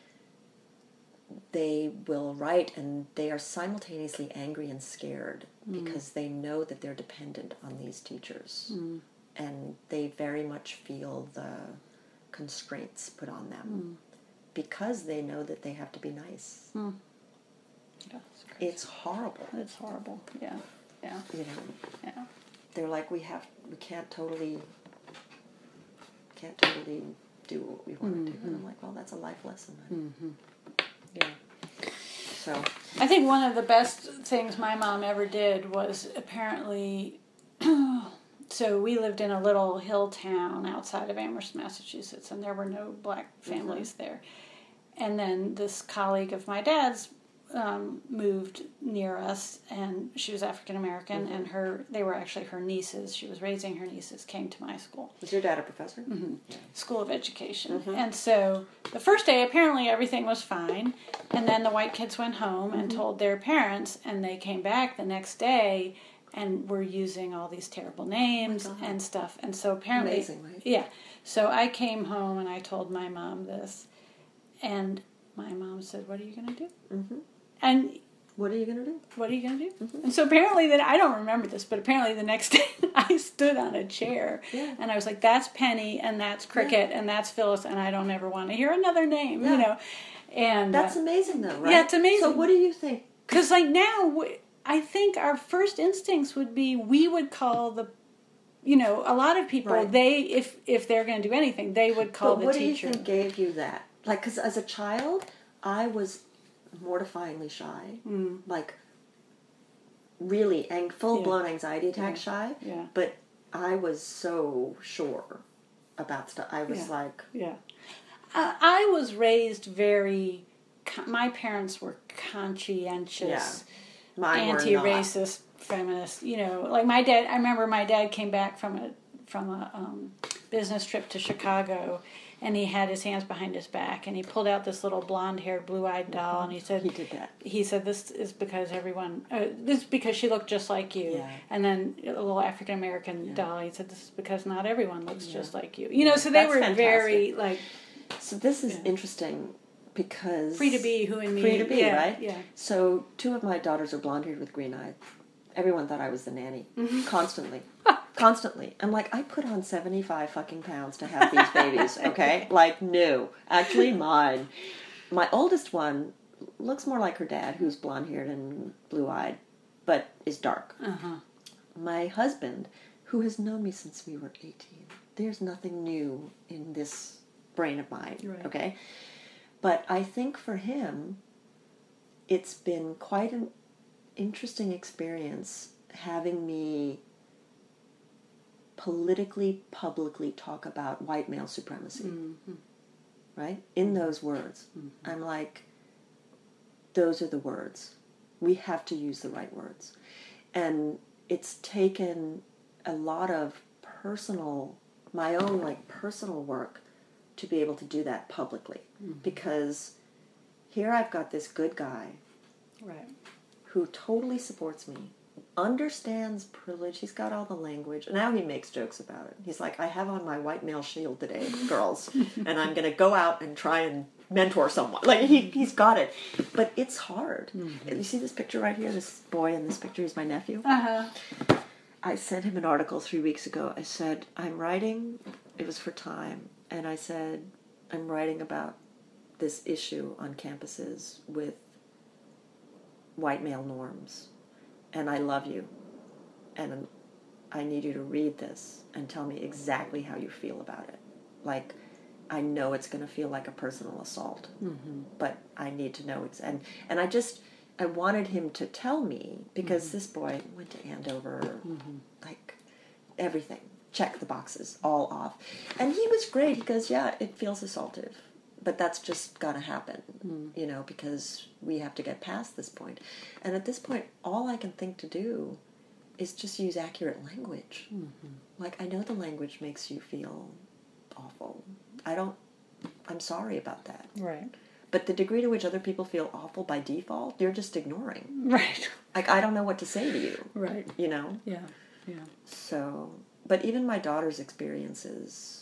they will write, and they are simultaneously angry and scared mm. because they know that they're dependent on these teachers. Mm. And they very much feel the constraints put on them mm. because they know that they have to be nice. Mm. Yeah, it's horrible. It's horrible, yeah. Yeah. You know, yeah. They're like, we have, we can't totally, can't totally do what we want mm-hmm. to do. And I'm like, well, that's a life lesson. Mm-hmm. Yeah. So I think one of the best things my mom ever did was apparently, so we lived in a little hill town outside of Amherst, Massachusetts, and there were no black families mm-hmm. there. And then this colleague of my dad's um, moved near us, and she was African American, mm-hmm. and her they were actually her nieces. She was raising her nieces. Came to my school. Was your dad a professor? Mm-hmm. Yeah. School of Education. Mm-hmm. And so the first day, apparently everything was fine, and then the white kids went home mm-hmm. and told their parents, and they came back the next day and were using all these terrible names oh and stuff. And so apparently, amazing, right? Yeah. So I came home and I told my mom this, and my mom said, "What are you going to do?" Mm-hmm. And What are you going to do? What are you going to do? Mm-hmm. And so apparently, that I don't remember this, but apparently the next day I stood on a chair yeah. and I was like, that's Penny and that's Cricket yeah. and that's Phyllis and I don't ever want to hear another name, yeah. you know. And that's uh, amazing, though, right? Yeah, it's amazing. So what do you think? Because like now, I think our first instincts would be we would call the, you know, a lot of people, right. they, if if they're going to do anything, they would call but the what teacher. What do you think gave you that? Like, because as a child, I was mortifyingly shy. Mm. Like, really, ang- full-blown yeah. anxiety attack yeah. shy. Yeah. But I was so sure about stuff. I was yeah. like... Yeah. Uh, I was raised very... My parents were conscientious, yeah. Mine anti-racist, feminist. You know, like my dad. I remember my dad came back from a from a um, business trip to Chicago, and he had his hands behind his back, and he pulled out this little blonde-haired, blue-eyed doll, and he said, "He did that." He said, "This is because everyone. Uh, this is because she looked just like you." Yeah. And then a little African American yeah. doll. He said, "This is because not everyone looks yeah. just like you." You know, so they That's were fantastic. very like. So this is yeah. interesting. Because free to be who and me. Free to be, yeah, right? Yeah. So two of my daughters are blonde-haired with green eyes. Everyone thought I was the nanny. Mm-hmm. Constantly. Constantly. I'm like, I put on seventy-five fucking pounds to have these babies, okay? Like, no. Actually, mine. My oldest one looks more like her dad, who's blonde-haired and blue-eyed, but is dark. Uh-huh. My husband, who has known me since we were eighteen, there's nothing new in this brain of mine, right. okay? But I think for him, it's been quite an interesting experience having me politically, publicly talk about white male supremacy, mm-hmm. right? In those words. Mm-hmm. I'm like, those are the words. We have to use the right words. And it's taken a lot of personal, my own like personal work to be able to do that publicly. Mm-hmm. Because here I've got this good guy right. who totally supports me, understands privilege, he's got all the language. Now he makes jokes about it. He's like, I have on my white male shield today, girls, and I'm going to go out and try and mentor someone. Like, he, he's got it. But it's hard. Mm-hmm. You see this picture right here? This boy in this picture is my nephew. Uh-huh. I sent him an article three weeks ago. I said, I'm writing, it was for Time, and I said, I'm writing about this issue on campuses with white male norms, and I love you, and I need you to read this and tell me exactly how you feel about it. Like, I know it's going to feel like a personal assault, mm-hmm. but I need to know it's, and, and I just, I wanted him to tell me, because mm-hmm. this boy went to Andover, mm-hmm. like, everything. Check the boxes, all off. And he was great. He goes, yeah, it feels assaultive. But that's just got to happen, mm. you know, because we have to get past this point. And at this point, all I can think to do is just use accurate language. Mm-hmm. Like, I know the language makes you feel awful. I don't, I'm sorry about that. Right. But the degree to which other people feel awful by default, you're just ignoring. Right. Like, I don't know what to say to you. Right. You know? Yeah. Yeah. So... But even my daughter's experiences,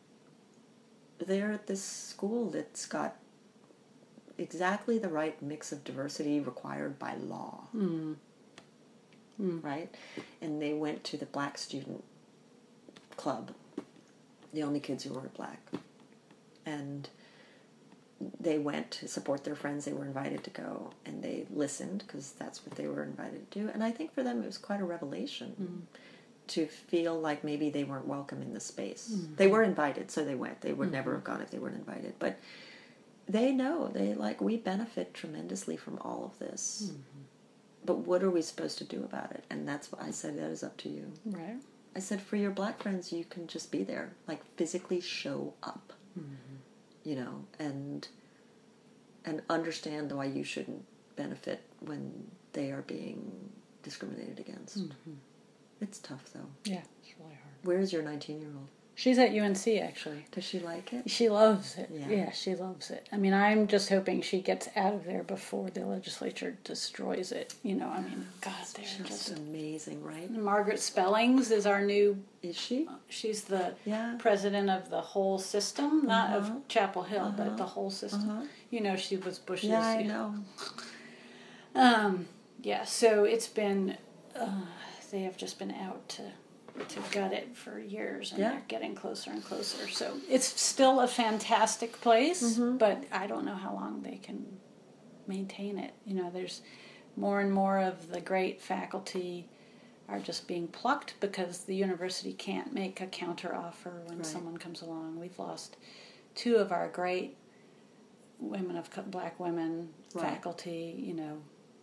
they're at this school that's got exactly the right mix of diversity required by law, mm. Mm. right? And they went to the black student club, the only kids who were black. And they went to support their friends. They were invited to go, and they listened, because that's what they were invited to do. And I think for them it was quite a revelation. Mm. To feel like maybe they weren't welcome in the space. Mm-hmm. They were invited, so they went. They would mm-hmm. never have gone if they weren't invited. But they know, they like, we benefit tremendously from all of this. Mm-hmm. But what are we supposed to do about it? And that's what I said, that is up to you. Right. I said, for your black friends, you can just be there. Like, physically show up. Mm-hmm. You know, and and understand why you shouldn't benefit when they are being discriminated against. Mm-hmm. It's tough, though. Yeah, it's really hard. Where is your nineteen-year-old? She's at U N C, actually. Does she like it? She loves it. Yeah. yeah, she loves it. I mean, I'm just hoping she gets out of there before the legislature destroys it. You know, I mean, God, they're just, just amazing, right? Margaret Spellings is our new... Is she? She's the yeah. president of the whole system, not uh-huh. of Chapel Hill, uh-huh. but the whole system. Uh-huh. You know, she was Bush's... Yeah, I know. Um, yeah, so it's been, uh, they have just been out to to gut it for years, and yeah. they're getting closer and closer. So it's still a fantastic place, mm-hmm. but I don't know how long they can maintain it. You know, there's more and more of the great faculty are just being plucked because the university can't make a counteroffer when right. someone comes along. We've lost two of our great women of black women right. faculty, you know.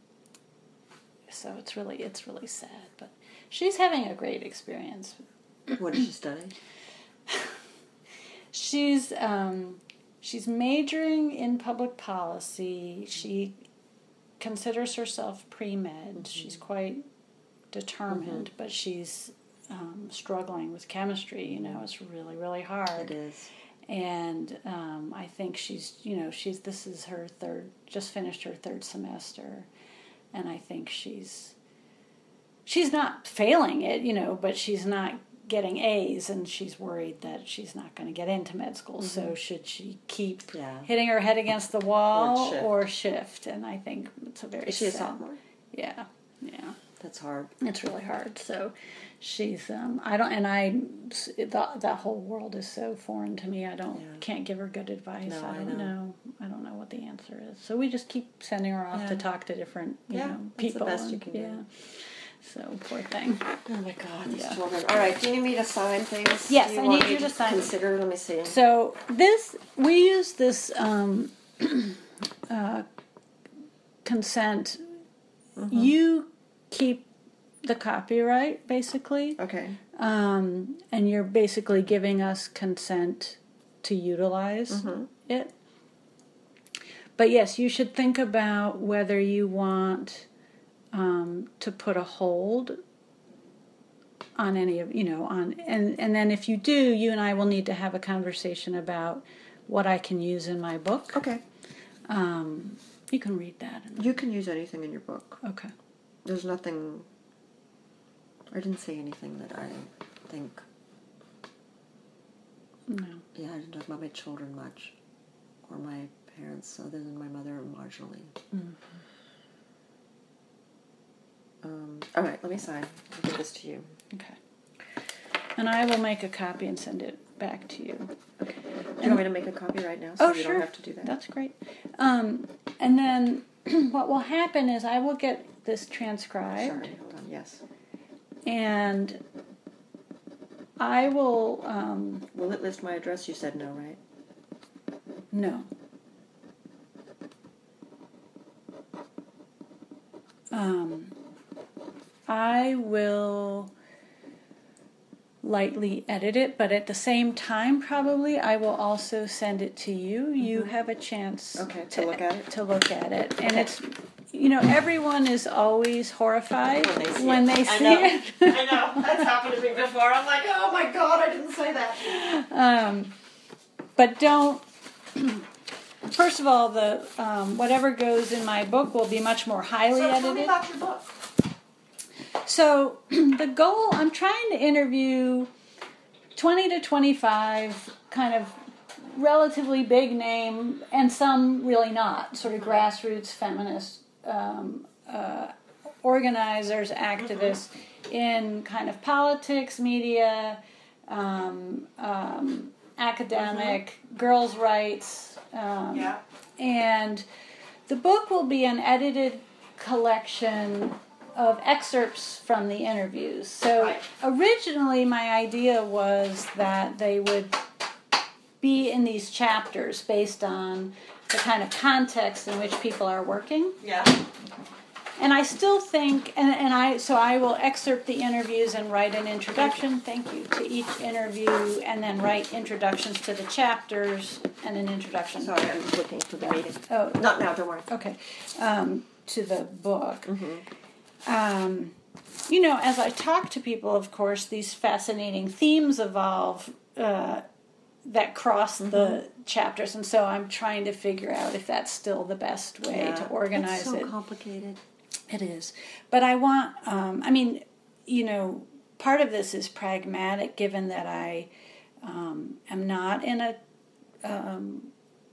So it's really it's really sad, but she's having a great experience. What is she studying? she's um, she's majoring in public policy. She considers herself pre-med. Mm-hmm. She's quite determined, mm-hmm. but she's um, struggling with chemistry. You know, it's really really hard. It is. And um, I think she's you know she's this is her third just finished her third semester. And I think she's she's not failing it, you know, but she's not getting A's, and she's worried that she's not going to get into med school. Mm-hmm. So should she keep yeah. hitting her head against the wall or shift? or shift? And I think it's a very Is she sad, a sophomore? Yeah, yeah. That's hard. It's really hard. So she's um, I don't and I that that whole world is so foreign to me. I don't yeah. can't give her good advice. No, I don't I know. know. I don't know what the answer is. So we just keep sending her off yeah. to talk to different you yeah, know that's people. the best and, you can yeah. do. So poor thing. Oh my God, these yeah. children. All right, do you need me to sign things? Yes, do you I want need you to to sign. Consider. Let me see. So this we use this um, uh, consent. Mm-hmm. You keep the copyright, basically. Okay. Um, and you're basically giving us consent to utilize mm-hmm. it. But yes, you should think about whether you want um, to put a hold on any of, you know, on, and, and then if you do, you and I will need to have a conversation about what I can use in my book. Okay. Um, you can read that. You can use anything in your book. Okay. There's nothing... I didn't say anything that I think... No. Yeah, I didn't talk about my children much. Or my parents, other than my mother, marginally. Mm-hmm. Um, all right, let me sign. I'll give this to you. Okay. And I will make a copy and send it back to you. Okay. Do you and, want me to make a copy right now so oh, you sure. don't have to do that? That's great. Um, and then what will happen is I will get this transcribed. Sorry, hold on, yes. And I will... Um, will it list my address? You said no, right? No. Um, I will lightly edit it, but at the same time, probably, I will also send it to you. Mm-hmm. You have a chance okay, to, to look at it. To look at it, and okay. it's, you know, everyone is always horrified when they see when it. They see I know. it. I know. That's happened to me before. I'm like, oh my God, I didn't say that. Um, but don't. First of all, the um, whatever goes in my book will be much more highly so edited. Tell me about your book. So the goal, I'm trying to interview twenty to twenty-five kind of relatively big name, and some really not, sort of grassroots feminist um, uh, organizers, activists mm-hmm. in kind of politics, media, um, um, academic, mm-hmm. girls' rights. Um, yeah. And the book will be an edited collection of excerpts from the interviews. So right. originally my idea was that they would be in these chapters based on the kind of context in which people are working. Yeah. And I still think, and, and I so I will excerpt the interviews and write an introduction, thank you, to each interview, and then write introductions to the chapters and an introduction. Sorry, I'm just looking for the meeting. Oh, not now, don't worry. Okay, um, to the book. Mm-hmm. Um, you know, as I talk to people, of course, these fascinating themes evolve uh, that cross mm-hmm. the chapters, and so I'm trying to figure out if that's still the best way yeah, to organize it's so it. It's so complicated. It is. But I want, um, I mean, you know, part of this is pragmatic, given that I um, am not in a um,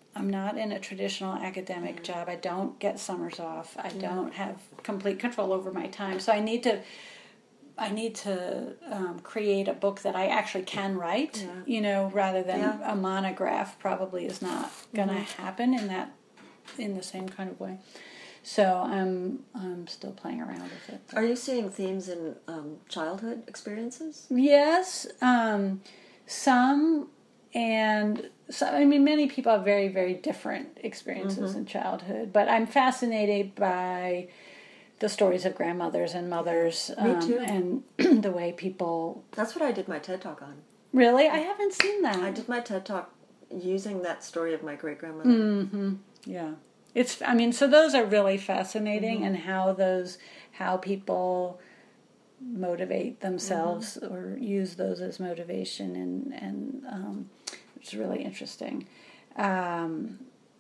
I'm not in a traditional academic mm-hmm. job. I don't get summers off. I yeah. don't have complete control over my time. So I need to, I need to um, create a book that I actually can write. Yeah. You know, rather than yeah. a monograph. Probably is not going to mm-hmm. happen in that, in the same kind of way. So I'm I'm still playing around with it. Are you seeing themes in um, childhood experiences? Yes, um, some, and so, I mean, many people have very, very different experiences mm-hmm. in childhood. But I'm fascinated by the stories of grandmothers and mothers. Me um, too. And the way people... That's what I did my TED Talk on. Really? I haven't seen that. I did my TED Talk using that story of my great-grandmother. Mm-hmm. Yeah. It's, I mean, so those are really fascinating, mm-hmm. and how those, how people motivate themselves mm-hmm. or use those as motivation, and, and um, it's really interesting. Um,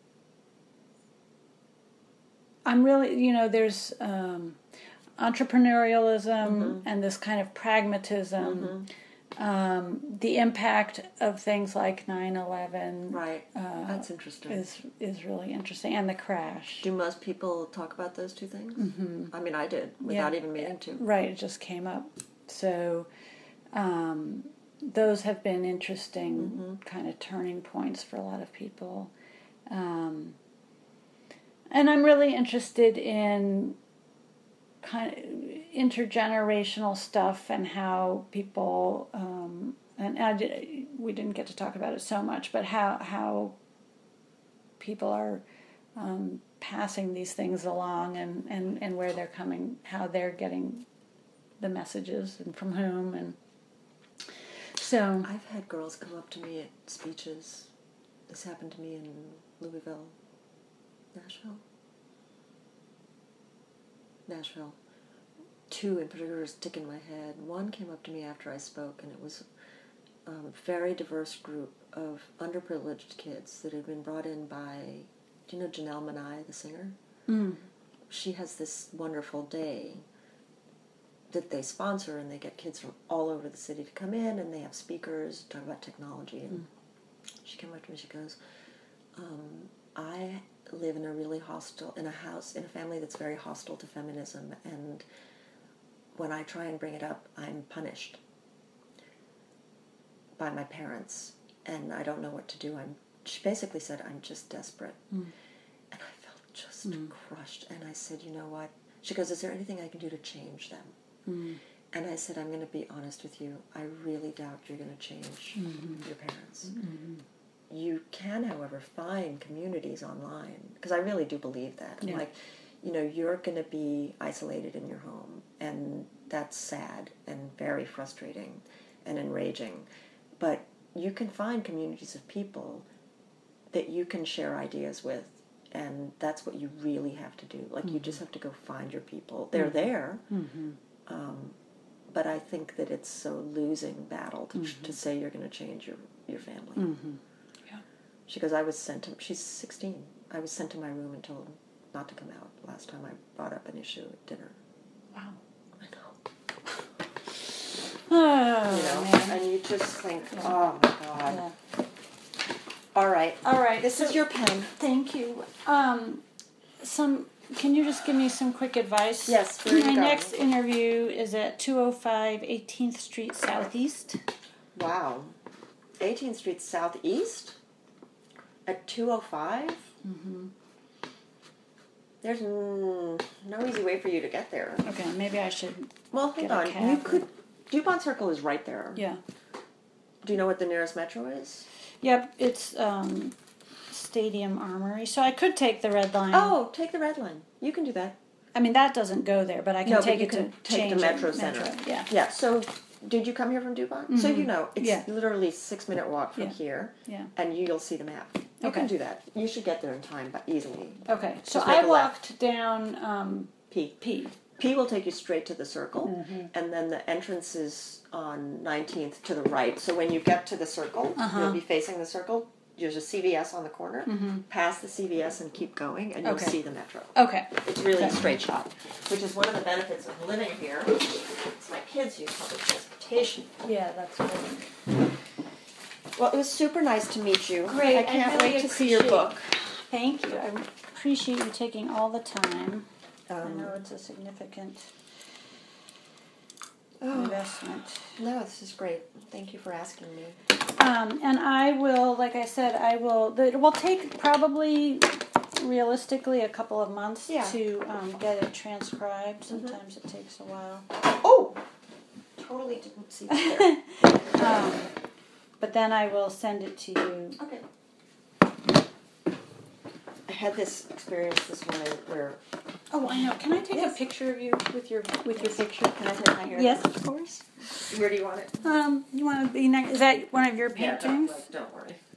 I'm really, you know, there's um, entrepreneurialism mm-hmm. and this kind of pragmatism. Mm-hmm. Um, the impact of things like nine eleven, right? Uh, That's interesting. Is is really interesting, and the crash. Do most people talk about those two things? Mm-hmm. I mean, I did without yeah. even meaning to. Right, it just came up. So, um, those have been interesting, mm-hmm. kind of turning points for a lot of people, um, and I'm really interested in kind of intergenerational stuff, and how people um, and I did, we didn't get to talk about it so much, but how how people are um, passing these things along, and, and, and where they're coming, how they're getting the messages, and from whom, and so I've had girls come up to me at speeches. This happened to me in Louisville, Nashville. Nashville. Two in particular stick in my head. One came up to me after I spoke, and it was um, a very diverse group of underprivileged kids that had been brought in by, do you know Janelle Monáe, the singer? Mm. She has this wonderful day that they sponsor, and they get kids from all over the city to come in, and they have speakers, talk about technology. And mm. she came up to me, she goes, um, I live in a really hostile, in a house, in a family that's very hostile to feminism, and when I try and bring it up, I'm punished by my parents, and I don't know what to do. I'm. She basically said, I'm just desperate. Mm. And I felt just mm. crushed, and I said, you know what? She goes, is there anything I can do to change them? Mm. And I said, I'm going to be honest with you. I really doubt you're going to change mm-hmm. your parents. Mm-hmm. You can, however, find communities online, because I really do believe that. I'm yeah. like, you know, you're going to be isolated in your home, and that's sad and very frustrating and enraging. But you can find communities of people that you can share ideas with, and that's what you really have to do. Like, mm-hmm. you just have to go find your people. They're mm-hmm. there, mm-hmm. Um, but I think that it's a losing battle to, mm-hmm. to say you're going to change your, your family. Mm-hmm. Yeah. She goes, I was sent to, she's sixteen, I was sent to my room and told not to come out last time I brought up an issue at dinner. Wow. I know. Oh, you know, man. And you just think, yeah. oh my God. Yeah. All right. All right. This so, is your pen. Thank you. Um, some, can you just give me some quick advice? Yes. My going? next interview is at two oh five eighteenth Street Southeast. Wow. eighteenth Street Southeast? At two oh five? Mm-hmm. There's mm, no easy way for you to get there. Okay, maybe I should. Well, hold on. You could. DuPont Circle is right there. Yeah. Do you know what the nearest metro is? Yep, it's um, Stadium Armory. So I could take the Red Line. Oh, take the Red Line. You can do that. I mean, that doesn't go there, but I can no, take but you it can to take change the Metro it. Center. Metro, yeah. Yeah. So, did you come here from DuPont? Mm-hmm. So you know, it's yeah. literally a six-minute walk from yeah. here. Yeah. And you, you'll see the map. You okay. can do that. You should get there in time, but easily. Okay. So I walked left. down um, P. P. P will take you straight to the circle, mm-hmm. and then the entrance is on nineteenth to the right. So when you get to the circle, uh-huh. you'll be facing the circle. There's a C V S on the corner. Mm-hmm. Pass the C V S and keep going, and you'll okay. see the metro. Okay. It's really okay. a straight shot, which is one of the benefits of living here. It's my kids use public transportation. Yeah, that's good. Well, it was super nice to meet you. Great. I can't I really wait to see your book. Thank you. I appreciate you taking all the time. Um, I know it's a significant oh, investment. No, this is great. Thank you for asking me. Um, and I will, like I said, I will. It will take probably, realistically, a couple of months Yeah. to um, get it transcribed. Sometimes mm-hmm. it takes a while. Oh, totally didn't see that there. um, but then I will send it to you. Okay. I had this experience this morning where. Oh, I know. Can I take yes. a picture of you with your with your picture? Can I take my hair? Yes, of course. Where do you want it? Um, you want to be next? Is that one of your paintings? Yeah, don't, like, don't worry.